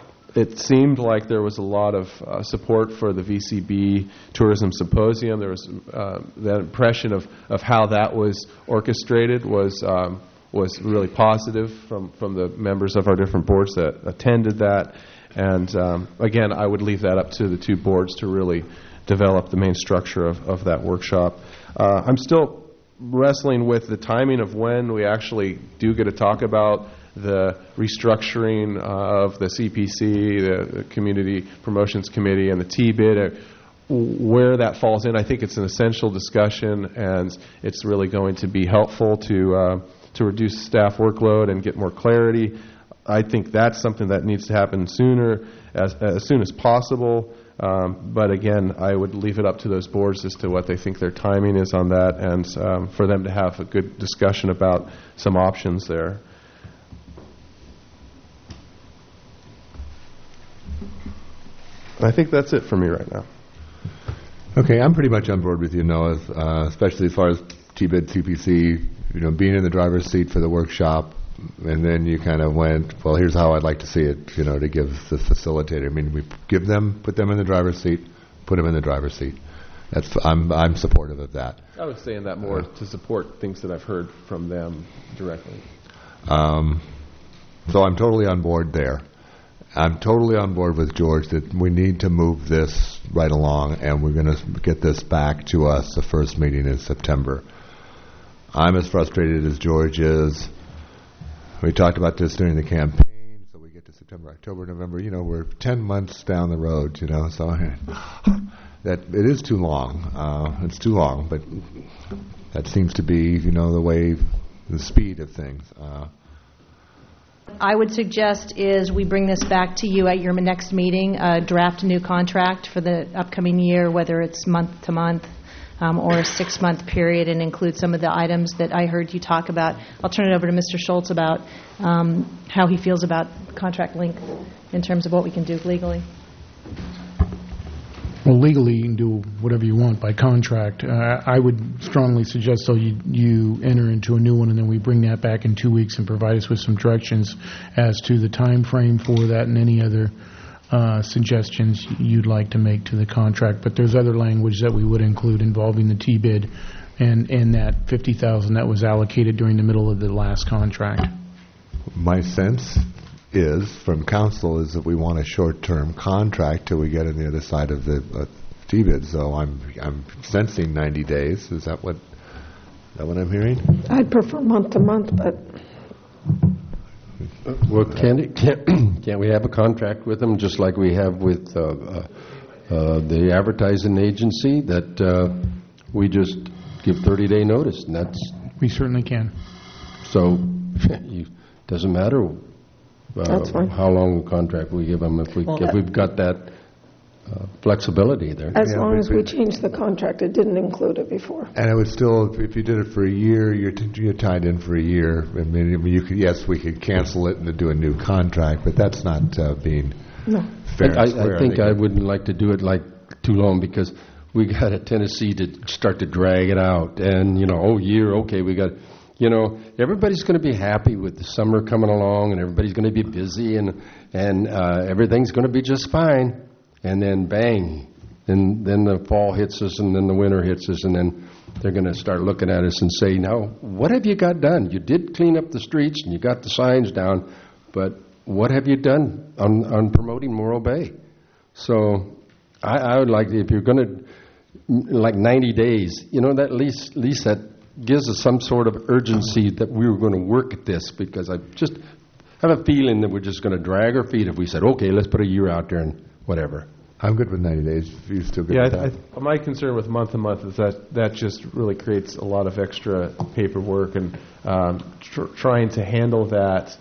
it seemed like there was a lot of uh, support for the V C B Tourism Symposium. There was uh, that impression of, of how that was orchestrated was um, was really positive from, from the members of our different boards that attended that. And um, again, I would leave that up to the two boards to really develop the main structure of, of that workshop. Uh, I'm still wrestling with the timing of when we actually do get to talk about the restructuring uh, of the C P C, the, the Community Promotions Committee, and the T B I D, uh, where that falls in. I think it's an essential discussion, and it's really going to be helpful to uh, to reduce staff workload and get more clarity. I think that's something that needs to happen sooner, as, as soon as possible. Um, but again, I would leave it up to those boards as to what they think their timing is on that, and um, for them to have a good discussion about some options there. I think that's it for me right now. Okay, I'm pretty much on board with you, Noah, uh, especially as far as T B I D, C P C, you know, being in the driver's seat for the workshop, and then you kind of went, well, here's how I'd like to see it, you know, to give the facilitator. I mean, we give them, put them in the driver's seat, put them in the driver's seat. That's I'm I'm supportive of that. I was saying that more uh, to support things that I've heard from them directly. Um, so I'm totally on board there. I'm totally on board with George that we need to move this right along, and we're going to get this back to us the first meeting in September. I'm as frustrated as George is. We talked about this during the campaign, so we get to September, October, November. You know, we're ten months down the road, you know, so that it is too long. Uh, it's too long, but that seems to be, you know, the way, the speed of things. Uh, I would suggest is we bring this back to you at your next meeting, uh, draft a new contract for the upcoming year, whether it's month to month um, or a six-month period, and include some of the items that I heard you talk about. I'll turn it over to Mister Schultz about um, how he feels about contract length in terms of what we can do legally. Well, legally, you can do whatever you want by contract. Uh, I would strongly suggest, so you, you enter into a new one, and then we bring that back in two weeks and provide us with some directions as to the time frame for that and any other uh, suggestions you'd like to make to the contract. But there's other language that we would include involving the T B I D and, and that fifty thousand dollars that was allocated during the middle of the last contract. My sense is from council is that we want a short-term contract till we get on the other side of the uh, T B I D. So I'm I'm sensing ninety days. Is that what is that what I'm hearing? I'd prefer month to month, but uh, well, can't, it, can't can't we have a contract with them just like we have with uh, uh, uh, the advertising agency that uh, we just give thirty day notice, and that's we certainly can. So it doesn't matter. Uh, That's fine. How long a contract we give them if, we, well, if we've got that uh, flexibility there. As yeah, long as we we, change the contract, it didn't include it before. And it would still, if you did it for a year, you're, t- you're tied in for a year. I mean, I mean, you could, yes, we could cancel it and do a new contract, but that's not uh, being no. fair. I, and square. I think I, I wouldn't like to do it like too long because we got a tendency to start to drag it out. And, you know, oh, year, okay, we got... You know, everybody's going to be happy with the summer coming along, and everybody's going to be busy, and and uh, everything's going to be just fine. And then, bang, then then the fall hits us, and then the winter hits us, and then they're going to start looking at us and say, now, what have you got done? You did clean up the streets, and you got the signs down, but what have you done on, on promoting Morro Bay? So I, I would like, if you're going to, like ninety days, you know, that at least, at least that gives us some sort of urgency that we were going to work at this, because I just have a feeling that we're just going to drag our feet if we said, okay, let's put a year out there and whatever. I'm good with ninety days. You still good yeah, with I, that? I, my concern with month to month is that that just really creates a lot of extra paperwork, and um, tr- trying to handle that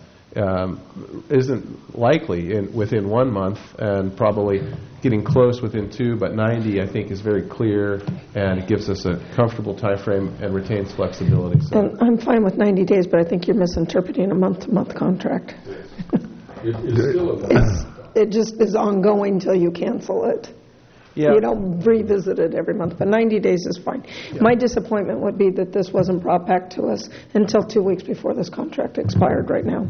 um, isn't likely in, within one month, and probably getting close within two, but ninety I think is very clear, and it gives us a comfortable time frame and retains flexibility. So. And I'm fine with ninety days, but I think you're misinterpreting a month-to-month contract. It, it's still a it's, it just is ongoing until you cancel it. Yeah. You don't revisit it every month, but ninety days is fine. Yeah. My disappointment would be that this wasn't brought back to us until two weeks before this contract expired right now.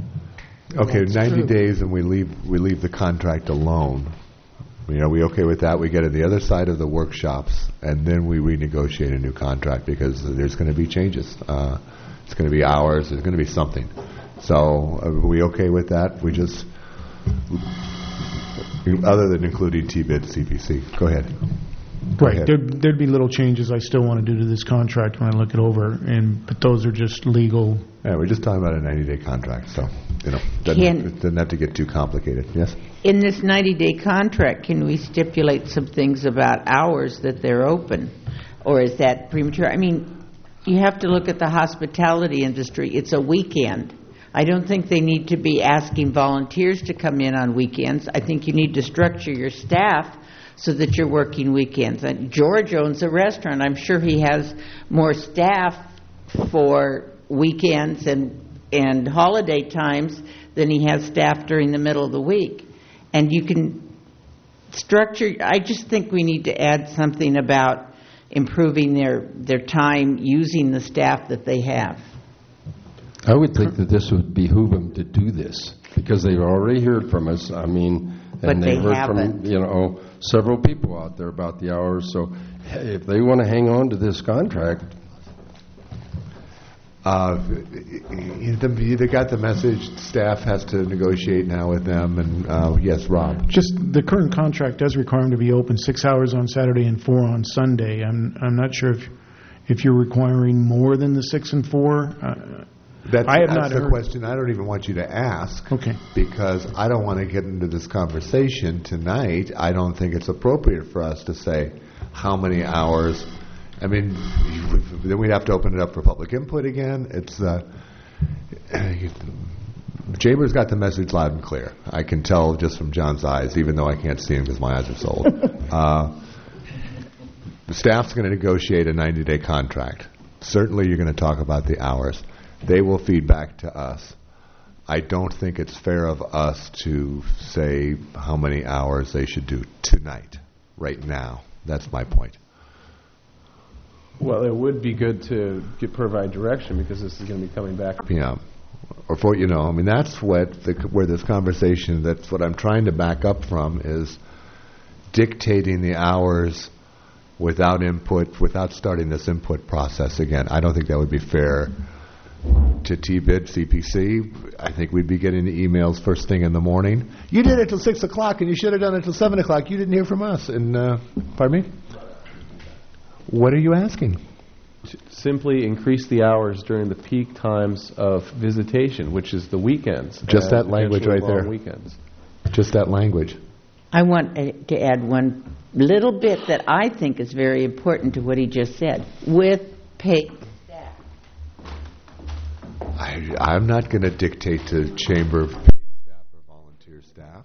Okay, That's ninety true. days, and we leave we leave the contract alone. You know, we okay with that? We get to the other side of the workshops, and then we renegotiate a new contract, because there's going to be changes. Uh, it's going to be hours. There's going to be something. So, are we okay with that? We just other than including T-bid C P C. Go ahead. Go Right. ahead. There'd, there'd be little changes I still want to do to this contract when I look it over, and but those are just legal. Yeah, we're just talking about a ninety-day contract, so, you know, doesn't, Can- it doesn't have to get too complicated. Yes? In this ninety-day contract, can we stipulate some things about hours that they're open? Or is that premature? I mean, you have to look at the hospitality industry. It's a weekend. I don't think they need to be asking volunteers to come in on weekends. I think you need to structure your staff so that you're working weekends. And George owns a restaurant. I'm sure he has more staff for weekends and and holiday times than he has staff during the middle of the week. And you can structure, I just think we need to add something about improving their, their time using the staff that they have. I would think that this would behoove them to do this, because they've already heard from us. I mean, But and they they've heard haven't. from, you know, several people out there about the hours. So hey, if they want to hang on to this contract, Uh, they got the message. Staff has to negotiate now with them. And uh, yes, Rob. Just the current contract does require them to be open six hours on Saturday and four on Sunday. I'm I'm not sure if if you're requiring more than the six and four. Uh, That's, I have that's not the heard. question I don't even want you to ask. Okay. Because I don't want to get into this conversation tonight. I don't think it's appropriate for us to say how many hours. I mean, then we'd have to open it up for public input again. It's uh, Chamber's got the message loud and clear. I can tell just from John's eyes, even though I can't see him because my eyes are so old. uh, the staff's going to negotiate a ninety-day contract. Certainly, you're going to talk about the hours. They will feed back to us. I don't think it's fair of us to say how many hours they should do tonight, right now. That's my point. Well, it would be good to get, provide direction, because this is going to be coming back. P M or for you know, I mean that's what the, where this conversation. That's what I'm trying to back up from is dictating the hours without input, without starting this input process again. I don't think that would be fair to T-bid, C P C. I think we'd be getting the emails first thing in the morning. You did it till six o'clock, and you should have done it till seven o'clock. You didn't hear from us. And uh, pardon me. What are you asking? Simply increase the hours during the peak times of visitation, which is the weekends. Just and that language right potentially long there. Weekends. Just that language. I want uh, to add one little bit that I think is very important to what he just said. With paid staff. I, I'm not going to dictate to Chamber of paid staff or volunteer staff.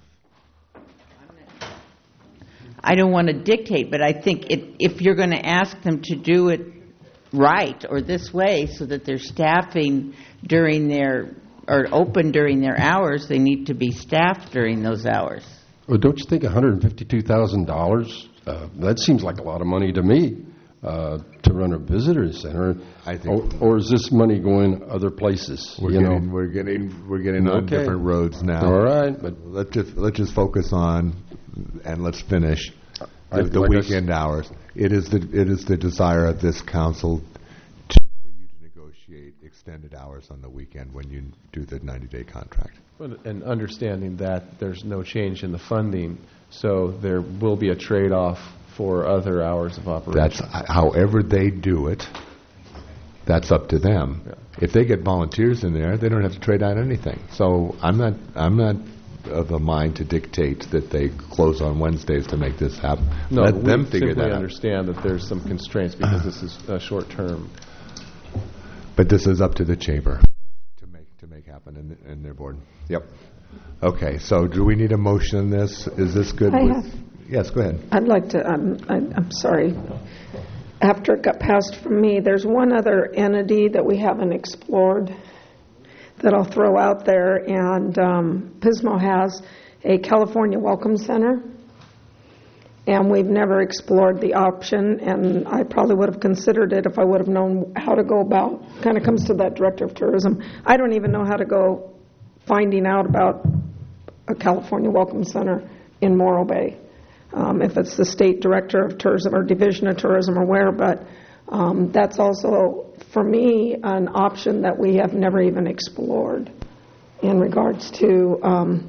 I don't want to dictate, but I think it, if you're going to ask them to do it right or this way so that they're staffing during their, or open during their hours, they need to be staffed during those hours. well, don't you think one hundred fifty-two thousand dollars, uh, that seems like a lot of money to me, uh, to run a visitor center. I think, or, or is this money going other places? We're you getting, know? we're getting, we're getting on Okay. different roads now. All right, but let's just let's just focus on, and let's finish the, I'd the like us- weekend hours. It is the it is the desire of this council to, for you to negotiate extended hours on the weekend when you do the ninety-day contract. But- And understanding that there's no change in the funding, so there will be a trade-off for other hours of operation. That's however they do it. That's up to them. Yeah. If they get volunteers in there, they don't have to trade out anything. So I'm not I'm not of a mind to dictate that they close on Wednesdays to make this happen. No, Let we them figure simply that out. understand that there's some constraints because this is uh, short-term. But this is up to the chamber to make to make happen in, in their board. Yep. Okay. So do we need a motion on this? Is this good? I with, have. Yes. Go ahead. I'd like to, I'm, I'm I'm sorry. After it got passed from me, there's one other entity that we haven't explored that I'll throw out there, and um, Pismo has a California Welcome Center, and we've never explored the option, and I probably would have considered it if I would have known how to go about, kind of comes to that director of tourism. I don't even know how to go finding out about a California Welcome Center in Morro Bay. Um, if it's the state director of tourism or division of tourism or where, but um, that's also, for me, an option that we have never even explored in regards to um,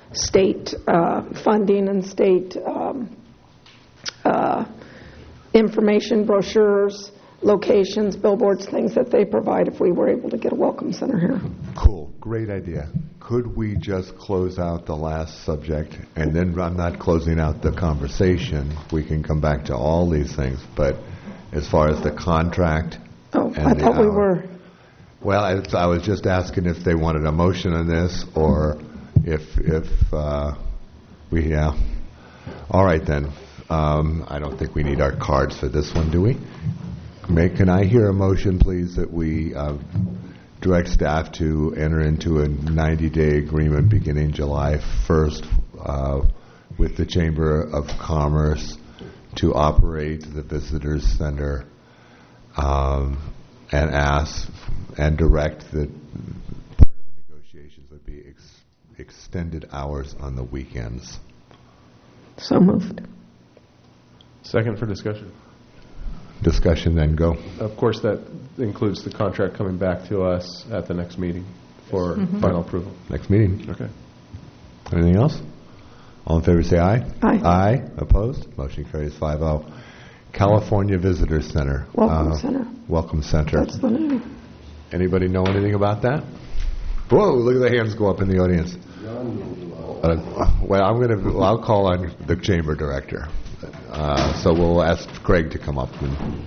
state uh, funding and state um, uh, information, brochures, locations, billboards, things that they provide if we were able to get a welcome center here. Cool. Great idea. Could we just close out the last subject, and then I'm not closing out the conversation. We can come back to all these things, but as far as the contract... Oh, and I the thought we hour- were... Well, I, I was just asking if they wanted a motion on this, or if, if uh, we, yeah. All right, then. Um, I don't think we need our cards for this one, do we? May, can I hear a motion, please, that we uh, direct staff to enter into a ninety-day agreement beginning July first uh, with the Chamber of Commerce to operate the Visitors Center, um, and ask and direct that part of the negotiations would be ex- extended hours on the weekends. So moved. Second for discussion. Discussion, then go. Of course, that includes the contract coming back to us at the next meeting for Mhm. final approval. Next meeting. Okay. Anything else? All in favor say aye. Aye. Aye. Opposed? Motion carries five oh. California Visitors Center. Welcome Uh, Center. Welcome Center. That's the name. Anybody know anything about that? Whoa, look at the hands go up in the audience. Uh, well, I'm going to, I'll call on the chamber director. Uh, so we'll ask Craig to come up. And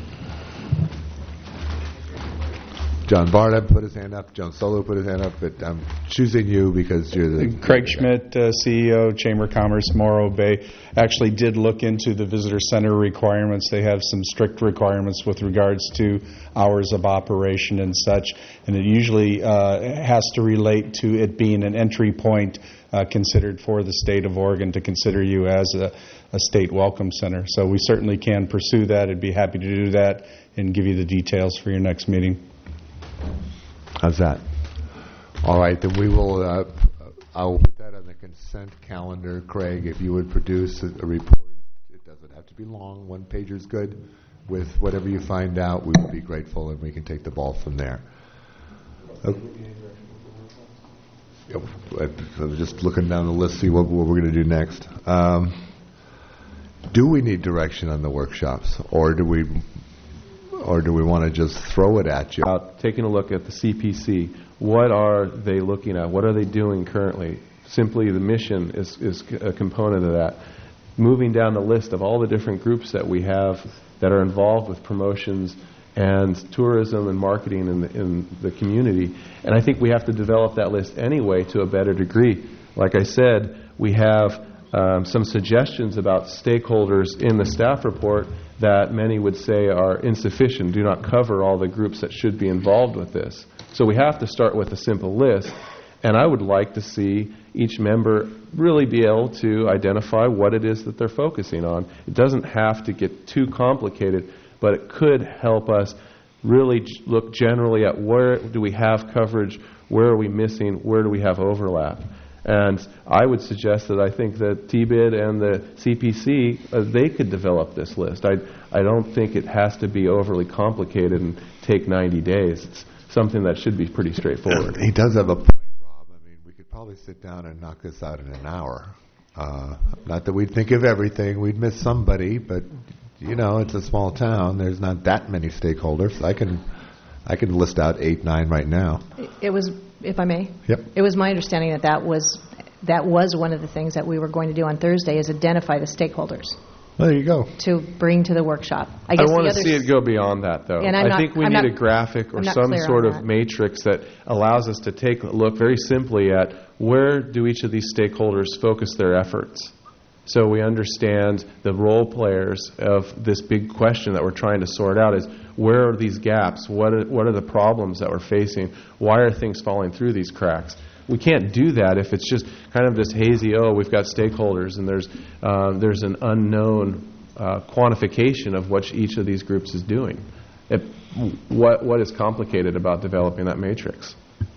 John Barta put his hand up. John Solo put his hand up. But I'm choosing you because you're the... Craig Schmidt, uh, C E O, Chamber of Commerce, Morro Bay, actually did look into the visitor center requirements. They have some strict requirements with regards to hours of operation and such, and it usually uh, has to relate to it being an entry point uh, considered for the state of Oregon to consider you as a, a state welcome center. So we certainly can pursue that. I'd be happy to do that and give you the details for your next meeting. How's that? All right, then we will, uh, I'll put that on the consent calendar. Craig, if you would produce a, a report, it doesn't have to be long, one page is good, with whatever you find out, we would be grateful and we can take the ball from there. Okay. Yep, I was just looking down the list, see what, what we're going to do next. Um, do we need direction on the workshops, or do we... Or do we want to just throw it at you? About taking a look at the C P C. What are they looking at? What are they doing currently? Simply the mission is, is a component of that. Moving down the list of all the different groups that we have that are involved with promotions and tourism and marketing in the, in the community. And I think we have to develop that list anyway to a better degree. Like I said, we have um, some suggestions about stakeholders in the staff report that many would say are insufficient, do not cover all the groups that should be involved with this. So we have to start with a simple list, and I would like to see each member really be able to identify what it is that they're focusing on. It doesn't have to get too complicated, but it could help us really j- look generally at where do we have coverage, where are we missing, where do we have overlap. And I would suggest that I think that T B I D and the C P C, uh, they could develop this list. I I don't think it has to be overly complicated and take ninety days. It's something that should be pretty straightforward. He does have a point, Rob. I mean, we could probably sit down and knock this out in an hour. Uh, not that we'd think of everything. We'd miss somebody, but, you know, it's a small town. There's not that many stakeholders. I can, I can list out eight, nine right now. It was, if I may, Yep. it was my understanding that that was, that was one of the things that we were going to do on Thursday is identify the stakeholders Well, there you go. to bring to the workshop. I I guess want the to other see it go beyond that, though. And I'm I not- think we I'm need not- a graphic or I'm not some clear sort on of that. matrix that allows us to take a look very simply at where do each of these stakeholders focus their efforts. So we understand the role players of this big question that we're trying to sort out is where are these gaps? What are, what are the problems that we're facing? Why are things falling through these cracks? We can't do that if it's just kind of this hazy, oh, we've got stakeholders and there's uh, there's an unknown uh, quantification of what each of these groups is doing. It, what what is complicated about developing that matrix?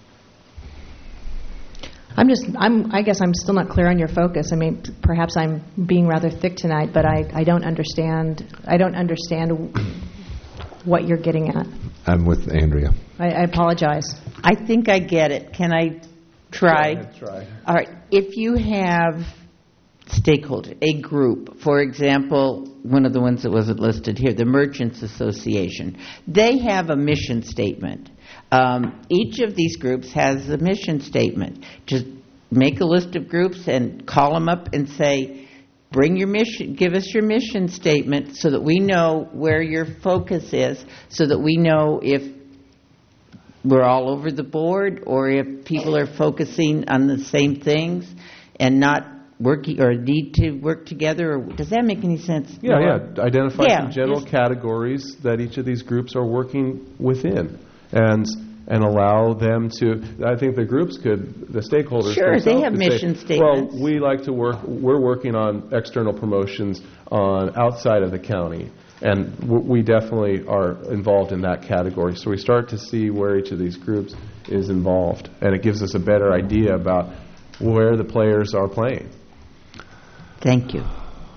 I'm just, I'm, I guess I'm still not clear on your focus. I mean, perhaps I'm being rather thick tonight, but I, I don't understand, I don't understand what you're getting at. I'm with Andrea. I, I apologize. I think I get it. Can I Try. Go ahead, try. All right. If you have stakeholder, a group, for example, one of the ones that wasn't listed here, the Merchants Association, they have a mission statement. Um, each of these groups has a mission statement. Just make a list of groups and call them up and say, bring your mission, give us your mission statement so that we know where your focus is, so that we know if we're all over the board or if people are focusing on the same things and not working or need to work together. Or does that make any sense? Yeah, yeah. Identify Yeah, some general just- categories that each of these groups are working within, and and allow them to. I think the groups could, the stakeholders. Sure, they themselves have could mission say, statements. Well, we like to work. We're working on external promotions on outside of the county, and w- we definitely are involved in that category. So we start to see where each of these groups is involved, and it gives us a better idea about where the players are playing. Thank you.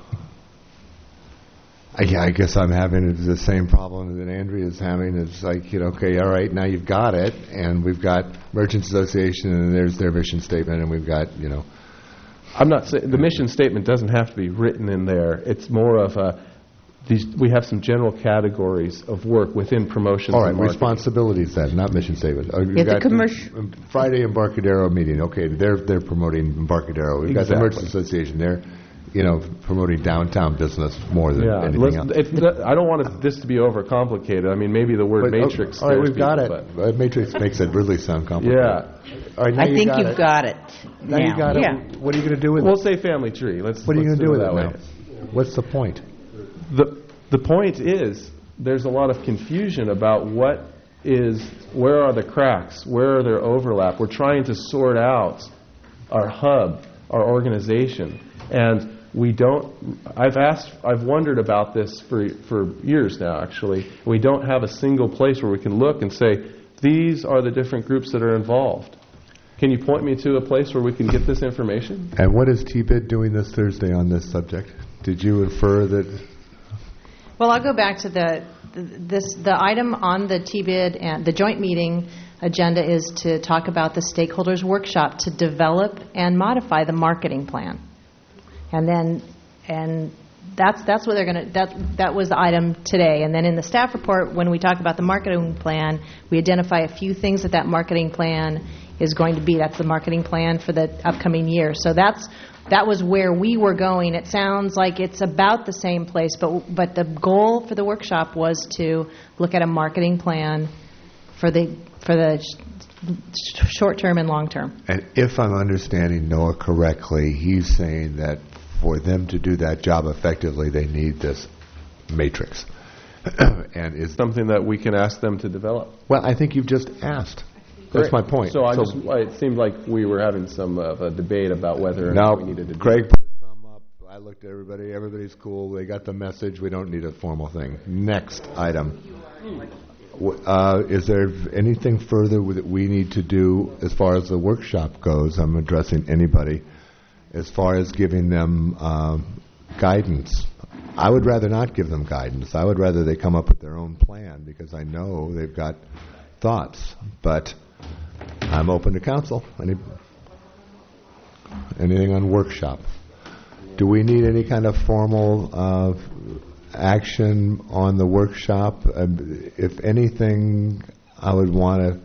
I, yeah, I guess I'm having the same problem that Andrea is having. It's like, you know, okay, all right, now you've got it, and we've got Merchants Association, and there's their mission statement, and we've got, you know. I'm not saying the mission statement doesn't have to be written in there. It's more of a these. We have some general categories of work within promotions. All right, and marketing. responsibilities then, not mission statement. Uh, we've Yeah, the got commercial- Friday Embarcadero meeting. Okay, they're they're promoting Embarcadero. We've got the Exactly. Merchants Association. They're, you know, promoting downtown business more than Yeah, anything let's- else. it's not- I don't want it- this to be overcomplicated. I mean, maybe the word But, oh, matrix. all right, scares we've got people, it. Uh, Matrix makes it really sound but- complicated. Yeah. All right, now I you think got you've it. got it. Now you got Yeah. it. What are you going to do with We'll it? say family tree. Let's. What are you let's going to do with that it way. now? What's the point? The the point is there's a lot of confusion about what is where are the cracks, where are there overlap. We're trying to sort out our hub, our organization, and we don't. I've asked, I've wondered about this for for years now. Actually, we don't have a single place where we can look and say these are the different groups that are involved. Can you point me to a place where we can get this information? And what is T B I D doing this Thursday on this subject? Did you infer that? Well, I'll go back to the this the item on the T B I D and the joint meeting agenda is to talk about the stakeholders workshop to develop and modify the marketing plan, and then and that's that's what they're going to that that was the item today. And then in the staff report, when we talk about the marketing plan, we identify a few things that that marketing plan is going to be. That's the marketing plan for the upcoming year. So that's that was where we were going. It sounds like it's about the same place, but but the goal for the workshop was to look at a marketing plan for the for the sh- short term and long term. And if I'm understanding Noah correctly, he's saying that for them to do that job effectively, they need this matrix. And is something that we can ask them to develop? Well, I think you've just asked. That's Great. my point. So I just it seemed like we were having some of a debate about whether or Now, not we needed to do Craig it. put his thumb up. I looked at everybody. Everybody's cool. They got the message. We don't need a formal thing. Next item. W- Uh, is there anything further that we need to do as far as the workshop goes? I'm addressing anybody. As far as giving them um, guidance. I would rather not give them guidance. I would rather they come up with their own plan because I know they've got thoughts. But I'm open to counsel. Any, anything on workshop? Do we need any kind of formal uh, action on the workshop? Uh, if anything, I would want to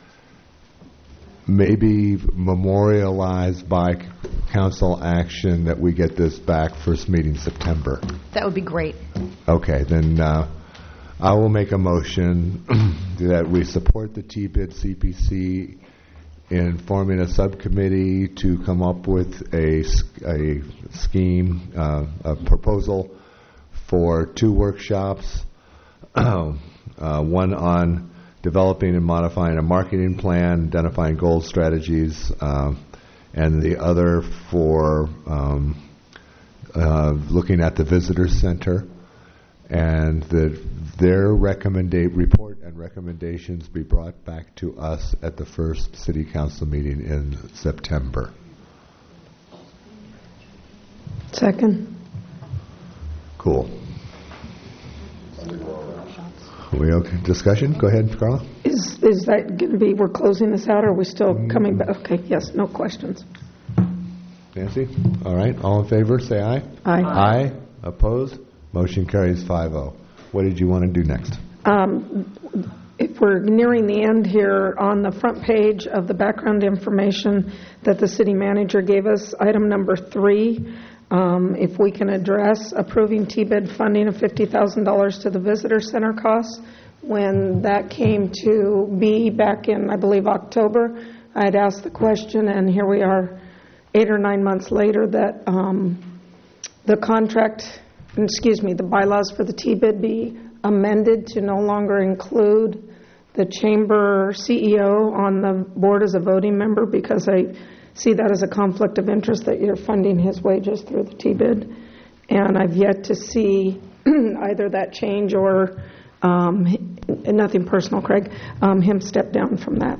maybe memorialize by council action that we get this back first meeting September. That would be great. Okay, then uh, I will make a motion that we support the T B I D C P C in forming a subcommittee to come up with a, s- a scheme, uh, a proposal for two workshops, uh, one on developing and modifying a marketing plan, identifying goal strategies, uh, and the other for um, uh, looking at the visitor center, and that their recommenda- report and recommendations be brought back to us at the first city council meeting in September. Second. Cool. We okay? Discussion? Go ahead, Carla. Is is that going to be, we're closing this out, or are we still coming back? Okay, yes, no questions. Nancy? All right. All in favor, say aye. Aye. Aye. Opposed? Motion carries five oh. What did you want to do next? Um, if we're nearing the end here, on the front page of the background information that the city manager gave us, item number three, um, if we can address approving T B I D funding of fifty thousand dollars to the visitor center costs. When that came to be back in, I believe, October, I had asked the question, and here we are eight or nine months later, that um, the contract, excuse me, the bylaws for the T B I D be amended to no longer include the chamber C E O on the board as a voting member, because I see that as a conflict of interest that you're funding his wages through the T B I D. And I've yet to see either that change or, um, nothing personal, Craig, um, him step down from that.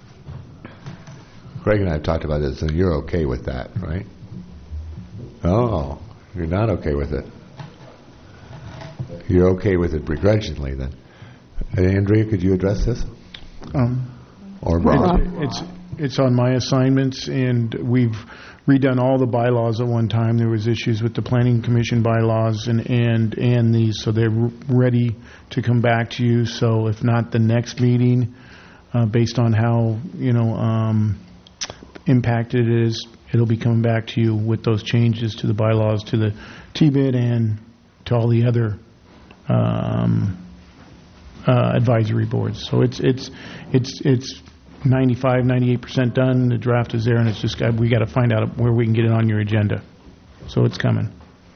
Craig and I have talked about this, and you're okay with that, right? Oh, you're not okay with it. You're okay with it begrudgingly, then. Uh, Andrea, could you address this? Um, or Rob? It's it's on my assignments, and we've redone all the bylaws at one time. There was issues with the Planning Commission bylaws and and and these, so they're ready to come back to you. So if not the next meeting, uh, based on how you know um, impacted it is, it'll be coming back to you with those changes to the bylaws, to the T B I D, and to all the other um, uh, advisory boards. So it's it's it's it's ninety-five, ninety-eight percent done. The draft is there, and it's just got, we got to find out where we can get it on your agenda. So it's coming.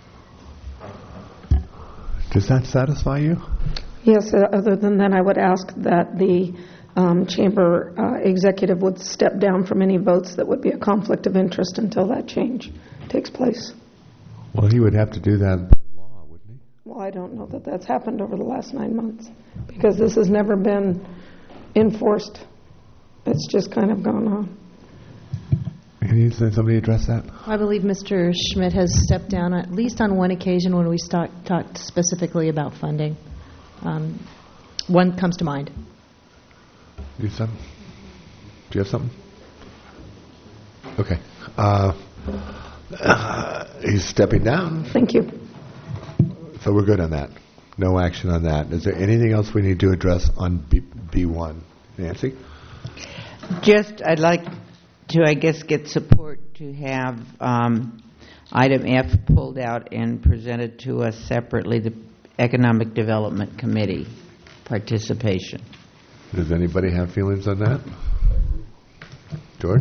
Does that satisfy you? Yes. Uh, other than that, I would ask that the um, chamber uh, executive would step down from any votes that would be a conflict of interest until that change takes place. Well, he would have to do that by law, wouldn't he? Well, I don't know that that's happened over the last nine months because this has never been enforced. It's just kind of gone on. Can you say somebody address that? I believe Mister Schmidt has stepped down at least on one occasion when we start, talked specifically about funding. Um, one comes to mind. Do you, some? Do you have something? Okay. Uh, uh, he's stepping down. Thank you. So we're good on that. No action on that. Is there anything else we need to address on B, B1? Nancy? Just, I'd like to, I guess, get support to have um, item F pulled out and presented to us separately, the Economic Development Committee participation. Does anybody have feelings on that? George?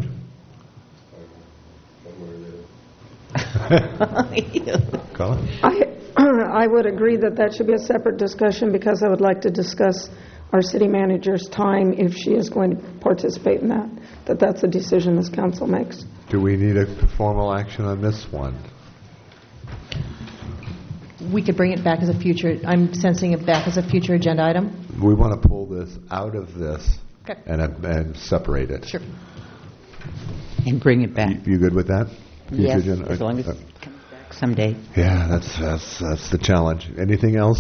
Colin? I, I would agree that that should be a separate discussion because I would like to discuss our city manager's time if she is going to participate in that, that that's a decision this council makes. Do we need a formal action on this one? We could bring it back as a future, I'm sensing it back as a future agenda item. We want to pull this out of this okay. and, and separate it. Sure. And bring it back. You, you good with that? Yes, agenda? as long as it comes back someday. Yeah, that's, that's, that's the challenge. Anything else?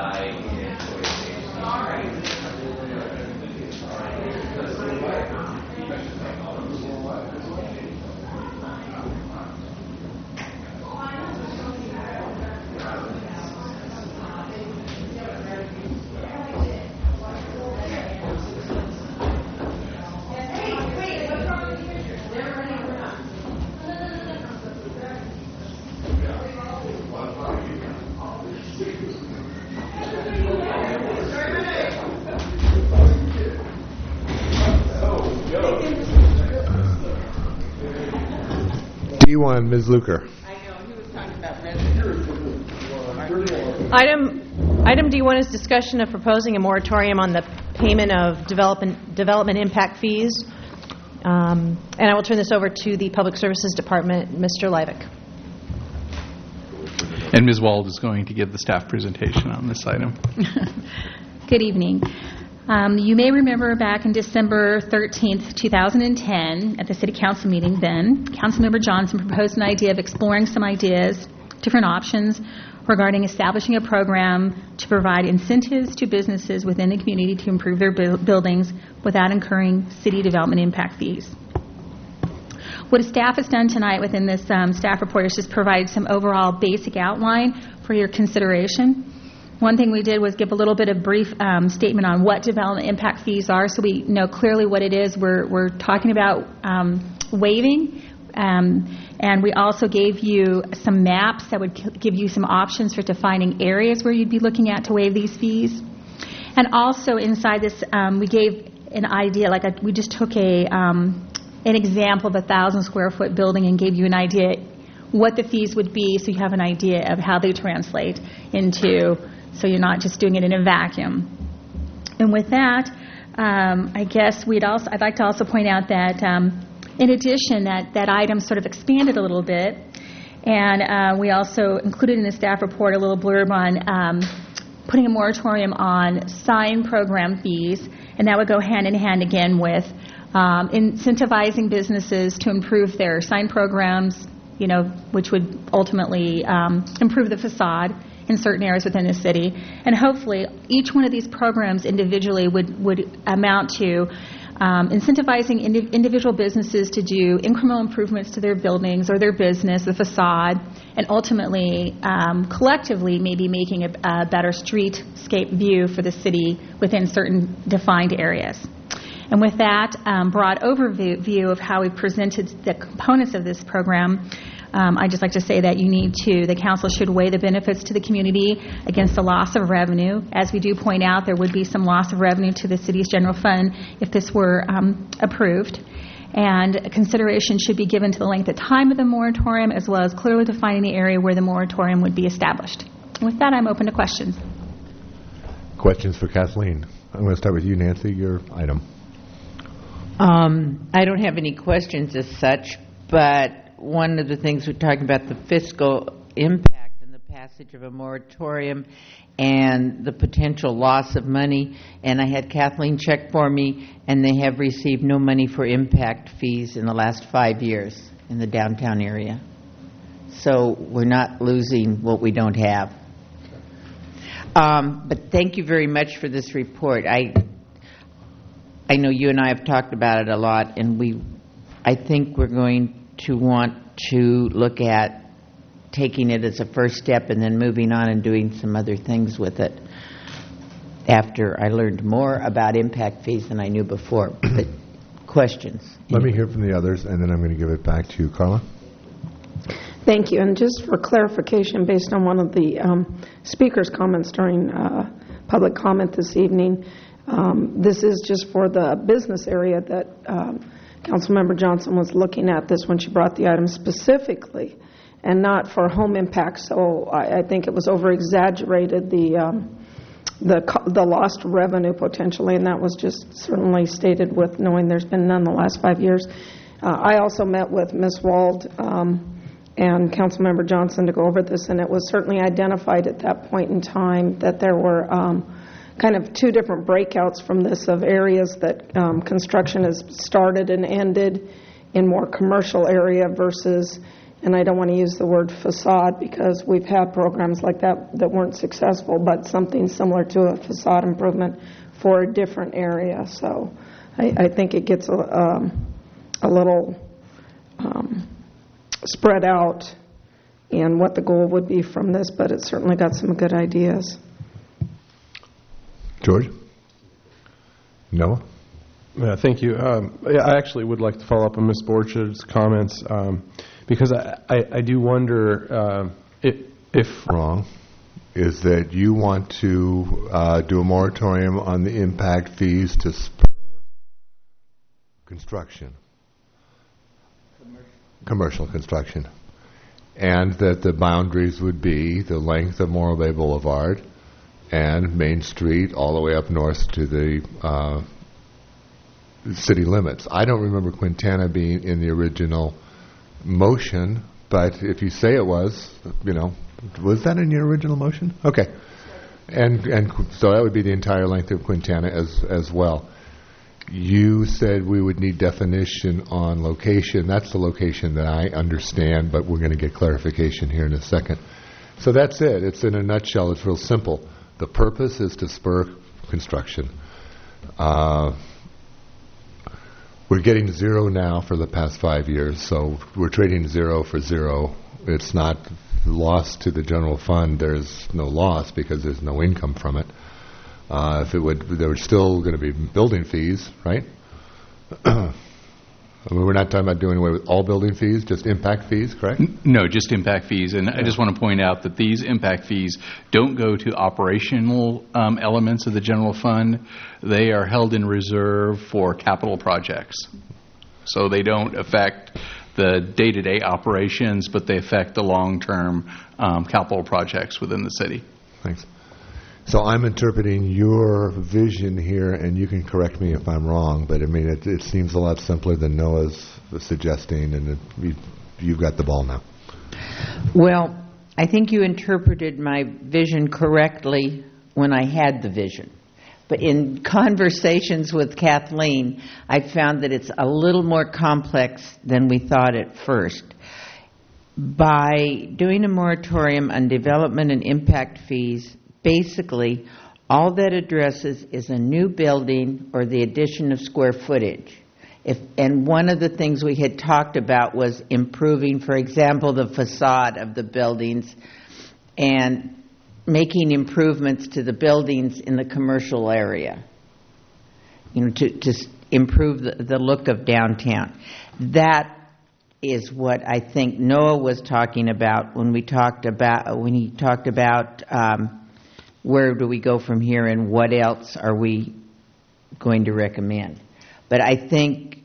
D one, Miz Luker. Item, item D one is discussion of proposing a moratorium on the payment of development, development impact fees. Um, and I will turn this over to the Public Services Department, Mister Leivik. And Miz Wald is going to give the staff presentation on this item. Good evening. Um, you may remember back in December thirteenth, two thousand ten, at the City Council meeting then, Councilmember Johnson proposed an idea of exploring some ideas, different options regarding establishing a program to provide incentives to businesses within the community to improve their bu- buildings without incurring city development impact fees. What staff has done tonight within this um, staff report is just provide some overall basic outline for your consideration. One thing we did was give a little bit of brief um, statement on what development impact fees are, so we know clearly what it is we're, we're talking about um, waiving. Um, and we also gave you some maps that would give you some options for defining areas where you'd be looking at to waive these fees. And also inside this, um, we gave an idea, like a, we just took a um, an example of a thousand square foot building and gave you an idea what the fees would be, so you have an idea of how they translate into, so you're not just doing it in a vacuum. And with that, um, I guess we'd also, I'd like to also point out that um, in addition, that, that item sort of expanded a little bit, and uh, we also included in the staff report a little blurb on um, putting a moratorium on sign program fees, and that would go hand in hand again with um, incentivizing businesses to improve their sign programs, you know, which would ultimately um, improve the facade in certain areas within the city. And hopefully each one of these programs individually would, would amount to um, incentivizing indi- individual businesses to do incremental improvements to their buildings or their business, the facade, and ultimately um, collectively maybe making a, a better streetscape view for the city within certain defined areas. And with that um, broad overview of how we presented the components of this program, Um, I'd just like to say that you need to, the council should weigh the benefits to the community against the loss of revenue. As we do point out, there would be some loss of revenue to the city's general fund if this were um, approved. And consideration should be given to the length of time of the moratorium, as well as clearly defining the area where the moratorium would be established. And with that, I'm open to questions. Questions for Kathleen? I'm going to start with you, Nancy, your item. Um, I don't have any questions as such, but one of the things we're talking about, the fiscal impact and the passage of a moratorium and the potential loss of money, and I had Kathleen check for me, and they have received no money for impact fees in the last five years in the downtown area. So we're not losing what we don't have. Um, but thank you very much for this report. I I know you and I have talked about it a lot, and we I think we're going to want to look at taking it as a first step and then moving on and doing some other things with it after I learned more about impact fees than I knew before. But questions? Let me hear from the others, and then I'm going to give it back to you, Carla. Thank you. And just for clarification, based on one of the um, speaker's comments during uh, public comment this evening, um, this is just for the business area that um, Councilmember Johnson was looking at this when she brought the item specifically, and not for home impact. So I, I think it was over-exaggerated, the um, the co- the lost revenue potentially, and that was just certainly stated with knowing there's been none the last five years. Uh, I also met with Miz Wald um, and Councilmember Johnson to go over this, and it was certainly identified at that point in time that there were um, kind of two different breakouts from this of areas that um, construction has started and ended in more commercial area versus, and I don't want to use the word facade because we've had programs like that that weren't successful, but something similar to a facade improvement for a different area. So I, I think it gets a, um, a little um, spread out in what the goal would be from this, but it certainly got some good ideas. George? Noah? Yeah, thank you. Um, I actually would like to follow up on Miz Borchard's comments um, because I, I, I do wonder uh, if, if... Wrong. Is that you want to uh, do a moratorium on the impact fees to spur construction. Commercial. Commercial construction. And that the boundaries would be the length of Morro Bay Boulevard and Main Street all the way up north to the uh, city limits. I don't remember Quintana being in the original motion, but if you say it was, you know, was that in your original motion? Okay. And and so that would be the entire length of Quintana as as well. You said we would need definition on location. That's the location that I understand, but we're going to get clarification here in a second. So that's it. It's in a nutshell. It's real simple. The purpose is to spur construction. Uh, we're getting zero now for the past five years, so we're trading zero for zero. It's not loss to the general fund. There's no loss because there's no income from it. Uh, if it would, there were still going to be building fees, right? I mean, we're not talking about doing away with all building fees, just impact fees, correct? No, just impact fees. And yeah. I just want to point out that these impact fees don't go to operational um, elements of the general fund. They are held in reserve for capital projects. So they don't affect the day-to-day operations, but they affect the long-term um, capital projects within the city. Thanks. So I'm interpreting your vision here, and you can correct me if I'm wrong, but I mean, it, it seems a lot simpler than Noah's suggesting, and it, you, you've got the ball now. Well, I think you interpreted my vision correctly when I had the vision. But in conversations with Kathleen, I found that it's a little more complex than we thought at first. By doing a moratorium on development and impact fees, basically, all that addresses is a new building or the addition of square footage. If, and one of the things we had talked about was improving, for example, the facade of the buildings and making improvements to the buildings in the commercial area, you know, to, to improve the, the look of downtown. That is what I think Noah was talking about when we talked about when he talked about. Um, Where do we go from here, and what else are we going to recommend? But I think,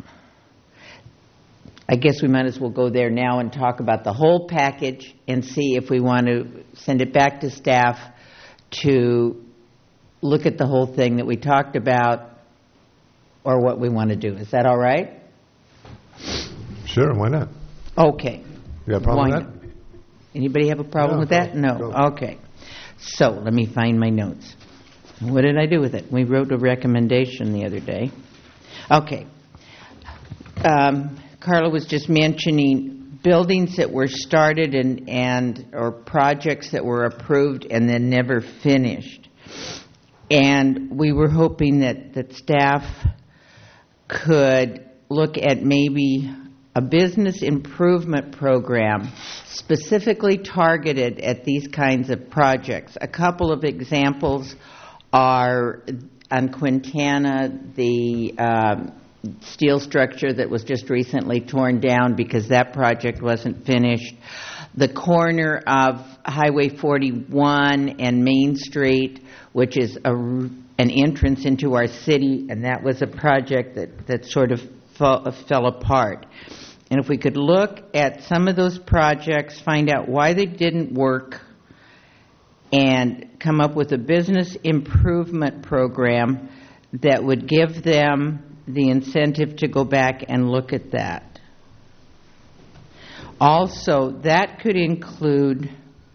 I guess we might as well go there now and talk about the whole package and see if we want to send it back to staff to look at the whole thing that we talked about, or what we want to do. Is that all right? Sure, why not? Okay. You got a problem why with that? Not? Anybody have a problem No, with that? No. go. Okay. So let me find my notes. What did I do with it? We wrote a recommendation the other day. Okay. Um, Carla was just mentioning buildings that were started and, and or projects that were approved and then never finished. And we were hoping that, that staff could look at maybe a business improvement program specifically targeted at these kinds of projects. A couple of examples are on Quintana, the um, steel structure that was just recently torn down because that project wasn't finished. The corner of Highway forty-one and Main Street, which is a, an entrance into our city, and that was a project that, that sort of fell, fell apart. And if we could look at some of those projects, find out why they didn't work, and come up with a business improvement program that would give them the incentive to go back and look at that. Also, that could include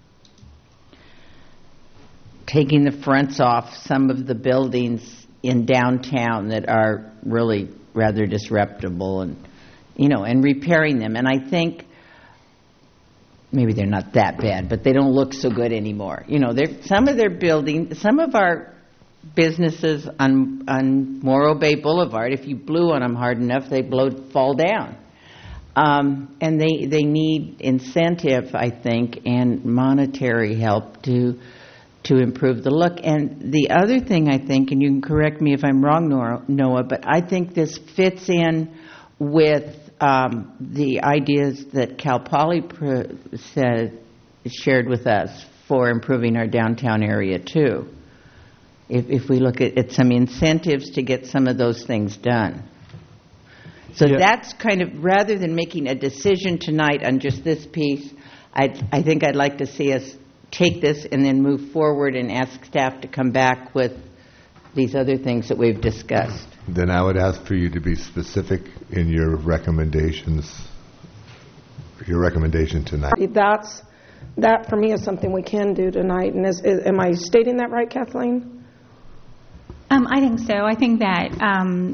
taking the fronts off some of the buildings in downtown that are really rather disreputable, and you know, and repairing them. And I think maybe they're not that bad, but they don't look so good anymore. You know, they're, some of their buildings, some of our businesses on on Morro Bay Boulevard, if you blew on them hard enough, they blow fall down. Um, and they they need incentive, I think, and monetary help to to improve the look. And the other thing I think, and you can correct me if I'm wrong, Noah, but I think this fits in with um, the ideas that Cal Poly pr- said, shared with us for improving our downtown area too. If, if we look at, at some incentives to get some of those things done. So yeah. That's kind of, rather than making a decision tonight on just this piece, I'd, I think I'd like to see us take this and then move forward and ask staff to come back with these other things that we've discussed. Then I would ask for you to be specific in your recommendations, your recommendation tonight. That's, that for me is something we can do tonight. And is, is, am I stating that right, Kathleen? Um, I think so. I think that um,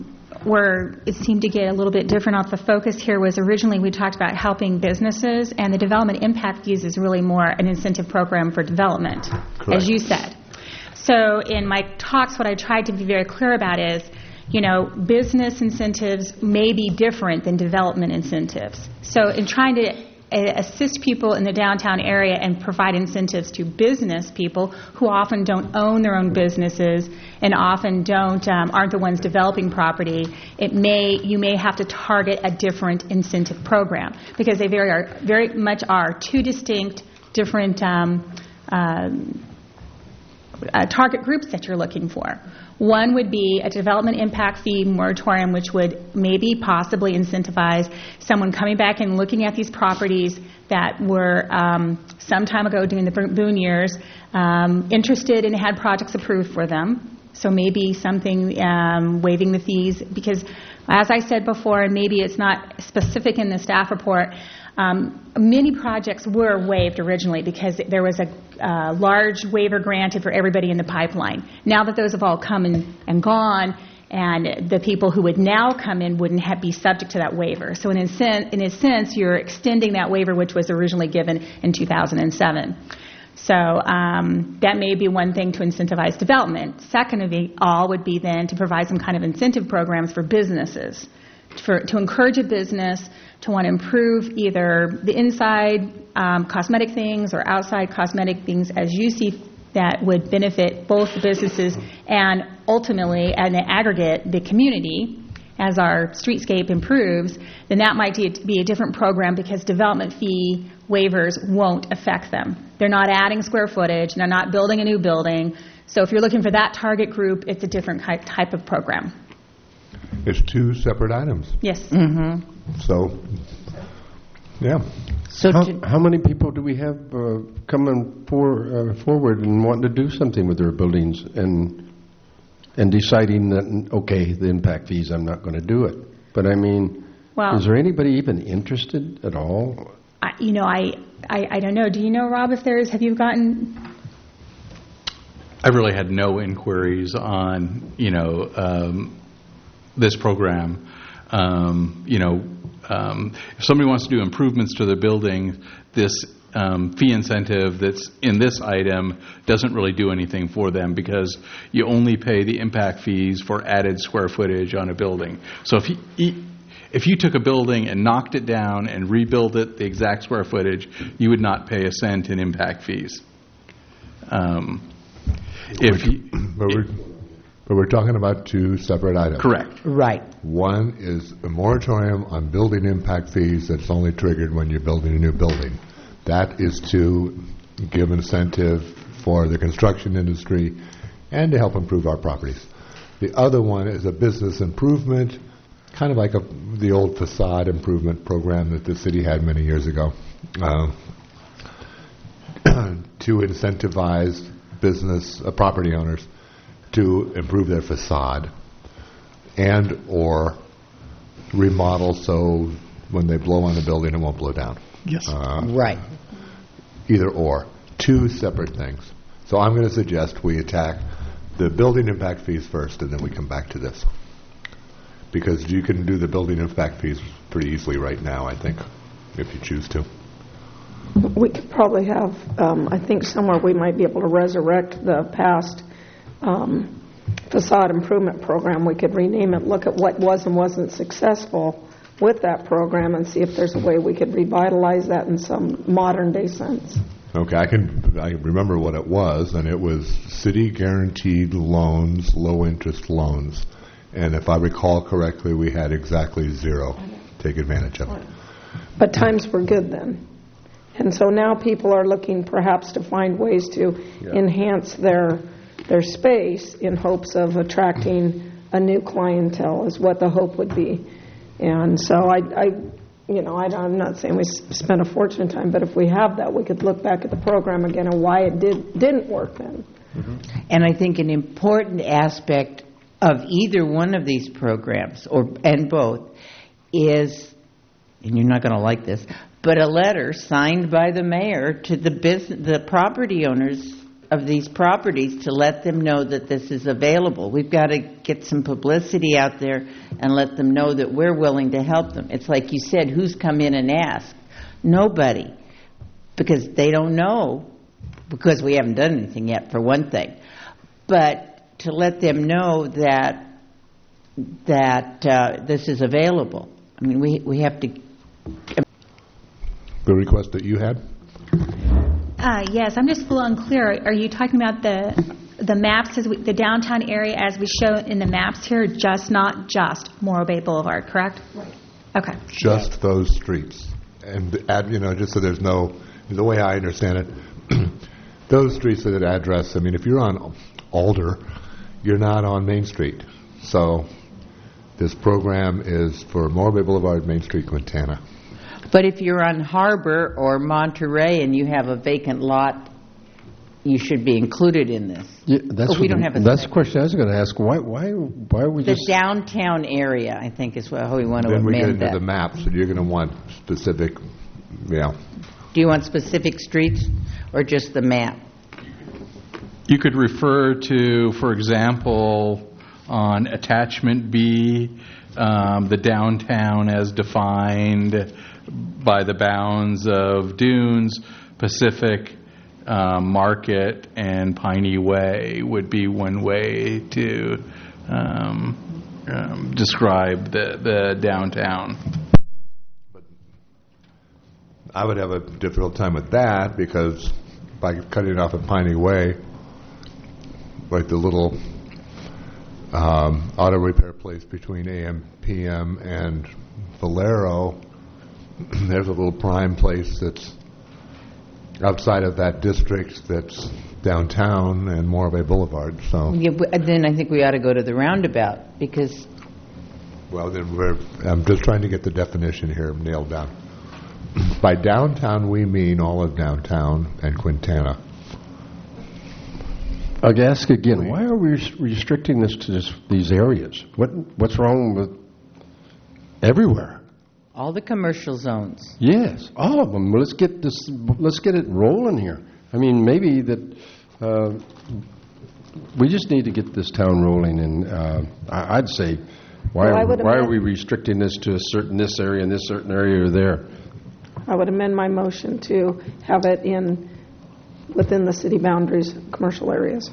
where it seemed to get a little bit different off the focus here was originally we talked about helping businesses, and the development impact fees is really more an incentive program for development, Correct. as you said. So in my talks, what I tried to be very clear about is, you know, business incentives may be different than development incentives. So in trying to assist people in the downtown area and provide incentives to business people who often don't own their own businesses and often don't um, aren't the ones developing property, it may you may have to target a different incentive program because they very are very much are two distinct different um, uh, uh, target groups that you're looking for. One would be a development impact fee moratorium, which would maybe possibly incentivize someone coming back and looking at these properties that were um, some time ago during the boom years um, interested and had projects approved for them. So maybe something um, waiving the fees because, as I said before, and maybe it's not specific in the staff report, Um, many projects were waived originally because there was a uh, large waiver granted for everybody in the pipeline. Now that those have all come in and gone, and the people who would now come in wouldn't have, be subject to that waiver. So in a, sen- in a sense, you're extending that waiver which was originally given in two thousand seven. So um, that may be one thing to incentivize development. Second of it all would be then to provide some kind of incentive programs for businesses, for, to encourage a business to want to improve either the inside um, cosmetic things or outside cosmetic things as you see that would benefit both the businesses and ultimately, in the aggregate, the community. As our streetscape improves, then that might be a different program because development fee waivers won't affect them. They're not adding square footage, and they're not building a new building. So if you're looking for that target group, it's a different type of program. It's two separate items. Yes. Mm-hmm. So, yeah. So how, how many people do we have uh, coming for, uh, forward and wanting to do something with their buildings and and deciding that, okay, the impact fees, I'm not going to do it. But I mean, well, is there anybody even interested at all? I, you know, I, I, I don't know. Do you know, Rob, if there is, have you gotten... I really had no inquiries on, you know, um, this program. Um, you know, um, if somebody wants to do improvements to their building, this um, fee incentive that's in this item doesn't really do anything for them because you only pay the impact fees for added square footage on a building. So if you, if you took a building and knocked it down and rebuilt it the exact square footage, you would not pay a cent in impact fees. Um, if you, but we're, but we're talking about two separate items. Correct. Right. One is a moratorium on building impact fees that's only triggered when you're building a new building. That is to give incentive for the construction industry and to help improve our properties. The other one is a business improvement, kind of like a, the old facade improvement program that the city had many years ago, uh, to incentivize business uh, property owners to improve their facade and or remodel so when they blow on the building it won't blow down. Yes. Uh, right. Either or. Two separate things. So I'm going to suggest we attack the building impact fees first and then we come back to this. Because you can do the building impact fees pretty easily right now, I think, if you choose to. We could probably have, um, I think somewhere we might be able to resurrect the past um, facade improvement program. We could rename it, look at what was and wasn't successful with that program and see if there's a way we could revitalize that in some modern day sense. Okay, I can I remember what it was, and it was city guaranteed loans, low interest loans. And if I recall correctly, we had exactly zero take advantage of it. But times were good then. And so now people are looking perhaps to find ways to yeah. enhance their their space in hopes of attracting a new clientele is what the hope would be. And so I, I you know, I, I'm not saying we spent a fortune of time, but if we have that, we could look back at the program again and why it did, didn't work then. Mm-hmm. And I think an important aspect of either one of these programs, or and both, is, and you're not going to like this, but a letter signed by the mayor to the business, the property owners of these properties to let them know that this is available. We've got to get some publicity out there and let them know that we're willing to help them. It's like you said, who's come in and asked? Nobody, because they don't know, because we haven't done anything yet, for one thing. But to let them know that that uh, this is available. I mean, we we have to. The request that you had? Uh, yes, I'm just a little unclear. Are you talking about the the maps, as we, the downtown area as we show in the maps here, just not just Morro Bay Boulevard, correct? Right. Okay. Just yeah. those streets. And, add, you know, just so there's no, the way I understand it, those streets that address, I mean, if you're on Alder, you're not on Main Street. So this program is for Morro Bay Boulevard, Main Street, Quintana. But if you're on Harbor or Monterey and you have a vacant lot, you should be included in this. Yeah, that's but we don't the, have a that's the question I was going to ask. Why, why, why are we the just... downtown area, I think, is how we want to then amend that. Then we get into the maps, and you're going to want specific, yeah. Do you want specific streets or just the map? You could refer to, for example, on attachment B, um, the downtown as defined by the bounds of Dunes, Pacific, um, Market, and Piney Way would be one way to um, um, describe the, the downtown. But I would have a difficult time with that because by cutting it off at Piney Way, like the little um, auto repair place between A M P M and Valero, there's a little prime place that's outside of that district that's downtown and Morro Bay Boulevard. So yeah, then I think we ought to go to the roundabout because. Well, then we're. I'm just trying to get the definition here nailed down. By downtown, we mean all of downtown and Quintana. I'll ask again. Why are we restricting this to this, these areas? What What's wrong with everywhere? All the commercial zones. Yes, all of them. Well, let's get this. Let's get it rolling here. I mean, maybe that uh, we just need to get this town rolling. And uh, I, I'd say, why well, are, why are we restricting this to a certain this area and this certain area or there? I would amend my motion to have it in within the city boundaries, commercial areas.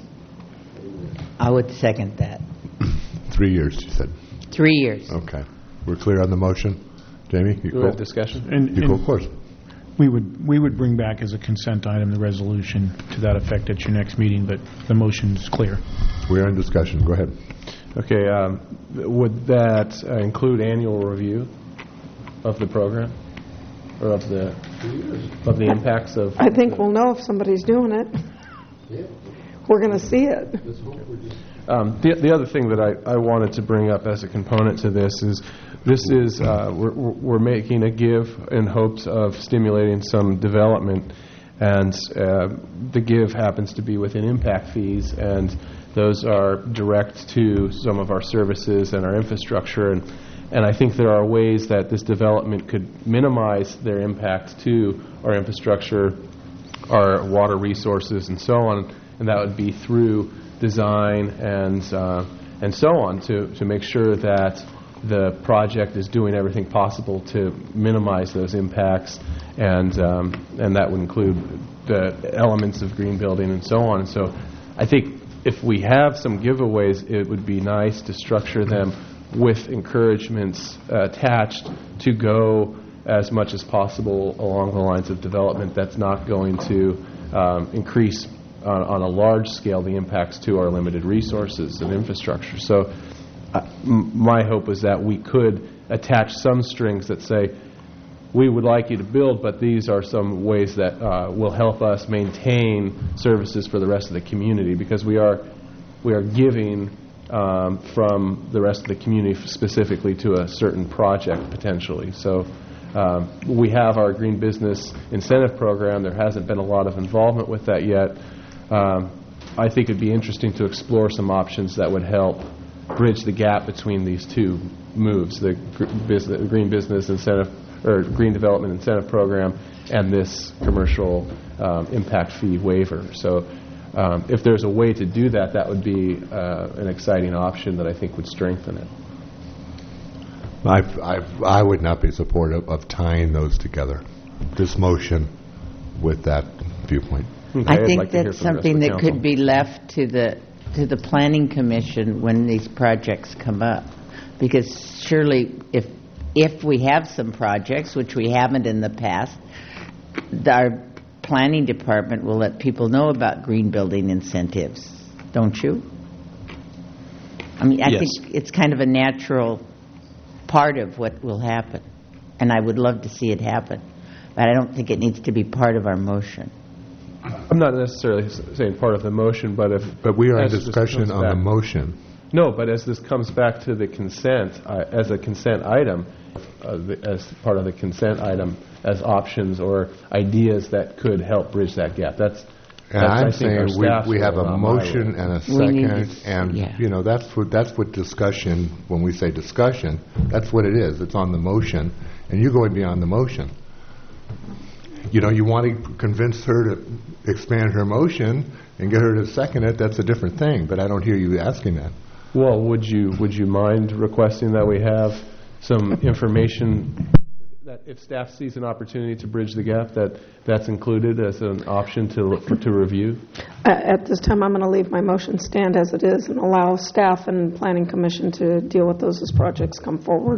I would second that. Three years, you said. Three years. Okay, we're clear on the motion. Jamie, you Do we have discussion? And, you and go, of course. We would we would bring back as a consent item the resolution to that effect at your next meeting, but the motion is clear. We are in discussion. Go ahead. Okay. Um, would that uh, include annual review of the program or of the of the impacts of? I think we'll know if somebody's doing it. Yeah. We're going to see it. Um, the, the other thing that I, I wanted to bring up as a component to this is this is uh, we're, we're making a give in hopes of stimulating some development, and uh, the give happens to be within impact fees, and those are direct to some of our services and our infrastructure, and and I think there are ways that this development could minimize their impact to our infrastructure, our water resources, and so on, and that would be through design and uh, and so on to, to make sure that the project is doing everything possible to minimize those impacts, and um, and that would include the elements of green building and so on. And so I think if we have some giveaways, it would be nice to structure them with encouragements uh, attached to go as much as possible along the lines of development that's not going to um, increase On, on a large scale the impacts to our limited resources and infrastructure. So uh, m- my hope was that we could attach some strings that say, we would like you to build, but these are some ways that uh, will help us maintain services for the rest of the community, because we are we are giving um, from the rest of the community specifically to a certain project potentially. So um, we have our Green Business Incentive Program. There hasn't been a lot of involvement with that yet. Um, I think it would be interesting to explore some options that would help bridge the gap between these two moves, the gr- business, Green Business Incentive or Green Development Incentive Program and this commercial um, impact fee waiver. So um, if there's a way to do that, that would be uh, an exciting option that I think would strengthen it. I, I, I would not be supportive of tying those together, this motion with that viewpourt. Okay, I I'd think like to hear that's from the rest of something the that council. could be left to the to the Planning Commission when these projects come up, because surely if if we have some projects, which we haven't in the past, our planning department will let people know about green building incentives, don't you? I mean, I Yes. think it's kind of a natural part of what will happen, and I would love to see it happen, but I don't think it needs to be part of our motion. I'm not necessarily s- saying part of the motion, but if... But we are in as this discussion comes on the back- motion. No, but as this comes back to the consent, uh, as a consent item, uh, the- as part of the consent item, as options or ideas that could help bridge that gap. That's, And that's I I'm think our saying we, staff's we have role, a not my motion role. and a We need second, to- and, yeah. you know, that's what, that's what discussion, when we say discussion, that's what it is. It's on the motion, and you're going beyond the motion. You know, you want to convince her to expand her motion and get her to second it, that's a different thing, but I don't hear you asking that. Well, would you, would you mind requesting that we have some information that if staff sees an opportunity to bridge the gap, that that's included as an option to, for, to review? Uh, At this time, I'm going to leave my motion stand as it is and allow staff and Planning Commission to deal with those as projects come forward.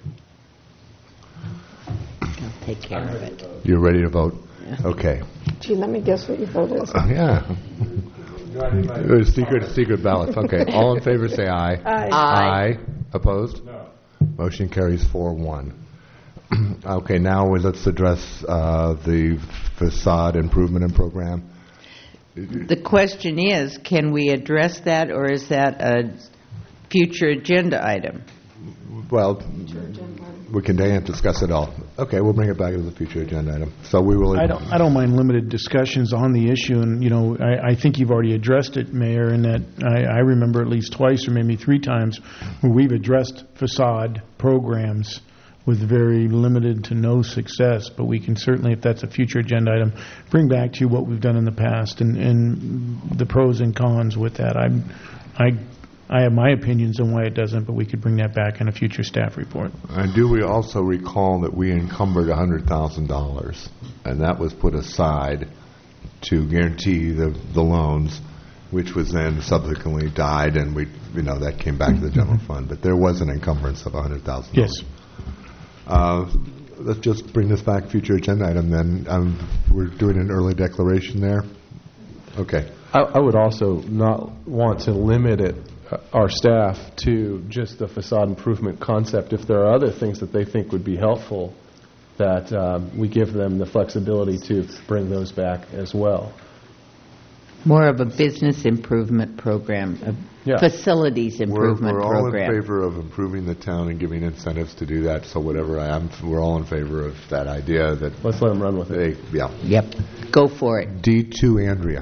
I'll take care of it. You're ready to vote? Okay. Gee, let me guess what your vote is. Uh, Yeah. Uh, Secret, secret ballots, okay. All in favor, say aye. Aye. Aye. Opposed? No. Motion carries four one. Okay, now we- let's address uh, the facade improvement and program. The question is, can we address that, or is that a future agenda item? Well, we can Dan, discuss it all. Okay, we'll bring it back as a future agenda item. So we will... I don't, I don't mind limited discussions on the issue, and, you know, I, I think you've already addressed it, Mayor, in that I, I remember at least twice or maybe three times where we've addressed facade programs with very limited to no success, but we can certainly, if that's a future agenda item, bring back to you what we've done in the past and, and the pros and cons with that. I'm, I I have my opinions on why it doesn't, but we could bring that back in a future staff report. And do we also recall that we encumbered one hundred thousand dollars, and that was put aside to guarantee the, the loans, which was then subsequently died, and we, you know, that came back to the general fund. But there was an encumbrance of one hundred thousand dollars. Yes. Uh, let's just bring this back, future agenda item, then. Um, we're doing an early declaration there. Okay. I, I would also not want to limit it, uh, our staff, to just the facade improvement concept. If there are other things that they think would be helpful, that um, we give them the flexibility to bring those back as well. More of a business improvement program, a Yeah. facilities We're, improvement we're all program. in favor of improving the town and giving incentives to do that, so whatever I am, we're all in favor of that idea that... Let's let them run with it. They, yeah. Yep, go for it. D two, Andrea.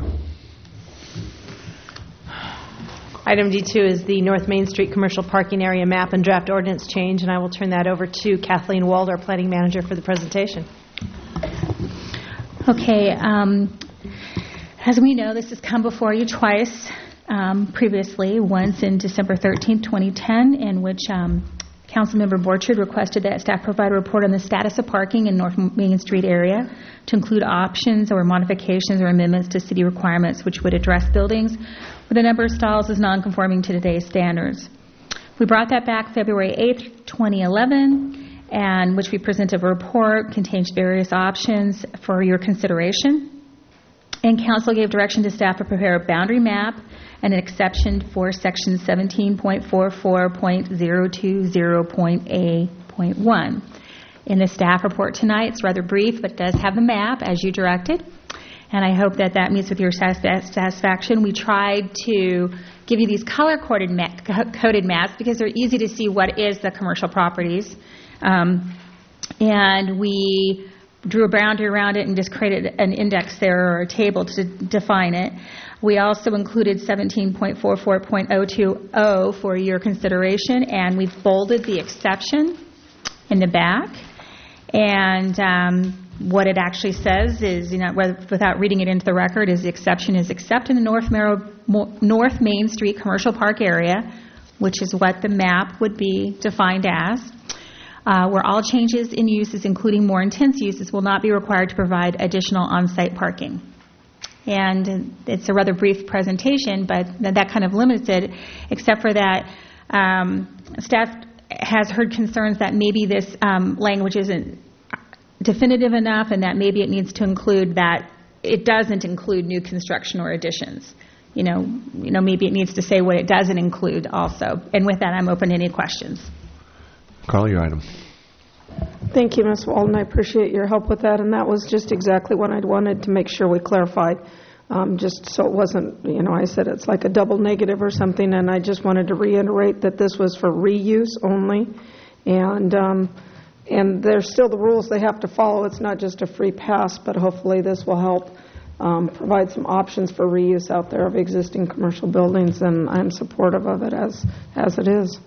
Item D two is the North Main Street Commercial Parking Area Map and Draft Ordinance Change, and I will turn that over to Kathleen Wald, our Planning Manager, for the presentation. Okay. Um, as we know, this has come before you twice um, previously, once in December thirteenth, twenty ten, in which um, Councilmember Borchard requested that staff provide a report on the status of parking in North Main Street area to include options or modifications or amendments to city requirements which would address buildings where the number of stalls is non-conforming to today's standards. We brought that back February eighth, twenty eleven, and which we presented a report, contains various options for your consideration. And council gave direction to staff to prepare a boundary map and an exception for section seventeen point four four point zero two zero point A point one. In the staff report tonight, it's rather brief, but does have the map as you directed. And I hope that that meets with your satisfaction. We tried to give you these color-coded ma- coded maps because they're easy to see what is the commercial properties. Um, and we drew a boundary around it and just created an index there or a table to define it. We also included seventeen point four four point zero two zero for your consideration, and we bolded the exception in the back. And um, what it actually says is, you know, without reading it into the record, is the exception is except in the North, Mero, North Main Street Commercial Park area, which is what the map would be defined as, uh, where all changes in uses, including more intense uses, will not be required to provide additional on-site parking. And it's a rather brief presentation, but that kind of limits it, except for that um, staff has heard concerns that maybe this um, language isn't definitive enough and that maybe it needs to include that it doesn't include new construction or additions. You know, you know, maybe it needs to say what it doesn't include also. And with that, I'm open to any questions. Carl, your item. Thank you, Miz Walden. I appreciate your help with that, and that was just exactly what I'd wanted to make sure we clarified, um, just so it wasn't, you know, I said it's like a double negative or something, and I just wanted to reiterate that this was for reuse only, and um, and there's still the rules they have to follow. It's not just a free pass, but hopefully this will help um, provide some options for reuse out there of existing commercial buildings, and I'm supportive of it as as it is.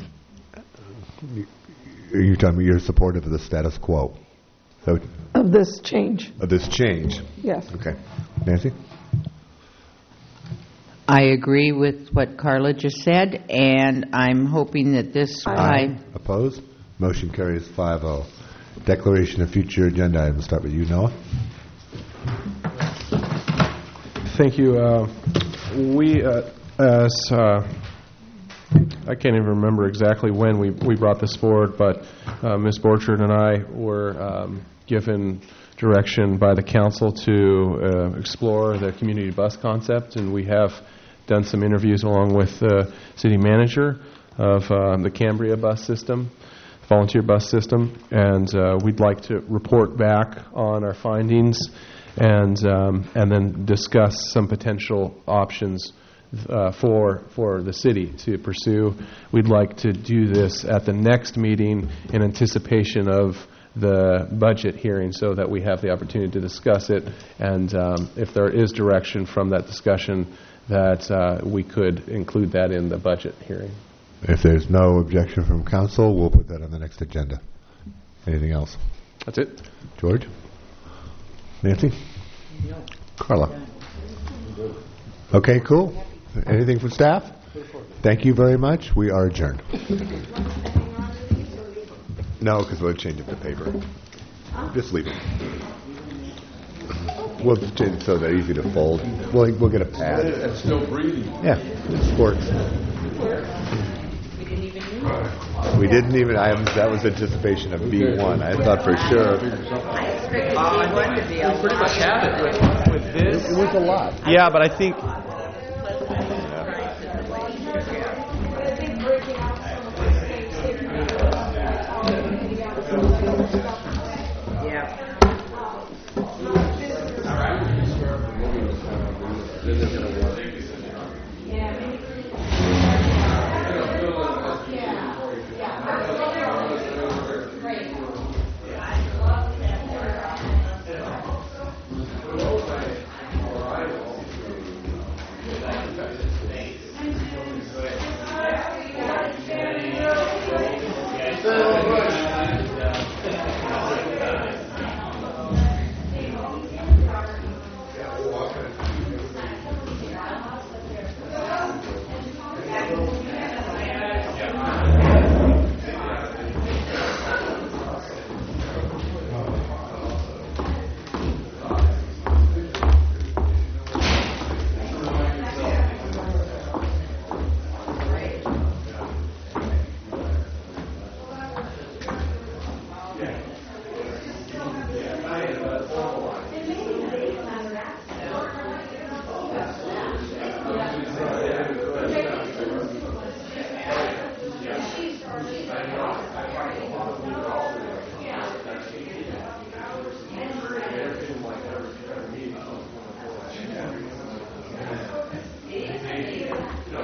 Are you telling me you're supportive of the status quo? So, Of this change, of this change? yes. Okay. Nancy? I agree with what Carla just said, and I'm hoping that this... I Opposed? Motion carries five oh. Declaration of future agenda items. Start with you, Noah. Thank you. Uh, we, uh, as uh, I can't even remember exactly when we, we brought this forward, but uh, Miz Borchard and I were um, given direction by the council to uh, explore the community bus concept, and we have done some interviews along with the city manager of uh, the Cambria bus system, volunteer bus system, and uh, we'd like to report back on our findings and um, and then discuss some potential options uh, for for the city to pursue. We'd like to do this at the next meeting in anticipation of the budget hearing so that we have the opportunity to discuss it, and um, if there is direction from that discussion, that uh, we could include that in the budget hearing. If there's no objection from council, we'll put that on the next agenda. Anything else? That's it. George? Nancy? Carla? Okay, cool. Anything from staff? Thank you very much. We are adjourned. No, because we'll change it to paper. Just leave it. We'll change it so they're easy to fold. We'll, we'll get a pad. It's still breathing. Yeah, it works. We didn't even, I am, that was anticipation of B one. I thought for sure. I pretty much had it with, with this. It was a lot. Yeah, but I think